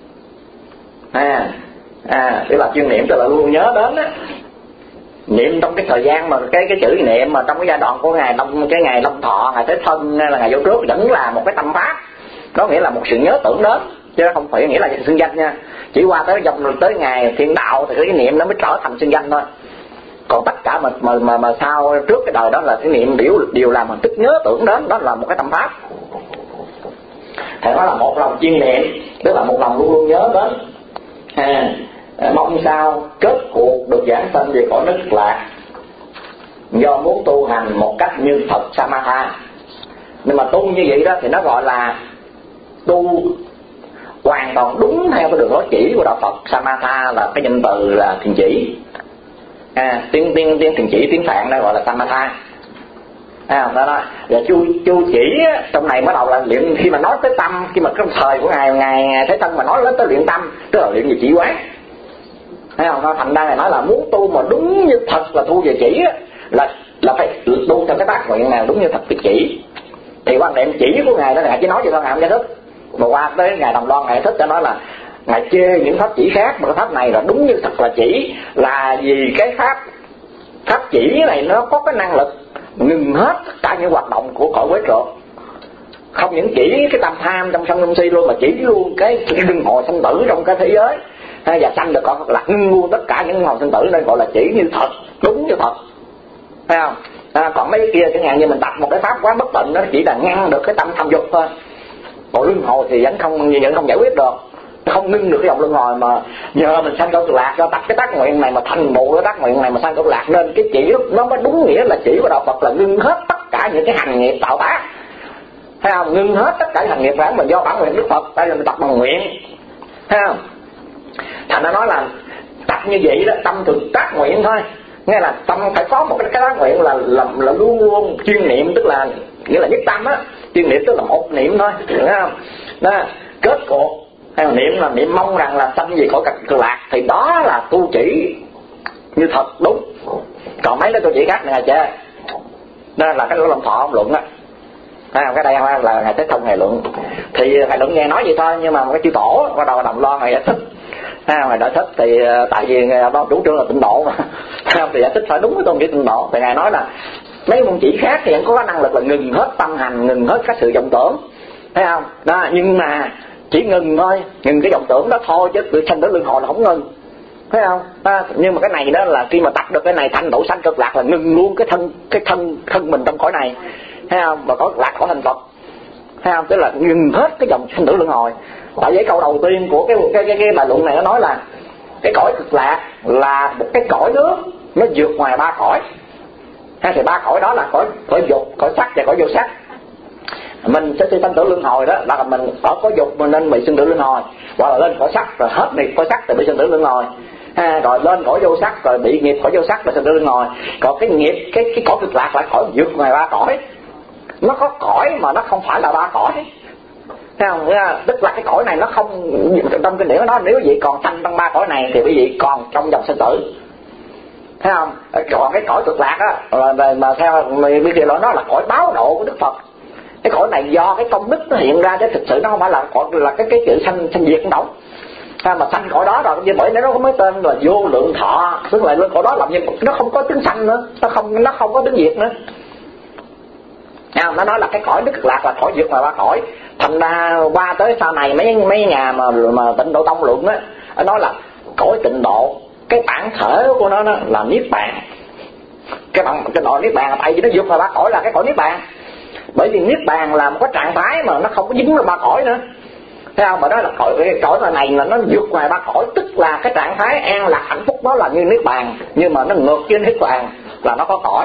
Ha, à, tức là chuyên niệm tức là luôn nhớ đến á, niệm trong cái thời gian mà cái cái chữ niệm mà trong cái giai đoạn của ngài Long, cái ngày Long Thọ, ngài Thế Thân hay là ngài vô trước vẫn là một cái tâm pháp, có nghĩa là một sự nhớ tưởng đến, chứ không phải nghĩa là xưng danh nha. Chỉ qua tới dòng tới ngày Thiên Đạo thì cái niệm nó mới trở thành xưng danh thôi. Còn tất cả mà mà mà, mà sau trước cái đời đó là cái niệm đều đều làm hình thức nhớ tưởng đến, đó là một cái tâm pháp. Thầy nói là một lòng chuyên niệm, tức là một lòng luôn luôn nhớ đến, ha, mong sao kết cuộc được giảng sanh về cõi nước Cực Lạc, do muốn tu hành một cách như Phật Samatha. Nhưng mà tu như vậy đó thì nó gọi là tu hoàn toàn đúng theo cái đường lối chỉ của đạo Phật. Samatha là cái danh từ là thiền chỉ, à, tiếng tiếng tiếng thiền chỉ tiếng Phạn đó gọi là Samatha. À, đó đó. Và chu chu chỉ á, trong này bắt đầu là luyện, khi mà nói tới tâm, khi mà trong thời của ngài ngài Thế Thân mà nói đến tới luyện tâm, tức là luyện về chỉ quán. Thấy không? Nó thành ra ngài nói là muốn tu mà đúng như thật là tu về chỉ á, là là phải tu theo cái tác nguyện nào đúng như thật về chỉ. Thì quan niệm chỉ của ngài đó ngài chỉ nói cho con ngài không giải thích. Mà qua tới ngài Đồng Loan ngài thích cho nói là ngài chê những pháp chỉ khác, mà cái pháp này là đúng như thật là chỉ, là vì cái pháp pháp chỉ này nó có cái năng lực ngừng hết tất cả những hoạt động của cõi quế trượt. Không những chỉ cái tâm tham trong sân si luôn, mà chỉ luôn cái luân hồi sanh tử trong cái thế giới, và sanh được cõi Cực Lạc, ngưng luôn tất cả những luân hồi sanh tử, nên gọi là chỉ như thật, đúng như thật, thấy không? À, còn mấy cái kia chẳng hạn như mình tập một cái pháp quá bất tịnh, nó chỉ là ngăn được cái tâm tham dục thôi, còn luân hồi thì vẫn không vẫn không giải quyết được, không ngưng được cái dòng luân hồi. Mà nhờ mình sanh cõi Cực Lạc, do tập cái tác nguyện này mà thành bộ cái tác nguyện này mà sanh cõi Cực Lạc, nên cái chỉ nó mới đúng nghĩa là chỉ của đạo Phật là ngưng hết tất cả những cái hành nghiệp tạo tác, thấy không? Ngưng hết tất cả hành nghiệp bản mình do bản nguyện Đức Phật, đây là mình tập bằng nguyện, thấy không? Thành ra nói là tập như vậy đó, tâm thực tác nguyện thôi, nghe là tâm phải có một cái tác nguyện là là, là luôn luôn chuyên niệm, tức là nghĩa là nhất tâm á, chuyên niệm tức là một niệm thôi, hiểu không? Đó, kết cuộc hay là niệm là niệm mong rằng là sanh về cõi Cực Lạc, thì đó là tu chỉ như thật đúng. Còn mấy cái tu chỉ khác này chê, đó là cái lỗ Long Thọ ông luận á. À, cái đây là ngài Thế Thông ngài luận, thì ngài luận nghe nói vậy thôi, nhưng mà một cái chư tổ bắt đầu Đồng Loan ngài giải thích. À, ngài giải thích thì tại vì ngài đó chủ trương là tịnh độ mà, thì giải thích phải đúng cái tôn chỉ tịnh độ. Thì ngài nói là mấy môn chỉ khác thì vẫn có năng lực là ngừng hết tâm hành, ngừng hết các sự vọng tưởng, thấy không? Đó, nhưng mà chỉ ngừng thôi, ngừng cái vọng tưởng đó thôi, chứ tự sanh tới luân hồi là không ngừng, thấy không? À, nhưng mà cái này đó là khi mà tập được cái này thành độ sanh Cực Lạc là ngừng luôn cái thân cái thân thân mình trong cõi này, thấy không? Mà có Cực Lạc có thành Phật, thấy không? Tức là ngừng hết cái dòng sanh tử luân hồi. Tại vì câu đầu tiên của cái cái cái, cái bài luận này nó nói là cái cõi Cực Lạc là một cái cõi nước, nó vượt ngoài ba cõi. Ha, thì ba cõi đó là cõi cõi dục, cõi sắc và cõi vô sắc. Mình sẽ sinh tử luân hồi đó là mình ở cõi dục mình nên bị sinh tử luân hồi, hoặc là lên cõi sắc rồi hết nghiệp cõi sắc thì bị sinh tử luân hồi, ha, rồi lên cõi vô sắc rồi bị nghiệp cõi vô sắc là sinh tử luân hồi. Còn cái nghiệp cái cái cõi Cực Lạc là cõi vượt ngoài ba cõi, nó có cõi mà nó không phải là ba cõi, thấy không? Tức là cái cõi này nó không, trong cái nghĩa nó nếu vậy còn sanh trong ba cõi này thì quý vị còn trong dòng sinh tử, thấy không? Còn cái cõi cực lạc á mà, mà theo bây giờ nó là cõi báo độ của Đức Phật. Cái cõi này do cái công đức nó hiện ra, chứ thực sự nó không phải là cõi là cái cái chữ sanh sanh diệt không động. À, mà sanh cõi đó rồi như bởi nó có mới tên là vô lượng thọ, tức là cõi đó làm như nó không có tính sanh nữa, nó không nó không có tính diệt nữa. À, nó nói là cái cõi Đức Cực Lạc là cõi vượt ngoài ba cõi. Thành ra qua tới sau này mấy mấy nhà mà mà Tịnh Độ Tông luận á, nó nói là cõi Tịnh Độ cái bản thể của nó, nó là niết bàn. Cái bản cái độ niết bàn là tại vì nó vượt ngoài ba cõi là cái cõi niết bàn. Bởi vì niết bàn là một cái trạng thái mà nó không có dính vào ba cõi nữa. Thấy không? Mà đó là cõi cái cõi này là nó vượt ngoài ba cõi, tức là cái trạng thái an lạc hạnh phúc đó là như niết bàn, nhưng mà nó ngược với niết bàn là nó có cõi.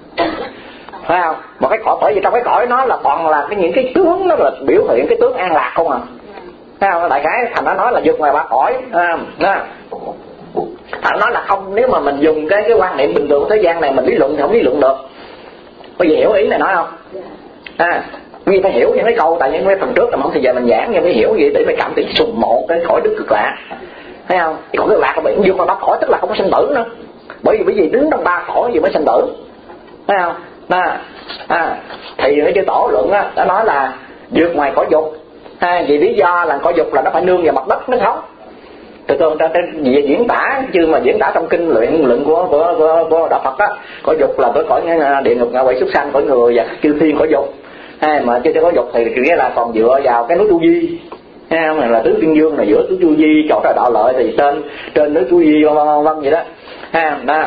Thấy không? Mà cái cõi bởi vì trong cái cõi nó là toàn là cái những cái tướng nó là biểu hiện cái tướng an lạc không à. Thấy không? Đại khái thành nó nói là vượt ngoài ba cõi. À, thành nói là không, nếu mà mình dùng cái cái quan niệm bình thường của thế gian này mình lý luận thì không lý luận được. Có gì hiểu ý này nói không? À, vì phải hiểu những cái câu tại những cái phần trước là không thì giờ mình giảng nhưng phải hiểu gì để phải cảm thấy sùng một cái cõi Đức Cực Lạc. Thấy không? Cõi Cực Lạc là bị vượt qua ba cõi, tức là không có sinh tử nữa. Bởi vì bởi vì đứng trong ba cõi gì mới sinh tử. Thấy không? À, à, thì cái chư tổ luận á, đã nói là vượt ngoài cõi dục. À, vì lý do là cõi dục là nó phải nương vào mặt đất nó không. Từ từ trên trên diễn tả chứ mà diễn tả trong kinh luyện luận của của của, của đạo Phật á, cõi dục là cõi cõi địa ngục ngạ quỷ súc sanh, cõi người và chư thiên cõi dục. À, mà chưa có dục thì nghĩa là còn dựa vào cái núi Tu Di. Ha, là tứ thiên dương là giữa tứ Tu Di, chỗ trời đạo lợi thì trên trên núi Tu Di vân vân vân vậy đó. Ha, đó.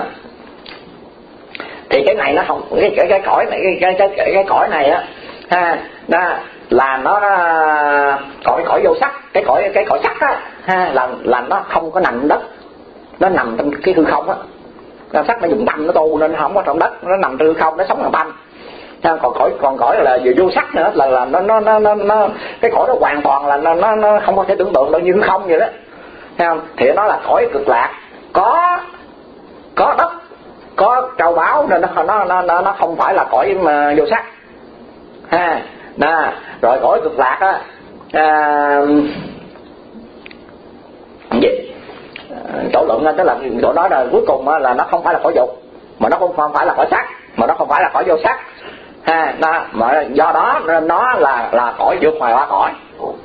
Thì cái này nó không cái cái, cái cõi này cái cái cái, cái cõi này á, ha, đó là nó còn cái cõi vô sắc, cái cõi cái cõi sắc á, ha, là là nó không có nằm đất, nó nằm trong cái hư không á. Nó sắc nó dùng tâm nó tu nên không có trong đất, nó nằm trong hư không, nó sống bằng tâm. Ha, còn cõi còn cõi là vừa vô sắc nữa là là nó nó nó nó, nó cái cõi đó hoàn toàn là nó nó nó không có thể tưởng tượng đâu, như hư không vậy đó. Thấy không? Thì nó là cõi cực lạc, có có đất, có châu báu nên nó nó nó nó không phải là cõi mà vô sắc. Ha, đó. Rồi cõi cực lạc á, à, gì tổ luận á, tức là chỗ đó là cuối cùng á, là nó không phải là cõi dục, mà nó cũng không phải là cõi sắc, mà nó không phải là cõi vô sắc. Ha, đó, mà do đó nên nó là là cõi vượt ngoài ba cõi.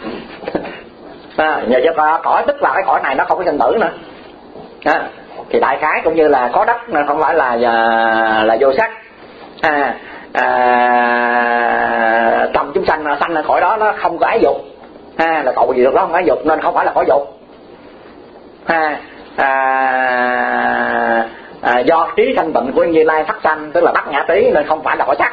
À, nhờ cho ba cõi tức là cái cõi này nó không có sinh tử nữa. À, thì đại khái cũng như là có đất nên không phải là là, là vô sắc. À, à, tầm chúng sanh sanh ở cõi đó nó không có ái dục. Ha, là cội gì được đó không ái dục nên không phải là cõi dục. Ha, à, à, do trí thanh tịnh của Như Lai phát sanh tức là bắt ngã trí nên không phải là cõi sắc.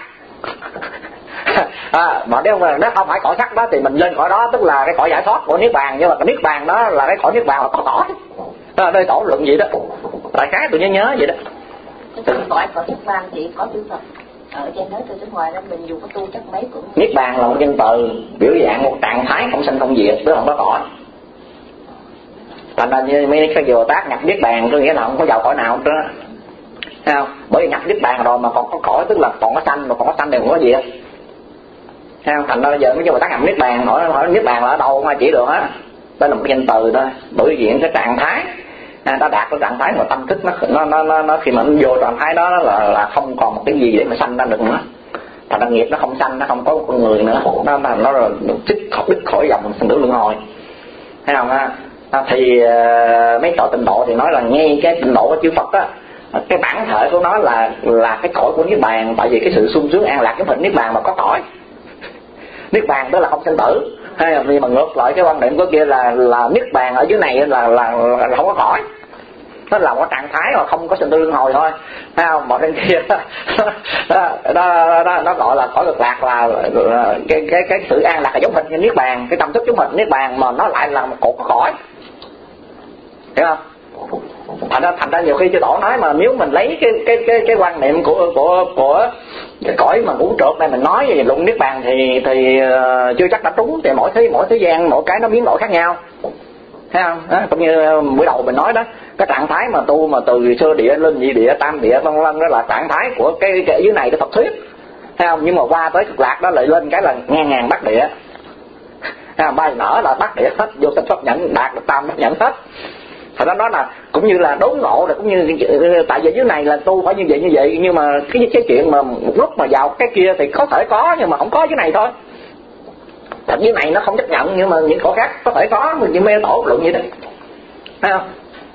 À, mà nếu mà nó không phải cõi sắc đó thì mình lên cõi đó tức là cái cõi giải thoát của niết bàn, nhưng mà cái niết bàn đó là cái cõi niết bàn là có cõi. À, đây tổ luận gì đó, đại khái tôi nhớ nhớ vậy đó. Cái cõi cõi niết bàn thì có chữ Phật ở trên đó từ bên ngoài ra mình dù có tu chắc mấy cũng. Niết bàn là một nhân từ biểu dạng một trạng thái không sanh không diệt, tức là không có cõi. Thành ra như mấy cái Bồ Tát nhập niết bàn có nghĩa là không có vào cõi nào hết đó. Thấy không? Bởi vì nhập niết bàn rồi mà còn có cõi tức là còn có sanh, mà còn có sanh thì không có diệt. Thấy không? Thành ra giờ mấy Bồ Tát nhập niết bàn hỏi hỏi niết bàn là ở đâu mà chỉ được á. Đó là một danh từ thôi, biểu hiện cái trạng thái. À, ta đạt cái trạng thái mà tâm thức nó nó nó nó, nó khi mà nó vô trạng thái đó là là không còn một cái gì để mà sanh ra được nữa. Thành ra nghiệp nó không sanh, nó không có con người nữa, nó nó nó rồi trích khỏi đứt khỏi dòng sinh tử luân hồi. Thấy không á? À, thì uh, mấy tổ Tịnh Độ thì nói là ngay cái Tịnh Độ của chư Phật á, cái bản thể của nó là là cái cõi của niết bàn, tại vì cái sự sung sướng an lạc cái phần niết bàn mà có cõi. Niết bàn đó là không sinh tử. Hay vì mà ngược lại cái quan điểm của kia là là niết bàn ở dưới này là là, là, là không có cõi, nó là một trạng thái mà không có sinh tử luân hồi thôi. Thấy không? Mà trên kia đó, đó, đó, đó, nó gọi là cõi cực lạc là, là cái cái cái sự an lạc là giống hình như niết bàn, cái tâm thức giống hình niết bàn mà nó lại là một cột có cõi. Hiểu không? Thành ra thành ra nhiều khi chư tổ nói mà nếu mình lấy cái cái cái cái quan niệm của của của cái cõi mà ngũ trượt này mình nói về luận niết bàn thì thì uh, chưa chắc đã trúng, thì mỗi thế mỗi thế gian mỗi cái nó biến đổi khác nhau. Thấy không? Đó, cũng như buổi đầu mình nói đó, cái trạng thái mà tu mà từ sơ địa lên nhị địa tam địa vân vân đó là trạng thái của cái, cái dưới này cái Phật thuyết. Thấy không? Nhưng mà qua tới cực lạc đó lại lên cái là ngang ngàn bát địa. Thấy không? Bay nở là bát địa hết, vô sinh pháp nhẫn đạt tam pháp nhẫn hết. Thật ra đó là cũng như là đốn ngộ, rồi cũng như tại vì dưới này là tu phải như vậy như vậy, nhưng mà cái cái chuyện mà một lúc mà vào cái kia thì có thể có, nhưng mà không có dưới này thôi. Thật dưới này nó không chấp nhận, nhưng mà những cõi khác có thể có, mình như mê tổ luận vậy đó, thấy không?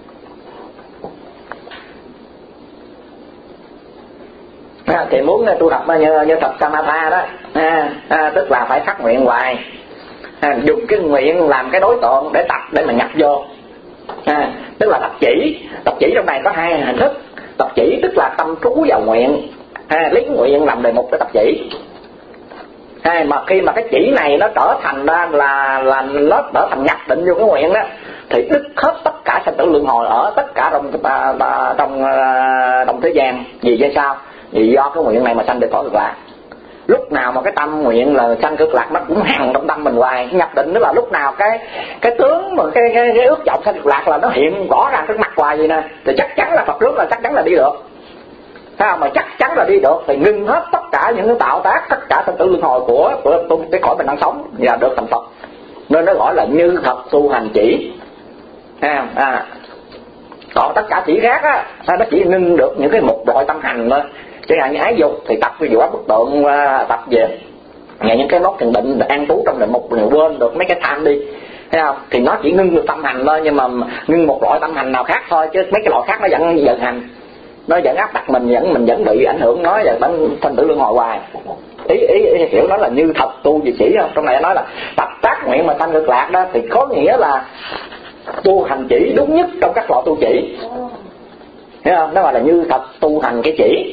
À, thì muốn tu tập như, như tập Samatha đó, à, à, tức là phải phát nguyện hoài, à, dùng cái nguyện làm cái đối tượng để tập, để mà nhập vô, à, tức là tập chỉ. Tập chỉ trong này có hai hình thức. Tập chỉ tức là tâm trú vào nguyện, à, lấy nguyện làm đề mục để tập chỉ. À, mà khi mà cái chỉ này nó trở thành ra là là nó trở thành nhập định vô cái nguyện đó, thì đứt hết tất cả sanh tử luân hồi ở tất cả trong trong trong thế gian. Vì vậy sao? Vì do cái nguyện này mà sanh được cõi cực lạc. Lúc nào mà cái tâm nguyện là sanh cực lạc nó cũng hằng trong tâm mình hoài. Nhập định đó là lúc nào cái cái tướng mà cái cái, cái ước vọng sanh cực lạc là nó hiện rõ ràng trước mặt hoài vậy nè, thì chắc chắn là Phật trước là chắc chắn là đi được. Sao mà chắc chắn là đi được thì ngưng hết tất cả những cái tạo tác, tất cả sanh tử luân hồi của của cái cõi mình đang sống và được thành Phật. Nên nó gọi là như thật tu hành chỉ. À, à. Còn tất cả chỉ khác á, nó chỉ ngưng được những cái mục loại tâm hành thôi. Chẳng hạn như ái dục thì tập về vụ áp bức tượng, tập về nghe những cái nốt thiền định an trú trong định mục, quên được mấy cái tham đi, thấy không? Thì nó chỉ ngưng được tâm hành thôi, nhưng mà ngưng một loại tâm hành nào khác thôi, chứ mấy cái loại khác nó vẫn vận hành, nó vẫn áp đặt mình, vẫn mình vẫn bị ảnh hưởng nó, và vẫn thành tử luân hồi hoài. Ý, ý, ý hiểu nó là như thật tu gì chỉ không? Trong này nói là tập tác nguyện mà sanh cực lạc đó, thì có nghĩa là tu hành chỉ đúng nhất trong các loại tu chỉ, hiểu không? Nó gọi là như thật tu hành cái chỉ.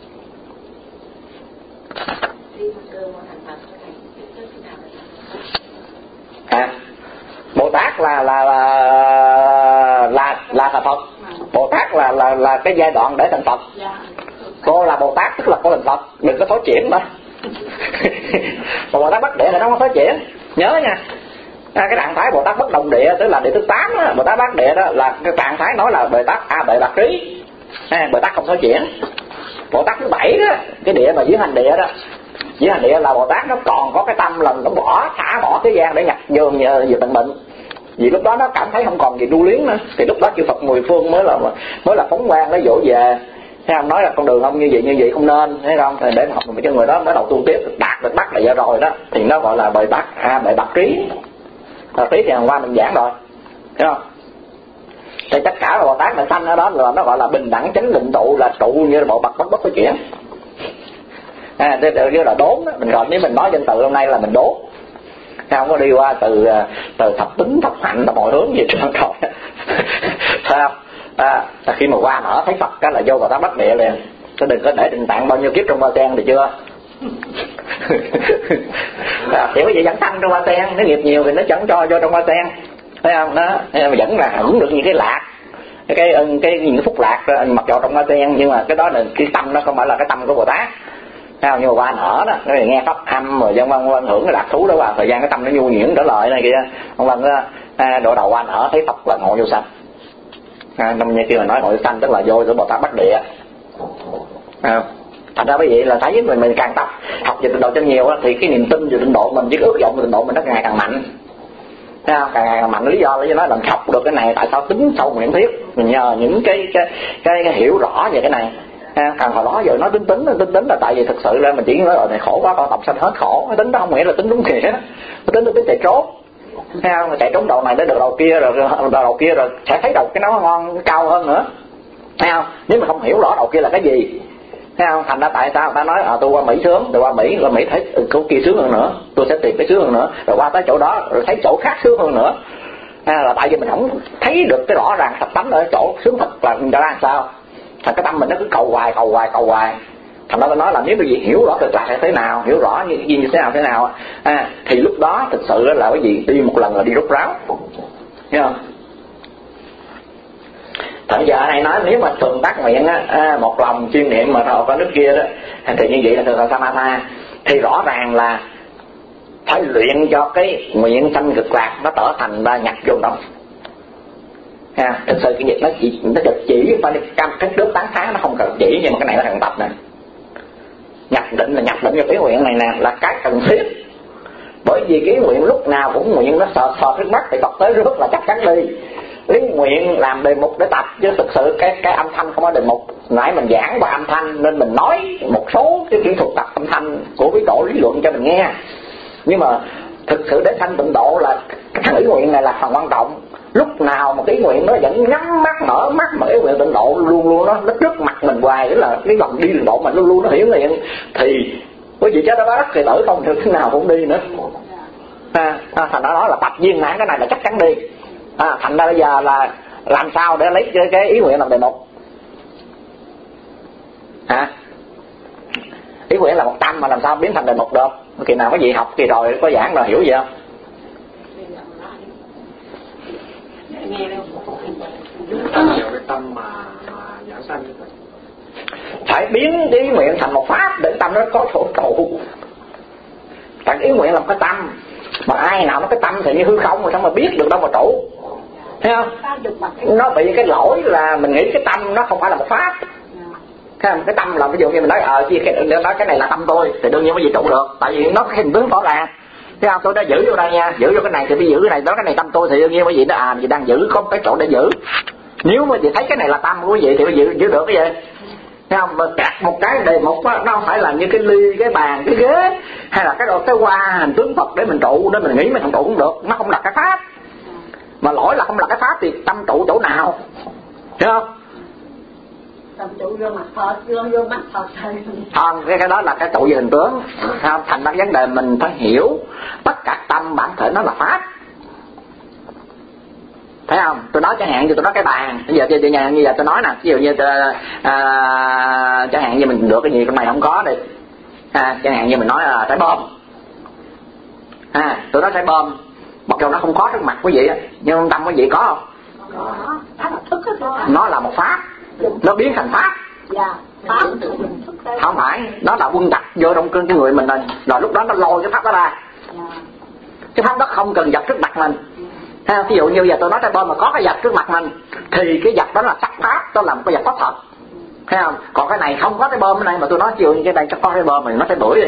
À, Bồ Tát là là là là là thành Phật. Bồ Tát là là là cái giai đoạn để thành Phật. Cô là Bồ Tát tức là cô thành Phật, đừng có thối chuyển đó. Bồ Tát Bất Địa là nó không thối chuyển, nhớ nha. À, cái trạng thái Bồ Tát Bất Động Địa tức là địa thứ tám đó. Bồ Tát Bất Địa đó là cái trạng thái nói là Bồ Tát a bệ bạc trí, à, Bồ Tát không thối chuyển. Bồ Tát thứ bảy đó, cái địa mà dưới hành địa đó, dưới hành địa là Bồ Tát nó còn có cái tâm lần nó bỏ thả bỏ thế gian để nhập vô về tận bệnh. Vì lúc đó nó cảm thấy không còn gì lưu luyến nữa, thì lúc đó chư Phật mười phương mới là mới là phóng quang, nó dỗ về, thấy không? Nói là con đường không như vậy như vậy không nên, thấy không? Thì để học cho người đó mới đầu tu tiếp, đạt được bắt là giờ rồi đó, thì nó gọi là bệ tát a bệ bạc trí. Bạc trí thì hôm qua mình giảng rồi, thấy không? Thì tất cả Bồ Tát mà sanh ở đó là nó gọi là bình đẳng chánh định tụ, là trụ như là bộ bậc bất bất có chuyển. À, thế như là đốn đó. Mình gọi nếu mình nói danh từ hôm nay là mình đốn, không có đi qua từ từ thập tính thập hạnh thập mọi hướng gì trơn rồi. Thấy không? À, khi mà qua nở thấy Phật cái là vô Bồ Tát Bất Địa liền. Chứ đừng có để Định Tạng bao nhiêu kiếp trong Hoa Sen thì chưa. À, thì có gì vẫn sanh trong Hoa Sen, nếu nghiệp nhiều thì nó chẳng cho vô trong Hoa Sen, thấy không? Nó vẫn là hưởng được những cái lạc, cái cái, cái những cái phúc lạc mặc dù trong Hoa Sen, nhưng mà cái đó là cái tâm, nó không phải là cái tâm của Bồ Tát. Sao nhưng mà qua nở đó, nó nghe pháp âm rồi dân văn văn hưởng cái lạc thú đó, qua thời gian cái tâm nó nhu nhuyễn trở lại này kia, ông văn à, độ đầu qua nở thấy Phật là ngộ vô sanh. À, năm như kia mà nói ngộ vô sanh tức là vô giữa Bồ Tát Bắc Địa. À, thành ra bởi vậy là thấy mình mình càng tập học về tịnh độ cho nhiều thì cái niềm tin về tịnh độ mình, với cái ước vọng về tịnh độ mình nó càng ngày càng mạnh. Thấy không? Càng ngày càng mạnh. Lý do là nói làm học được cái này, tại sao tính sâu nguyện thiết, mình nhờ những cái cái cái, cái hiểu rõ về cái này. À, càng hồi đó giờ nói tính tính tính tính là tại vì thực sự là mình chỉ nói ở này khổ quá, con tập sanh hết khổ. Tính đó không nghĩa là tính đúng nghĩa, tính tính chạy trốn, thấy không? Chạy trốn đầu này tới được đầu kia, rồi đầu kia rồi sẽ thấy đầu cái nó ngon cao hơn nữa, thấy không? Nếu mà không hiểu rõ đầu kia là cái gì, thấy không? Thành ra tại sao người ta nói à, tôi qua Mỹ sướng, rồi qua Mỹ qua Mỹ thấy chỗ kia sướng hơn nữa, tôi sẽ tìm cái sướng hơn nữa, rồi qua tới chỗ đó rồi thấy chỗ khác sướng hơn nữa. À, là tại vì mình không thấy được cái rõ ràng thật tánh ở chỗ sướng thật là ra làm sao. Thành cái tâm mình nó cứ cầu hoài cầu hoài cầu hoài. Thành ra tôi nói là nếu bây giờ hiểu rõ cực lạc là thế nào, hiểu rõ như cái gì như thế nào thế nào, à, thì lúc đó thực sự là cái gì đi một lần là đi rút ráo, thấy không? Thật giờ này nói nếu mà thường tác nguyện á, à, một lòng chuyên niệm mà thọ có nước kia đó, thì như vậy là thường là samatha, thì rõ ràng là phải luyện cho cái nguyện sanh cực lạc nó trở thành ra nhập vô đó. À, thực sự cái việc nó chỉ nó được chỉ phải cam cái trước tán phá nó không cần chỉ, nhưng mà cái này nó cần tập nè. Nhập định là nhập định cho cái nguyện này nè là cái cần thiết, bởi vì cái nguyện lúc nào cũng nguyện nó sờ sờ trước mắt thì Phật tới rước là chắc chắn đi. ý nguyện làm đề mục để tập, chứ thực sự cái cái âm thanh không có đề mục. Nãy mình giảng qua âm thanh nên mình nói một số cái kỹ thuật tập âm thanh của quý tổ lý luận cho mình nghe, nhưng mà thực sự để sanh tịnh độ là cái ý nguyện này là phần quan trọng. Lúc nào một ý nguyện nó vẫn nhắm mắt mở mắt mà ý nguyện tịnh độ luôn luôn nó nó trước mặt mình hoài, tức là cái dòng đi tịnh độ mình luôn luôn nó hiển hiện, thì quý vị chết đó bác thì tử không được thế nào cũng đi nữa. À, à, thành ra đó là tập viên mãn, cái này là chắc chắn đi. À, thành ra bây giờ là làm sao để lấy cái, cái ý nguyện làm đề mục? Hả? Ý nguyện là một tâm mà làm sao biến thành đề mục được? Kỳ nào có gì học kỳ rồi có giảng rồi hiểu gì không? nhiều cái tâm mà, mà giảng sanh phải biến cái ý nguyện thành một pháp để tâm nó có chỗ trụ. Tại ý nguyện là một cái tâm, mà ai nào nó cái tâm thì như hư không mà sao mà biết được đâu mà trụ, thấy không? Nó bị cái lỗi là mình nghĩ cái tâm nó không phải là một pháp. Thấy không? Cái tâm là ví dụ như mình nói ờ chi cái nói cái này là tâm tôi thì đương nhiên có gì trụ được, tại vì nó cái hình tướng rõ ràng. Thấy không? Tôi đã giữ vô đây nha, giữ vô cái này thì phải giữ cái này, đó cái này tâm tôi thì đương nhiên cái gì đó à, chị đang giữ có cái chỗ để giữ. Nếu mà chị thấy cái này là tâm của quý vị thì phải giữ giữ được cái gì? Thấy không? Mà đặt một cái đề mục đó, nó không phải là như cái ly, cái bàn, cái ghế hay là cái đồ cái hoa hình tướng Phật để mình trụ, để mình nghĩ mình không trụ cũng được, nó không là cái pháp. Mà lỗi là không là cái pháp thì tâm trụ chỗ nào? Thấy không? Tâm trụ vô mặt Phật, vô vô mắt Phật thôi. Không, cái cái đó là cái trụ về hình tướng. Không, thành ra vấn đề mình phải hiểu tất cả tâm bản thể nó là pháp. Thấy không? Tôi nói chẳng hạn như tôi nói cái bàn, bây giờ như giờ, như giờ tôi nói nè, ví dụ như tôi, à, chẳng hạn như mình được cái gì trong này không có đi, à, chẳng hạn như mình nói là trái bom, à, tôi nói trái bom, mặc dù nó không có trước mặt quý vị, nhưng trong tâm quý vị có không? Có. Nó là một pháp, nó biến thành pháp. Dạ. Pháp. Không phải, nó là quân tập vô trong cái người mình rồi, rồi lúc đó nó lôi cái pháp đó ra. Cái pháp đó không cần vật trước mặt mình. Ha, ví dụ như giờ tôi nói trái bom mà có cái vật trước mặt mình thì cái vật đó là sắc pháp, đó là một cái vật pháp thật. Thấy không? Còn cái này không có cái bom cái này mà tôi nói ví dụ như cái này chắc có cái bom mình nó sẽ đuổi đi.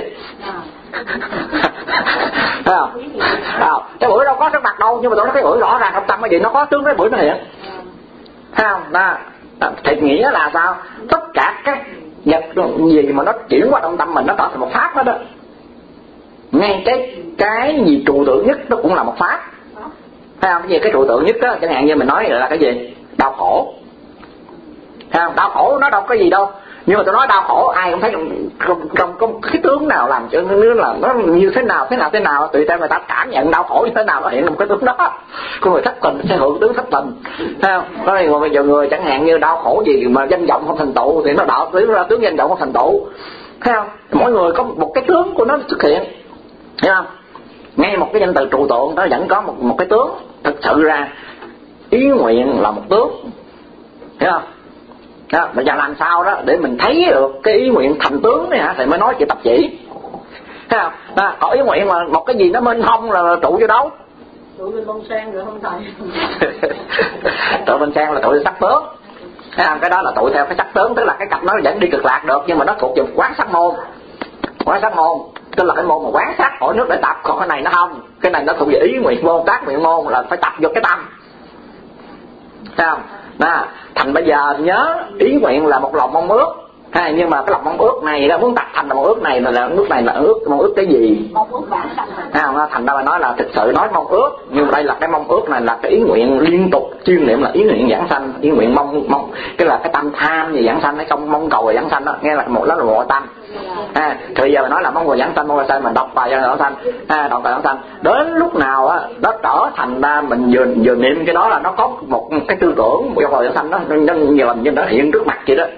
Thấy không? À, cái bưởi đâu có trước mặt đâu, nhưng mà tôi nói cái bưởi rõ ràng trong tâm cái gì nó có tướng cái bưởi nó hiện. Thấy không? Đó. Thì nghĩa là sao? Tất cả các vật gì mà nó chuyển qua trong tâm mình nó tạo thành một pháp hết đó. Ngay cái cái gì trụ tượng nhất nó cũng là một pháp. Thấy không? Cái gì cái trụ tượng nhất đó, chẳng hạn như mình nói là cái gì? Đau khổ. Thấy không? Đau khổ nó đâu có gì đâu. Nhưng mà tôi nói đau khổ ai cũng thấy không, không có cái tướng nào làm cho nó là nó như thế nào thế nào thế nào tùy theo người ta cảm nhận đau khổ như thế nào nó hiện một cái tướng đó. Con người thất tình sẽ hưởng tướng thất tình. Thấy không? Nói bây giờ người chẳng hạn như đau khổ gì mà danh vọng không thành tựu thì nó đạo tướng ra tướng danh vọng không thành tựu. Thấy không? Mỗi người có một cái tướng của nó xuất hiện. Thấy không? Ngay một cái danh từ trụ tượng nó vẫn có một một cái tướng. Thực sự ra ý nguyện là một tướng. Thấy không? Đó, bây giờ làm sao đó để mình thấy được cái ý nguyện thành tướng này hả thì mới nói chuyện tập chỉ. Thấy không? Đó, có ý nguyện mà một cái gì nó mênh mông là trụ vô đâu? Trụ bên bông sen rồi không thầy. Trụ bên sen là trụ sắc tướng. Thấy không? Cái đó là trụ theo cái sắc tướng, tức là cái cặp nó vẫn đi cực lạc được nhưng mà nó thuộc về quán sắc môn. Quán sắc môn tức là cái môn mà quán sắc hỏi nước để tập, còn cái này nó không, cái này nó thuộc về ý nguyện môn, tác nguyện môn là phải tập vô cái tâm. Thấy không? Đó, thành bây giờ nhớ ý nguyện là một lòng mong ước, ha, nhưng mà cái lòng mong ước này nó muốn tập thành là mong ước này là, là ước này là ước mong ước cái gì? Mong ước bản thân. Ha, thành ra mà nói là thực sự nói mong ước, nhưng đây là cái mong ước này là cái ý nguyện liên tục chuyên niệm là ý nguyện giảng sanh, ý nguyện mong mong cái là cái tâm tham về giảng sanh, cái không mong cầu về giảng sanh đó, nghe là một đó là một tâm. À, thì bây giờ mình nói là mong cầu giảng sanh, mong cầu giảng sanh mình đọc bài cho giảng sanh, à, đọc bài giảng sanh, đến lúc nào á nó trở thành ra mình vừa vừa niệm cái đó là nó có một cái tư tưởng một bài giảng sanh đó, nó nhiều lần như nó hiện trước mặt vậy đó.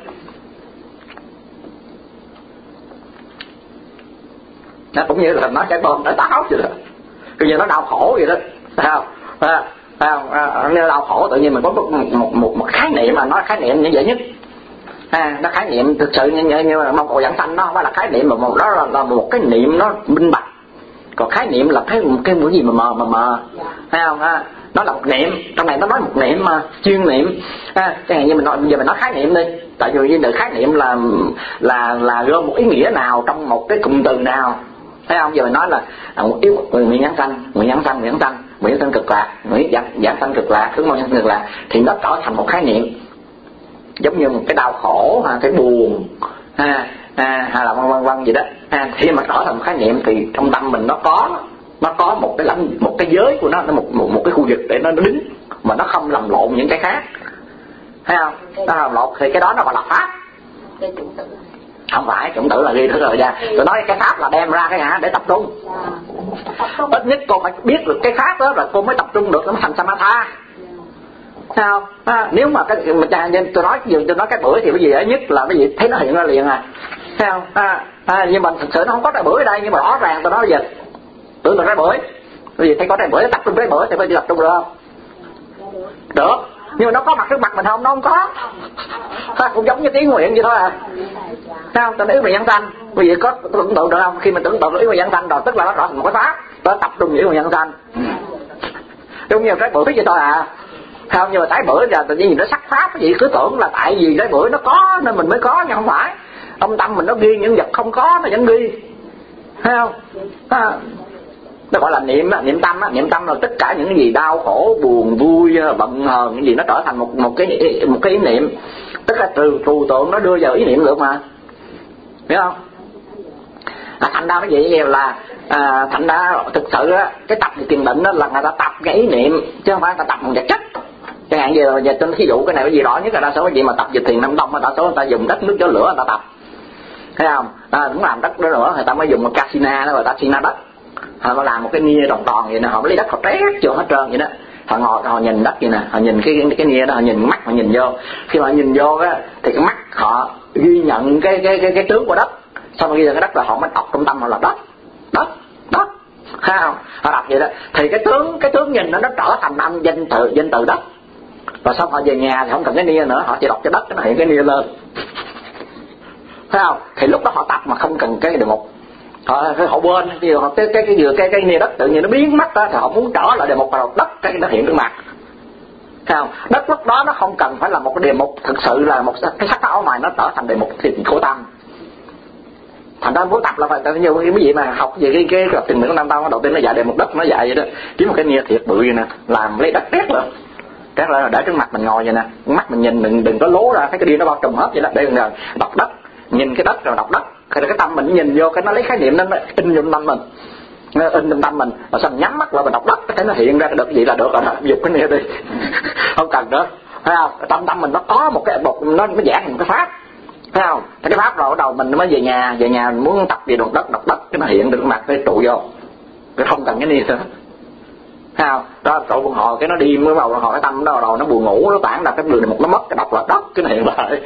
Nó cũng như là nó trái bom nó táo vậy đó, bây giờ nó đau khổ vậy đó, phải không? À, phải không? À, nó đau khổ tự nhiên mình có một một một, một khái niệm mà nói khái niệm như vậy nhất. À, nó khái niệm thực sự như, như, như là mong cầu giảng sanh nó không phải là khái niệm mà một đó là, là một cái niệm nó minh bạch, còn khái niệm là cái cái cái gì mà mờ mà mờ, thấy không? À, nó là một niệm, trong này nó nói một niệm mà chuyên niệm, à, chẳng hạn như mình nói bây giờ mình nói khái niệm đi, tại vì như khái niệm là là là gồm một ý nghĩa nào trong một cái cụm từ nào, thấy không? Giờ mình nói là à, một yêu nguyện giảng sanh, nguyện giảng sanh, nguyện giảng sanh, nguyện sanh cực lạc, nguyện giảng, giảng sanh cực lạc, hướng mong sanh cực lạc, thì nó trở thành một khái niệm giống như một cái đau khổ, ha, cái buồn, ha, ha, hay là vân vân vân gì đó. Ha, khi mà trở thành một khái niệm thì trong tâm mình nó có nó có một cái lãnh một cái giới của nó, nó một một, một cái khu vực để nó đứng mà nó không lầm lộn những cái khác, thấy không? Nó lầm lộn thì cái đó nó gọi là pháp. Không phải chủng tử là ghi thứ rồi ra. Tôi nói cái pháp là đem ra cái hả để tập trung. Ít nhất cô phải biết được cái pháp đó rồi cô mới tập trung được nó thành samatha. Sao? À, nếu mà cái mà tôi nói ví dụ tôi nói cái bưởi thì cái gì ở nhất là cái gì thấy nó hiện ra liền à. Sao? À, à, nhưng mà thực sự nó không có trái bưởi ở đây, nhưng mà rõ ràng tôi nói bây giờ tưởng là trái bưởi. Cái gì thấy có trái bưởi tập trung trái bưởi thì phải tập trung được không? Được. Nhưng mà nó có mặt trước mặt mình không? Nó không có. Sao? Cũng giống như cái ý nguyện vậy thôi à. Sao? Tôi nói ý nguyện nhân sanh. Quý vị có tưởng tượng được không? Khi mình tưởng tượng ý nguyện nhân sanh rồi tức là nó trở thành một cái pháp. Nó tập trung ý nguyện nhân sanh. Đúng như trái bưởi vậy thôi à. Không, nhưng mà trái bưởi giờ tự nhiên nó sắc pháp cái gì cứ tưởng là tại vì trái bưởi nó có nên mình mới có, nhưng không phải. Trong tâm mình nó ghi những vật không có nó vẫn ghi. Thấy không? À, nó gọi là niệm niệm tâm á, niệm tâm là tất cả những cái gì đau khổ, buồn, vui, bận hờn những gì nó trở thành một một cái một cái ý niệm. Tức là trừ trừu tượng nó đưa vào ý niệm được mà. Hiểu không? À, thành ra cái gì là à, thành ra thực sự á, cái tập về thiền định đó là người ta tập cái ý niệm chứ không phải người ta tập một vật chất. Chẳng hạn giờ giờ trên thí dụ cái này cái gì rõ nhất là đa số cái gì mà tập về thiền Nam Tông, đa số người ta dùng đất nước gió lửa người ta tập, thấy không? À, cũng làm đất đó nữa người ta mới dùng một casina đó, người ta casina đất, họ làm một cái nia tròn tròn vậy nè, họ lấy đất họ trét vô hết trơn vậy đó, họ ngồi họ nhìn đất vậy nè, họ nhìn cái cái, cái nia đó, họ nhìn mắt họ nhìn vô, khi mà họ nhìn vô á thì cái mắt họ ghi nhận cái cái cái cái tướng của đất, xong rồi ghi nhận cái đất là họ mới đọc trong tâm họ là đất, đất, đất, thấy không? Họ đọc vậy đó, thì cái tướng cái tướng nhìn nó nó trở thành âm danh từ danh từ đất. Và xong họ về nhà thì không cần cái nia nữa, họ chỉ đọc cái đất nó hiện cái nia lên, thấy không? Thì lúc đó họ tập mà không cần cái đề mục, họ họ quên cái cái cái cái vừa cái cái nia đất tự nhiên nó biến mất đó, thì họ muốn trở lại đề mục vào đất cái nó hiện trước mặt, thấy không? Đất lúc đó nó không cần phải là một cái đề mục thực sự là một cái sắc áo ngoài, nó trở thành đề mục thì của tâm. Thành ra muốn tập là phải nhiều cái gì mà học về cái cái cái tình nguyện của Nam Tông đầu tiên nó dạy đề mục đất, nó dạy vậy đó, kiếm một cái nia thiệt bự vậy nè, làm lấy đất tét lên. Cái là để trước mặt mình ngồi vậy nè, mắt mình nhìn đừng đừng có lố ra thấy cái điên nó bao trùm hết vậy đó, để rồi đọc đất, nhìn cái đất rồi đọc đất, cái cái tâm mình nhìn vô cái nó lấy khái niệm nó in vô tâm mình, nó in trong tâm mình, rồi xong nhắm mắt lại mình đọc đất cái nó hiện ra cái được gì là được rồi đó, dục cái này đi, không cần nữa, thấy không? Tâm tâm mình nó có một cái một nó nó giảng một cái pháp, thấy không? Cái pháp rồi bắt đầu mình mới về nhà, về nhà mình muốn tập về đọc đất đọc đất cái nó hiện được mặt cái trụ vô, cái không cần cái này nữa. Sao đó cậu con hồi cái nó đi mới vào hồi cái tâm đó đầu nó buồn ngủ nó tản ra cái đường một nó mất cái đọc là đất cái này hiện lại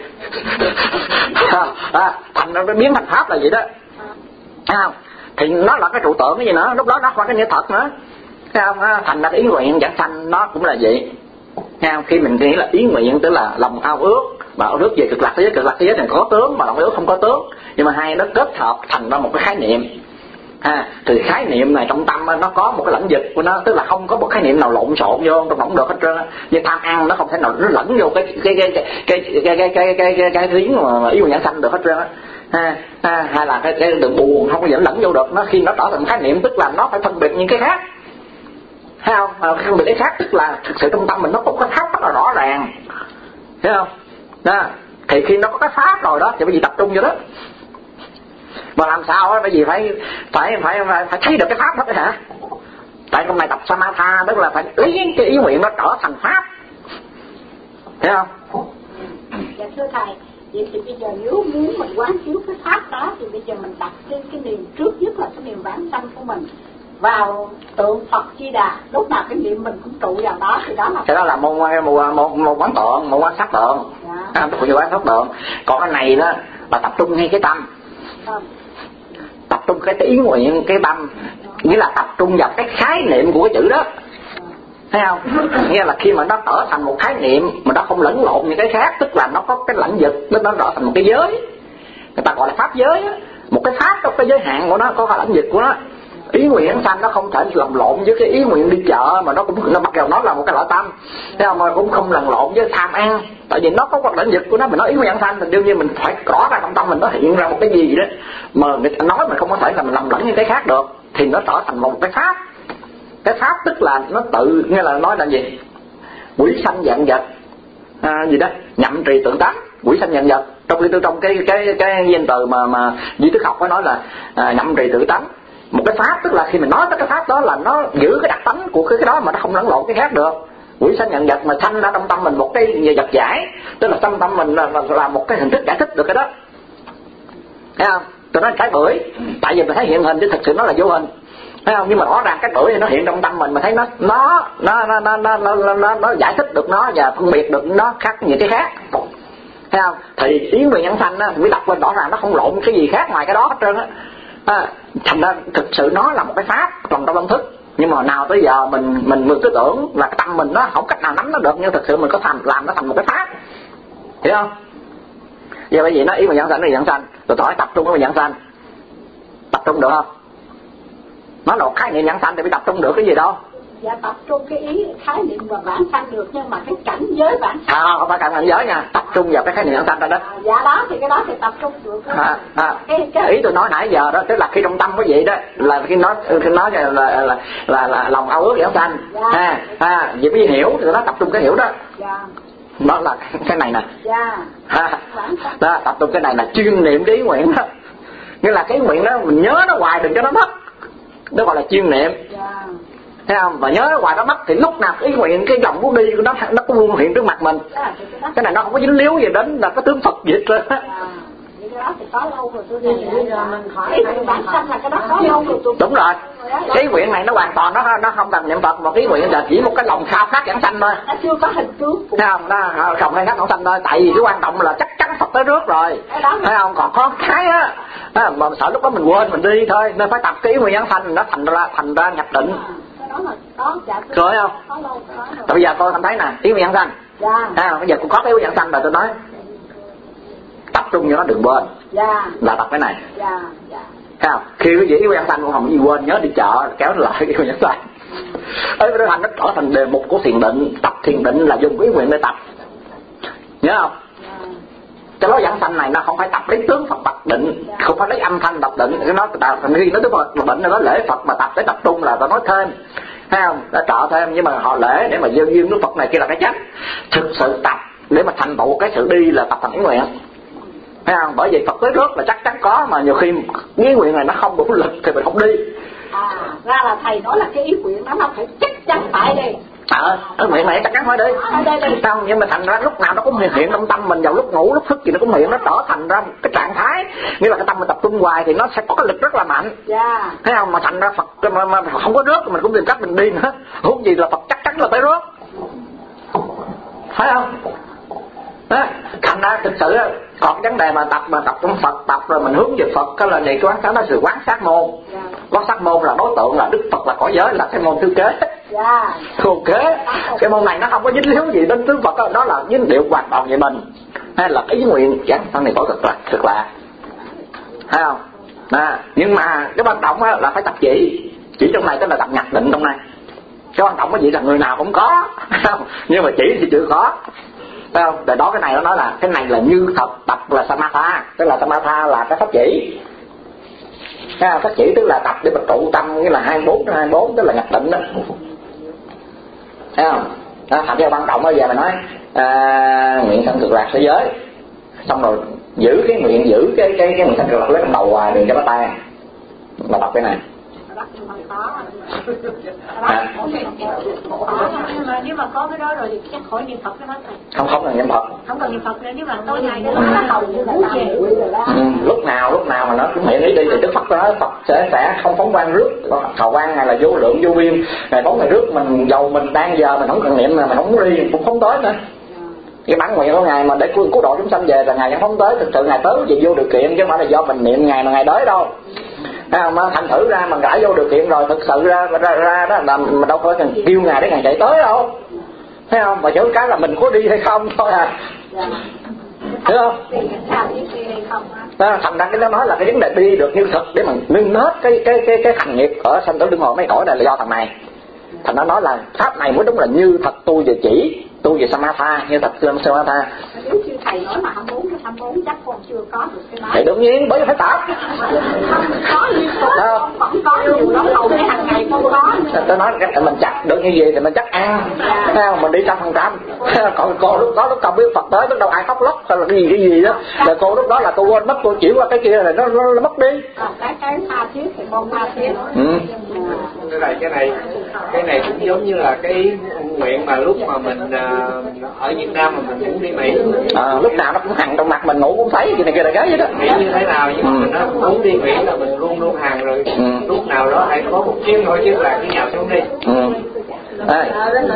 à, thành nó biến thành pháp là vậy đó, thấy không? Thì nó là cái trụ tượng cái gì nữa, lúc đó nó không cái nghĩa thật nữa, thấy không? Thành ra cái ý nguyện giảng sanh nó cũng là vậy, thấy không? Khi mình nghĩ là ý nguyện tức là lòng ao ước, mà ao ước về cực lạc thế giới, cực lạc thế giới thì có tướng mà lòng ao ước không có tướng, nhưng mà hai nó kết hợp thành ra một cái khái niệm. À, thì khái niệm này trong tâm nó có một cái lãnh vực của nó, tức là không có một khái niệm nào lộn xộn vô trong không được hết trơn. Như tham ăn nó không thể nào nó lẫn vô cái cái cái cái cái cái cái cái cái cái cái tiếng mà ý của nhãn sanh được hết trơn á. Ha, ha, hay là cái cái đường buồn không có dẫn lẫn vô được, nó khi nó trở thành khái niệm tức là nó phải phân biệt những cái khác, thấy không? À, phân biệt cái khác tức là thực sự trong tâm mình nó có cái pháp rất là rõ ràng, thấy không? Đó, thì khi nó có cái pháp rồi đó thì cái gì tập trung vô đó. Mà làm sao á, bởi vì phải phải phải phải, phải thấy được cái pháp đó hả? Tại trong này tập samatha tức là phải lấy cái ý nguyện nó trở thành pháp, thấy không? Dạ thưa thầy, vậy thì bây giờ nếu muốn mình quán chiếu cái pháp đó thì bây giờ mình đặt cái cái niềm trước nhất là cái niềm vãng sanh của mình vào tượng Phật Di Đà, lúc nào cái niệm mình cũng trụ vào đó thì đó là cái đó là môn một một một quán tượng, một quán sắc tượng, dạ. À, một quán sắc tượng. Còn cái này đó là tập trung ngay cái tâm. À. Tập trung cái ý nguyện cái tâm, nghĩa là tập trung vào cái khái niệm của cái chữ đó, thấy không? Nghĩa là khi mà nó trở thành một khái niệm mà nó không lẫn lộn những cái khác, tức là nó có cái lãnh vực, nó trở thành một cái giới, người ta gọi là pháp giới á. Một cái pháp trong cái giới hạn của nó có cái lãnh vực của nó. Ý nguyện sanh nó không thể làm lộn với cái ý nguyện đi chợ, mà nó cũng nó bắt đầu nó là một cái loại tâm, thấy không? Mà cũng không lần lộn với tham ăn, tại vì nó có một lãnh vực của nó. Mình nói ý nguyện sanh thì đương nhiên mình phải rõ ra trong tâm mình nó hiện ra một cái gì đó mà người ta nói mình không có thể là mình làm lẫn những cái khác được, thì nó trở thành một cái pháp, Cái pháp tức là nó tự, nghe là nói là gì? Quỷ sanh vạn vật, à, gì đó, nhậm trì tự tánh, quỷ sanh vạn vật. Trong cái trong cái cái cái danh từ mà mà di thức học có nói là à, nhậm trì tự tánh. Một cái pháp tức là khi mình nói tới cái pháp đó là nó giữ cái đặc tánh của cái, cái đó mà nó không lẫn lộn cái khác được. Quỷ sanh vạn vật mà sanh ra trong tâm mình một cái vật giải, tức là trong tâm mình là, là, là một cái hình thức giải thích được cái đó. Thấy không? Tôi nói cái bưởi, tại vì mình thấy hiện hình chứ thực sự nó là vô hình. Thấy không? Nhưng mà rõ ràng cái bưởi nó hiện trong tâm mình, mà thấy nó nó nó nó nó nó, nó, nó, nó giải thích được nó và phân biệt được nó khác những cái khác. Thấy không? Thì ý nguyện nhân sanh á, mới đọc lên rõ ràng nó không lộn cái gì khác ngoài cái đó hết trơn á. À, thành ra thực sự nó là một cái pháp trong tâm thức. Nhưng mà nào tới giờ mình mình mình cứ tưởng là cái tâm mình nó không cách nào nắm nó được, nhưng thực sự mình có thành làm nó thành một cái pháp. Hiểu không? Giờ bởi vì nó ý nguyện nhân sanh nó nhân sanh, rồi tôi hỏi tập trung cái nhân sanh, tập trung được không? Nó là một khái niệm nhân sanh thì phải tập trung được cái gì đâu. Dạ tập trung cái ý khái niệm và bản sanh được, nhưng mà cái cảnh giới bản sanh à, không phải cảnh giới nha, tập trung vào cái khái niệm nhân sanh đó đó. À, dạ đó thì cái đó thì tập trung được. À, à, cái, cái ý tôi nói nãy giờ đó, tức là khi trong tâm cái gì đó là khi nói khi nói là là là, là, là lòng ao ước nhân sanh. Dạ. Ha ha, vì cái hiểu thì nó tập trung cái hiểu đó. Dạ. Đó là cái này nè. Dạ. Ha, đó, tập trung cái này là chuyên niệm cái ý nguyện đó. Nghĩa là cái ý nguyện đó mình nhớ nó hoài đừng cho nó mất. Đó gọi là chuyên niệm. Dạ. Thấy không? Và nhớ hoài nó mất thì lúc nào ý nguyện cái dòng muốn đi của nó nó cũng luôn hiện trước mặt mình. Dạ, cái này nó không có dính líu gì đến là cái tướng Phật gì hết trơn. Dạ. Cái đó thì có lâu rồi tôi nghe. Bây giờ mình hỏi cái bản sanh là cái đó có lâu rồi tôi. Đúng rồi. Cái nguyện này nó hoàn toàn nó nó không cần niệm Phật, mà cái nguyện là chỉ một cái lòng khao khát giảng sanh thôi. Nó chưa có hình tướng. Thấy không? Nó không hay khát giảng sanh thôi, tại vì cái quan trọng là chắc chắn Phật tới trước rồi. Thấy không? Còn có cái á mà sợ lúc đó mình quên mình đi thôi, nên phải tập cái nguyện giảng sanh nó thành ra thành ra nhập định. Đó là có dạ. Rồi không? Bây giờ tôi không thấy nè, ý nguyện giảng sanh. Dạ. Thấy không? Bây giờ cũng có cái giảng sanh rồi tôi nói. Tập trung cho nó đừng quên. Dạ. Là tập cái này. Dạ, dạ. Thấy không? Khi cái gì quen xanh cũng không gì quên, nhớ đi chợ kéo lại cái quen xanh. Ấy cái thành nó trở thành đề mục của thiền định. Tập thiền định là dùng cái nguyện để tập. Nhớ không? Cái lối giảng sanh này nó không phải tập lấy tướng Phật tập định, không phải lấy âm thanh tập định. Cái nó khi nó tướng Phật định nó lễ Phật mà tập để tập trung là ta nói thêm. Thấy không? Đã trợ thêm, nhưng mà họ lễ để mà dương dương nước Phật này kia là cái chánh. Thực sự tập để mà thành tựu cái sự đi là tập thành ý nguyện. Thấy không? Bởi vì Phật tới trước là chắc chắn có, mà nhiều khi cái nguyện này nó không đủ lực thì mình không đi. À, ra là thầy nói là cái ý nguyện đó nó phải chắc chắn phải đi. Ờ, cái nguyện này chắc chắn phải đi. Không, nhưng mà thành ra lúc nào nó cũng hiện trong tâm mình, vào lúc ngủ, lúc thức gì nó cũng hiện, nó trở thành ra cái trạng thái. Nghĩa là cái tâm mình tập trung hoài thì nó sẽ có cái lực rất là mạnh. Dạ. Thấy không? Mà thành ra Phật mà, mà không có rớt mình cũng tìm cách mình đi nữa. Huống gì là Phật chắc chắn là tới rớt. Thấy không? Đó, thành ra thực sự còn vấn đề mà tập mà tập trong Phật tập rồi mình hướng về Phật cái là này quán sát nó sự quán sát môn. Yeah. Quán sát môn là đối tượng là Đức Phật là cõi giới là cái môn thứ kế. Yeah. Thừa kế. Cái môn này nó không có dính líu gì đến tướng Phật đó, đó là dính điệu hoàn toàn về mình. Hay là ý nguyện chẳng thân này có thực là thực là. Thấy không? À, nhưng mà cái quan trọng là phải tập chỉ. Chỉ trong này tức là tập nhập định trong này. Cái quan trọng cái gì là người nào cũng có. Nhưng mà chỉ thì chịu khó. Thấy không? Để đó cái này nó nói là cái này là như thật tập là samatha, tức là samatha là cái pháp chỉ. Thấy không? Pháp chỉ tức là tập để mà trụ tâm, nghĩa là hai mươi bốn trên hai mươi bốn tức là nhập định đó. Thấy không? Đó, thành ra quan trọng bây giờ mình nói à, nguyện sanh cực lạc thế giới, xong rồi giữ cái nguyện giữ cái cái cái nguyện sanh cực lạc lấy trong đầu hoài đừng cho nó tan, là đọc cái này. À. Nhưng mà nếu mà có cái đó rồi thì chắc khỏi niệm Phật cái hết rồi. Không không cần niệm Phật. Không cần niệm Phật nữa, nếu mà tối ngày nó nó hầu như là về. Ừ, lúc nào lúc nào mà nó cũng hiện ý đi thì Đức Phật nói Phật sẽ sẽ không phóng quang rước. Hào quang này là vô lượng vô biên, ngày phóng ngày rước mình dầu mình đang giờ mình không cần niệm mà mình không muốn đi cũng phóng tới nữa. Cái bản nguyện của ngài mà để cứu, cứu độ chúng sanh về là ngài vẫn phóng tới, thực sự ngài tới vì vô điều kiện chứ không phải là do mình niệm ngài mà ngài tới đâu. À, mà thành thử ra mà đã vô điều kiện rồi thực sự ra ra, ra đó là mình đâu phải cần kêu ngài để ngài chạy tới đâu. Thấy không? Mà chỗ cái là mình có đi hay không thôi à. Hiểu không? À, thành ra cái đó nói là cái vấn đề đi được như thật để mà nâng nết cái cái cái cái hành nghiệp ở sanh tử luân hồi mấy cõi này là do thằng này. Thành nó nói là pháp này mới đúng là như thật tu về chỉ, tu về samatha, như thật samatha. Nếu như thầy nói mà không muốn cái tham bốn chắc con chưa có được cái đó. Thì đương nhiên bởi vì phải tập. Không có liên tục con vẫn có nhiều lắm, hầu như hàng ngày con có. Tôi nói mình chắc được như gì thì mình chắc ăn, yeah. Mình đi trăm phần trăm. Còn cô lúc đó lúc cầm biết Phật tới lúc đâu ai khóc lóc hay là cái gì cái gì đó, rồi cô lúc đó là cô quên mất, cô chịu qua cái kia này nó, nó, nó mất đi. Còn cái cái tha thiết thì con tha thiết. Ừ. Cái này cái này cái này cũng giống như là cái nguyện mà lúc mà mình ở Việt Nam mà mình muốn đi Mỹ, à, lúc nào nó cũng hằn trong mặt mình, ngủ cũng thấy cái này kia là cái vậy đó. Nghĩ như thế nào nhưng mà ừ. nó muốn đi Mỹ là mình luôn luôn hàng rồi, ừ. lúc nào đó hãy có một chuyến thôi chứ là cái nhào xuống đi. Ừ. À.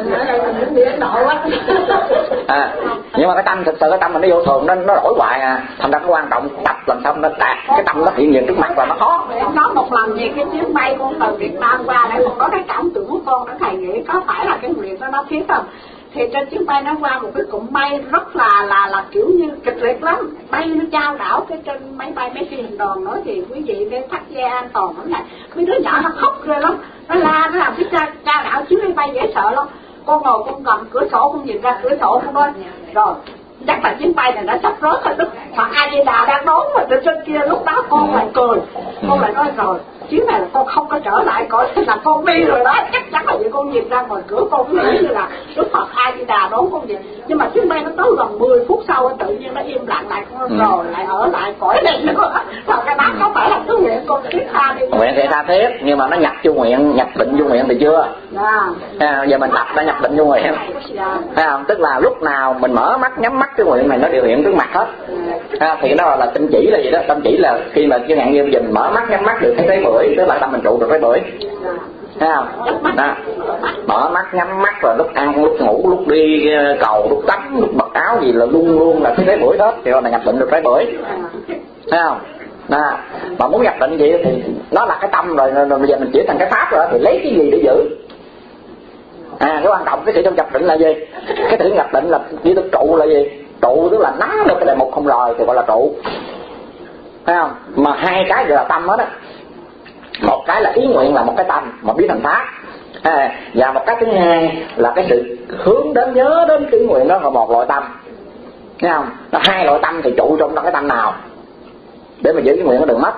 À, nhưng mà cái tâm thực sự cái tâm mình nó vô thường, nó nó đổi hoài à, thành ra cái quan trọng tập làm sao nó đạt cái tâm nó hiện diện trước mặt là nó khó. Con nói một lần về cái chuyến bay con từ Việt Nam qua đây, con có cái cảm tưởng của con đó thầy nghĩ có phải là cái nguyện đó nó thiết không? Thì trên chuyến bay nó qua một cái cụm bay rất là là là kiểu như kịch liệt lắm, bay nó trao đảo cái trên máy bay máy phi hành đoàn nói thì quý vị nên thắt dây an toàn lắm này, mấy đứa nhỏ nó khóc ghê lắm, nó la nó làm cái trao, trao đảo chuyến máy bay dễ sợ lắm. Con ngồi con cầm cửa sổ con nhìn ra cửa sổ con nói rồi chắc là chuyến bay này đã sắp rớt rồi, đức mà A Di Đà đang đón mà trên trên kia. Lúc đó con lại cười, con lại nói rồi chuyến này là con không có trở lại, coi là con đi rồi đó, chắc chắn là vậy. Con nhìn ra ngoài cửa con nghĩ như là Đức Phật A Di Đà đón con vậy. Nhưng mà chuyến bay nó tới gần mười phút sau tự nhiên nó im lặng lại, con ừ. rồi lại ở lại cõi này nữa. Rồi cái đó có phải là cái nguyện con thiết tha đi? Nguyện thì tha thiết, nhưng mà nó nhập vô nguyện, nhập định vô nguyện thì chưa. Dạ. À, giờ mình tập đã nhập định vô nguyện. Dạ. À, tức là lúc nào mình mở mắt nhắm mắt cái nguyện này nó đều hiện trước mặt hết. À, thì đó là tinh chỉ là gì đó, tinh chỉ là khi mà cái ngạn như mình mở mắt nhắm mắt được thấy trái bưởi, tức là tâm mình trụ được trái bưởi. Thấy không? Đó. Mở mắt nhắm mắt rồi lúc ăn lúc ngủ lúc đi cầu lúc tắm lúc mặc áo gì là luôn luôn là cái trái bưởi hết, thì đó là nhập định được trái bưởi. Thấy không? Đó. Mà muốn nhập định gì thì nó là cái tâm rồi, rồi bây giờ mình chỉ thành cái pháp rồi thì lấy cái gì để giữ. À, cái quan trọng cái sự trong nhập định là gì? Cái sự nhập định là chỉ được trụ là gì? Trụ tức là nắm được cái đề mục không rời thì gọi là trụ. Thấy không? Mà hai cái gọi là tâm hết á. Một cái là ý nguyện là một cái tâm mà biến thành pháp, à, và một cái thứ hai là cái sự hướng đến nhớ đến cái ý nguyện đó là một loại tâm. Thấy không? Nó hai loại tâm thì trụ trong đó cái tâm nào để mà giữ cái nguyện nó đừng mất.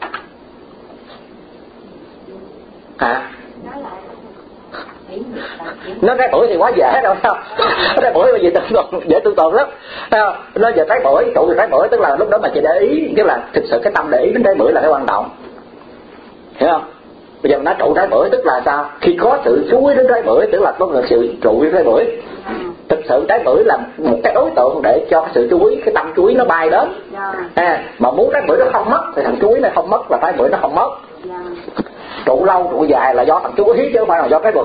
Hả? Nó trái bưởi thì quá dễ đâu sao? Nó trái bưởi là gì tưởng tượng, dễ tưởng tượng lắm. Nó giờ trái bưởi, trụ trái bưởi tức là lúc đó mà chị để ý, tức là thực sự cái tâm để ý đến trái bưởi là cái quan trọng. Hiểu không? Bây giờ mình nói trụ trái bưởi tức là sao? Khi có sự chú ý đến trái bưởi tức là có người sự trụ với trái bưởi. Thực sự trái bưởi là một cái đối tượng để cho cái sự chú ý, cái tâm chú ý nó bay đến. À, mà muốn trái bưởi nó không mất thì thằng chú ý này không mất là trái bưởi nó không mất. Trụ lâu trụ dài là do thằng chú ý chứ không phải là do cái bưởi.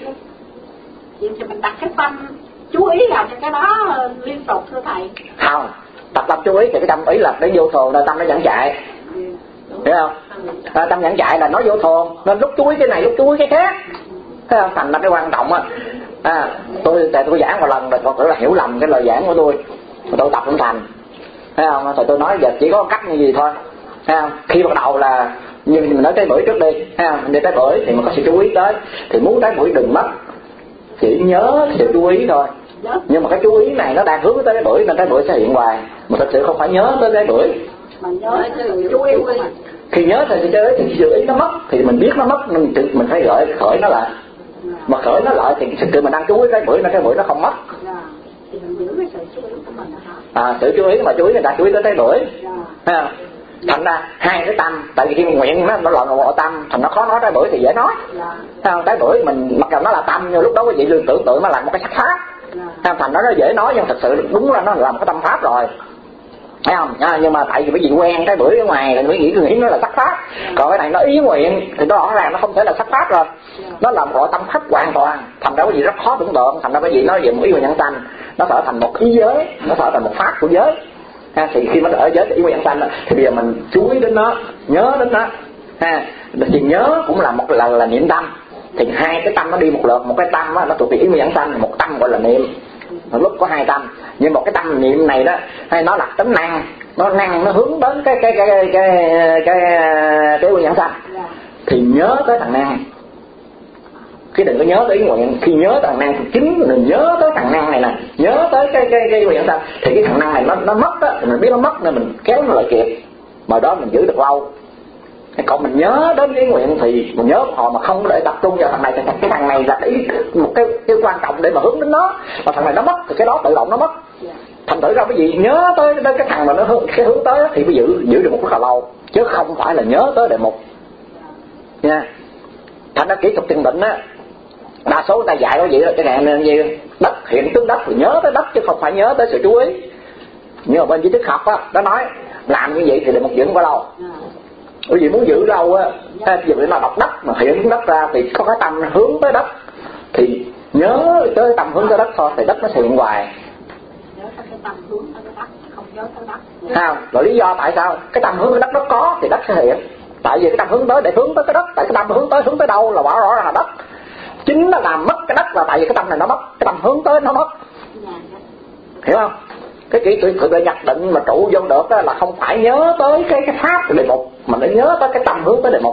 Vậy thì mình đặt cái tâm chú ý vào cho cái đó liên tục thưa thầy. Không, tập tâm chú ý thì cái tâm ý là cái vô thường là tâm nó dẫn chạy. Hiểu không? À, tâm dẫn chạy là nó vô thường, nên lúc chú ý cái này lúc chú ý cái khác. Thấy không? Thành là cái quan trọng á. À, tôi tại tôi giảng một lần rồi còn là hiểu lầm cái lời giảng của tôi, tôi tập không thành. Thấy không? Thì tôi nói giờ chỉ có cách như gì thôi. Thấy không? Khi bắt đầu là nhưng mình nói trái bưởi trước đi, thấy không? Mình đi trái bưởi thì mình có sự chú ý tới, thì muốn trái bưởi đừng mất chỉ nhớ sự chú ý thôi. Nhưng mà cái chú ý này nó đang hướng tới trái bưởi nên trái bưởi sẽ hiện hoài, mà thật sự không phải nhớ tới trái bưởi. Mình nhớ sự chú ý của mình. Khi nhớ thì chơi thì sự ý nó mất thì mình biết nó mất nên mình, mình phải gợi khởi nó lại. Mà khởi nó lại thì thực sự mình đang chú ý trái bưởi nên trái bưởi nó không mất. Thì mình giữ cái sự chú ý của mình hả? À, sự chú ý mà chú ý người ta chú ý tới trái bưởi. Thấy không? Thành ra hai cái tâm, tại vì khi nguyện nó nó là một tâm, thành nó khó nói trái bưởi thì dễ nói. Thấy không? Trái bưởi mình mặc dù nó là tâm nhưng lúc đó quý vị lương tưởng tượng nó là một cái sắc pháp. Thấy không? Thành nó nó dễ nói nhưng thật sự đúng là nó là một cái tâm pháp rồi. Thấy không? À, nhưng mà tại vì quý vị quen trái bưởi ở ngoài là quý vị cứ nghĩ nó là sắc pháp. Còn cái này nó ý nguyện thì nó rõ ràng nó không thể là sắc pháp rồi. Nó là một loại tâm pháp hoàn toàn. Thành ra quý vị rất khó tưởng tượng. Thành ra quý vị nói về một ý nguyện nhân sanh, nó trở thành một ý giới, nó trở thành một pháp của giới. Ha, thì khi nó ở giới ý nguyện sanh thì bây giờ mình chú ý đến nó, nhớ đến nó. Ha, thì nhớ cũng là một lần là niệm tâm. Thì hai cái tâm nó đi một lượt, một cái tâm đó, nó thuộc về ý nguyện sanh, một tâm gọi là niệm. Lúc có hai tâm, nhưng một cái tâm niệm này đó hay nó là tính năng, nó năng nó hướng đến cái cái cái cái cái cái cái nguyên nhân sanh thì nhớ tới thằng năng. Chứ đừng có nhớ tới ý nguyện. Khi nhớ thằng năng chính mình nhớ tới thằng năng này nè, nhớ tới cái cái cái nguyện sao thì cái thằng năng này nó nó mất á, mình biết nó mất nên mình kéo nó lại kịp, mà đó mình giữ được lâu. Còn mình nhớ đến cái nguyện thì mình nhớ họ mà không để tập trung vào thằng này thì cái thằng này là ý, một cái cái quan trọng để mà hướng đến nó, mà thằng này nó mất thì cái đó tự động nó mất. Thành thử ra cái gì nhớ tới, tới cái thằng mà nó hướng cái hướng tới thì phải giữ giữ được một rất là lâu, chứ không phải là nhớ tới đề mục nha. Thành ra kỹ thuật thiền định á, đa số người ta dạy có vậy là cái này nên như đất hiện tướng đất thì nhớ tới đất chứ không phải nhớ tới sự chú ý. Nhưng mà bên di thức học á, nó nói làm như vậy thì đề mục giữ không có lâu. Bởi vì muốn giữ lâu á, ví dụ nó đọc đất mà hiện đất ra thì có cái tâm hướng tới đất, thì nhớ tới tâm hướng tới đất thôi thì đất nó sẽ hiện hoài. Nhớ tới cái tâm hướng tới đất, không nhớ tới đất. Sao? Rồi lý do tại sao? Cái tâm hướng tới đất nó có thì đất sẽ hiện. Tại vì cái tâm hướng tới để hướng tới cái đất, tại cái tâm hướng tới hướng tới đâu là rõ rõ ràng là đất. Chính nó làm mất cái đất là tại vì cái tâm này nó mất, cái tâm hướng tới nó mất. Hiểu không? Cái kỹ thuật tự nhập định mà trụ vô được là không phải nhớ tới cái cái pháp đề mục, mà nó nhớ tới cái tâm hướng tới đề mục.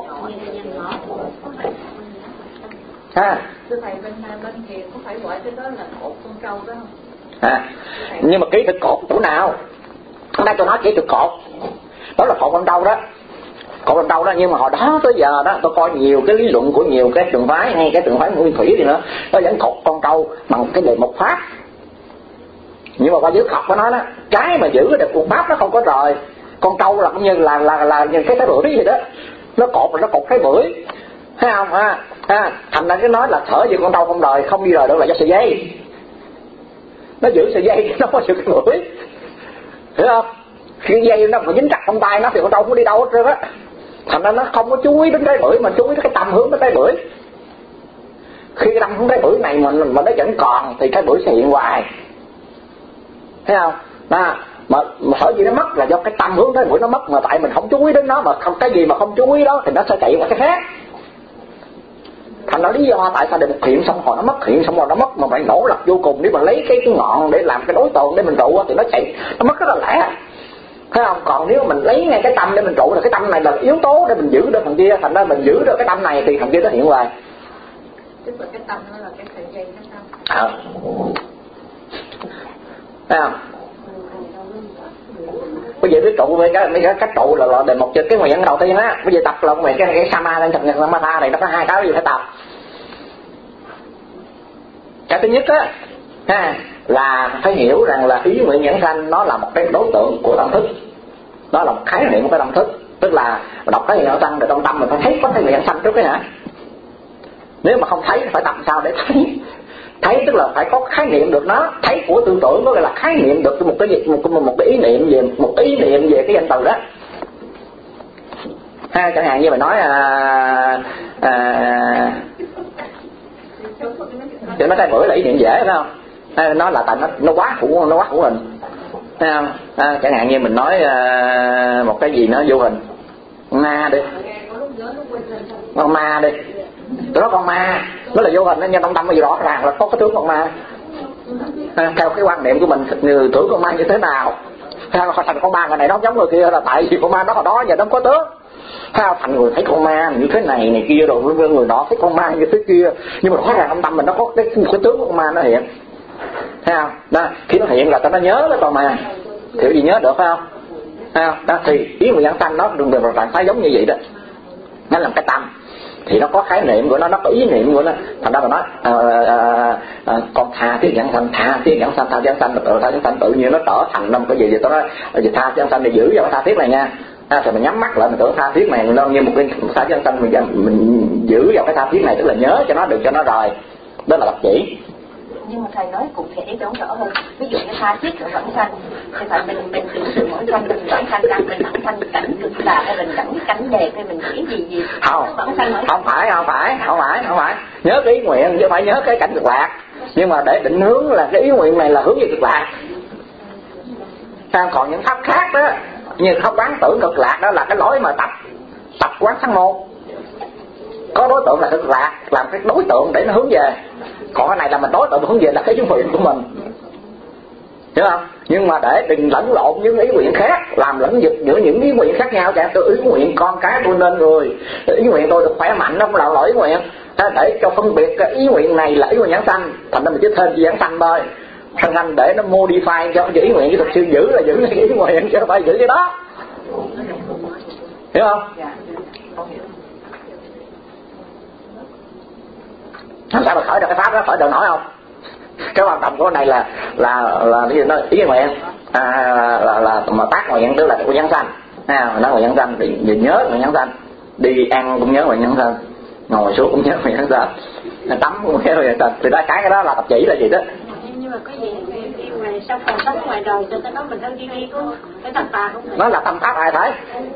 Ha. Thưa thầy, bên bên thiền có phải gọi cái đó là cột con trâu đó không? À, nhưng mà kỹ thuật cột chỗ nào? Hôm nay tôi nói kỹ thuật cột, đó là cột con trâu đó, cột con trâu đó. Nhưng mà hồi đó tới giờ đó tôi coi nhiều cái lý luận của nhiều cái trường phái, ngay cái trường phái Nguyên Thủy gì nữa, nó vẫn cột con trâu bằng cái đề mục pháp. Nhưng mà qua dưới học của nó đó, cái mà giữ được cuộc pháp nó không có rời. Con trâu là cũng như là là là như cái cái bưởi gì đó, nó cột là nó cột cái bưởi, thấy không ha? Ha, thành ra cái nói là thở gì con trâu không rời, không đi rời được là do sợi dây. Nó giữ sợi dây nó có sự cái bưởi, hiểu không? Khi dây nó mà dính chặt trong tay nó thì con trâu không đi đâu hết trơn á. Thành ra nó không có chú ý đến cái bưởi mà chú ý đến cái tâm hướng đến cái bưởi. Khi cái tâm hướng cái bưởi này mà mà nó vẫn còn thì cái bưởi sẽ hiện hoài, thấy không? Đó, mà, mà sở gì nó mất là do cái tâm hướng tới bưởi nó mất, mà tại mình không chú ý đến nó, mà không cái gì mà không chú ý đó thì nó sẽ chạy qua cái khác. Thành ra lý do tại sao để một hiện xong rồi nó mất, hiện xong rồi nó mất, mà phải nỗ lực vô cùng để mà lấy cái, cái ngọn để làm cái đối tượng để mình trụ thì nó chạy, nó mất rất là lẻ, thấy không? Còn nếu mình lấy ngay cái tâm để mình trụ là cái tâm này là yếu tố để mình giữ được thằng kia, thành ra mình giữ được cái tâm này thì thằng kia nó hiện hoài. Tức là cái tâm nó là cái sợi dây cái tâm. À. Thấy không? Bây giờ cái trụ với cái mấy cái cách trụ là, là đề mục cho cái nguyện đầu tiên á. Bây giờ tập là nguyện cái cái sama lên thực nhật samatha này nó có hai cái gì phải tập. Cái thứ nhất á ha, là phải hiểu rằng là ý nguyện nhãn sanh nó là một cái đối tượng của tâm thức, nó là một khái niệm của cái tâm thức. Tức là đọc cái nhãn sanh để trong tâm mình phải thấy có cái nguyện sanh trước cái hả. Nếu mà không thấy phải tập sao để thấy. Thấy tức là phải có khái niệm được nó, thấy của tư tưởng có nghĩa là khái niệm được một cái một, một, một cái ý niệm về một ý niệm về cái danh từ đó. Ha, chẳng hạn như mình nói à, à, cho nó cái bữa là ý niệm dễ phải không? À, nó là tại nó nó quá hữu nó quá hữu hình, thấy không? À, chẳng hạn như mình nói à, một cái gì nó vô hình, ma đi, con ma đi. Tôi nói con ma nó là vô hình, nó nhân trong tâm nó gì rõ ràng là có cái tướng con ma. À, theo cái quan niệm của mình người tưởng con ma như thế nào, theo thành con ma người này nó giống người kia là tại vì con ma đó hồi đó giờ nó có tướng. Theo thành người thấy con ma như thế này này kia rồi với người đó thấy con ma như thế kia, nhưng mà rõ ràng trong tâm mình nó có cái, cái tướng của con ma nó hiện, thấy không? Đó, khi nó hiện là nó nhớ cái con ma, kiểu gì nhớ được phải không? Thấy không? Đó, thì ý người giảng sanh nó đừng được trạng thái giống như vậy đó, nó làm cái tâm thì nó có khái niệm của nó, nó có ý niệm của nó. Thành ra mà nói à, à, à, con tha thiết giảng sanh, tha thiết giảng sanh, tha giảng sanh, tự tha giảng sanh tự nhiên nó trở thành một cái gì vậy. Tôi nói gì tha giảng sanh để giữ vào cái tha thiết này nha. À, thì mình nhắm mắt lại mình tưởng tha thiết này nó như một cái tha giảng sanh, mình mình giữ vào cái tha thiết này tức là nhớ cho nó, đừng cho nó rời. Đó là lập chỉ. Nhưng mà thầy nói cụ thể để rõ rõ hơn. Ví dụ như tha thiết ở vãng sanh thì phải mình mình tưởng tượng mỗi sanh mình vãng sanh ra, mình vãng sanh cảnh cực lạc hay mình cảnh cảnh đẹp hay mình nghĩ gì gì không không phải không phải không phải không phải nhớ cái ý nguyện chứ phải nhớ cái cảnh cực lạc, nhưng mà để định hướng là cái ý nguyện này là hướng về cực lạc. Còn những pháp khác đó như không quán tưởng cực lạc đó là cái lối mà tập tập quán sáng môn, có đối tượng là cực lạc làm cái đối tượng để nó hướng về. Còn cái này là mình đối tượng hướng về là cái ý nguyện của mình, hiểu không? Nhưng mà để đừng lẫn lộn những ý nguyện khác, làm lẫn giật giữa những ý nguyện khác nhau. Chẳng tôi ý nguyện con cái tôi nên người, ý nguyện tôi được khỏe mạnh, nó cũng là lỗi ý nguyện. để cho phân biệt cái ý nguyện này là ý nguyện giảng sanh, thành ra mình chỉ thêm giảng sanh thôi, thân hành để nó modify cho cái ý nguyện của thực sư giữ là giữ cái ý nguyện chứ không phải giữ cái đó, hiểu không? Làm sao mà khởi được cái pháp đó, khởi được nổi không? Cái hoạt động của cái này là là là cái gì nó ý nguyện à, là là mà tác nguyện tức là của giảng sanh, à, nói nguyện giảng sanh thì vì nhớ nguyện giảng sanh, đi ăn cũng nhớ nguyện giảng sanh, ngồi xuống cũng nhớ nguyện giảng sanh, tắm cũng nhớ nguyện giảng sanh, thì đó cái cái đó là tập chỉ là gì đó. Nhưng mà cái gì đi ngoài sau còn sống ngoài đời cho cái đó mình đâu đi đi có cái tâm tà không? Nó là tâm pháp ai thấy?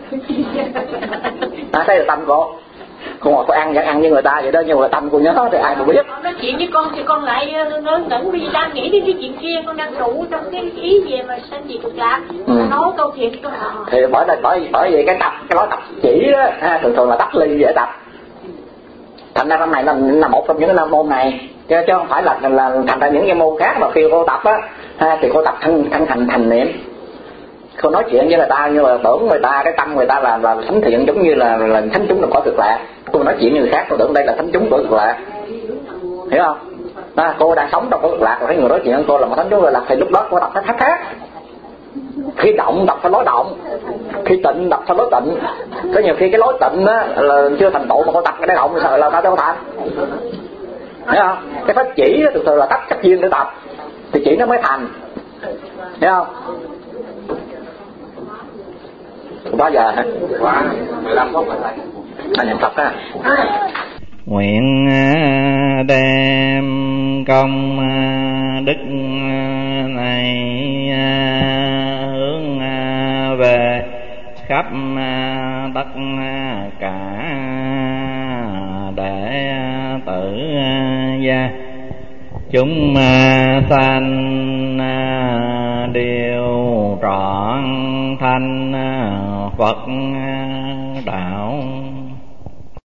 À đây là tâm cô. Cô ngồi cô ăn vẫn ăn như người ta vậy đó, nhưng mà tâm cô nhớ thì ai mà biết. Nói chuyện với con thì con lại nói ngẩn vì đang nghĩ đến cái chuyện kia, con đang trụ trong cái ý gì mà sanh gì cực lạc. Ừ. Nói câu chuyện con à. Thì bởi đây bởi bởi vì cái tập cái lối tập chỉ đó ha, thường thường là tắt ly dễ tập. Thành ra năm này là, là một trong những cái môn này, chứ chứ không phải là là thành ra những cái môn khác mà khi cô tập á ha, thì cô tập thân thân thành thành niệm. Cô nói chuyện với người ta nhưng mà tưởng người ta cái tâm người ta là là thánh thiện giống như là là thánh chúng là có cực lạc. Cô nói chuyện với người khác cô tưởng đây là thánh chúng của cực lạc, hiểu không? À, cô đang sống trong cái cực lạc rồi thấy người nói chuyện với cô là một thánh chúng cực lạc thì lúc đó cô tập cái khác khác. Khi động đọc theo lối động, khi tịnh đọc theo lối tịnh. Có nhiều khi cái lối tịnh á là chưa thành tựu mà cô tập cái động thì là sao đâu thành, hiểu không? Cái pháp chỉ đó, từ từ là tắt cách duyên để tập thì chỉ nó mới thành, hiểu không? Bao giờ hả? Quá mười lăm phút rồi thầy. Anh niệm Phật ha. Nguyện đem công đức này hướng về khắp tất cả đệ tử gia chúng sanh đều trọn thành Phật đạo.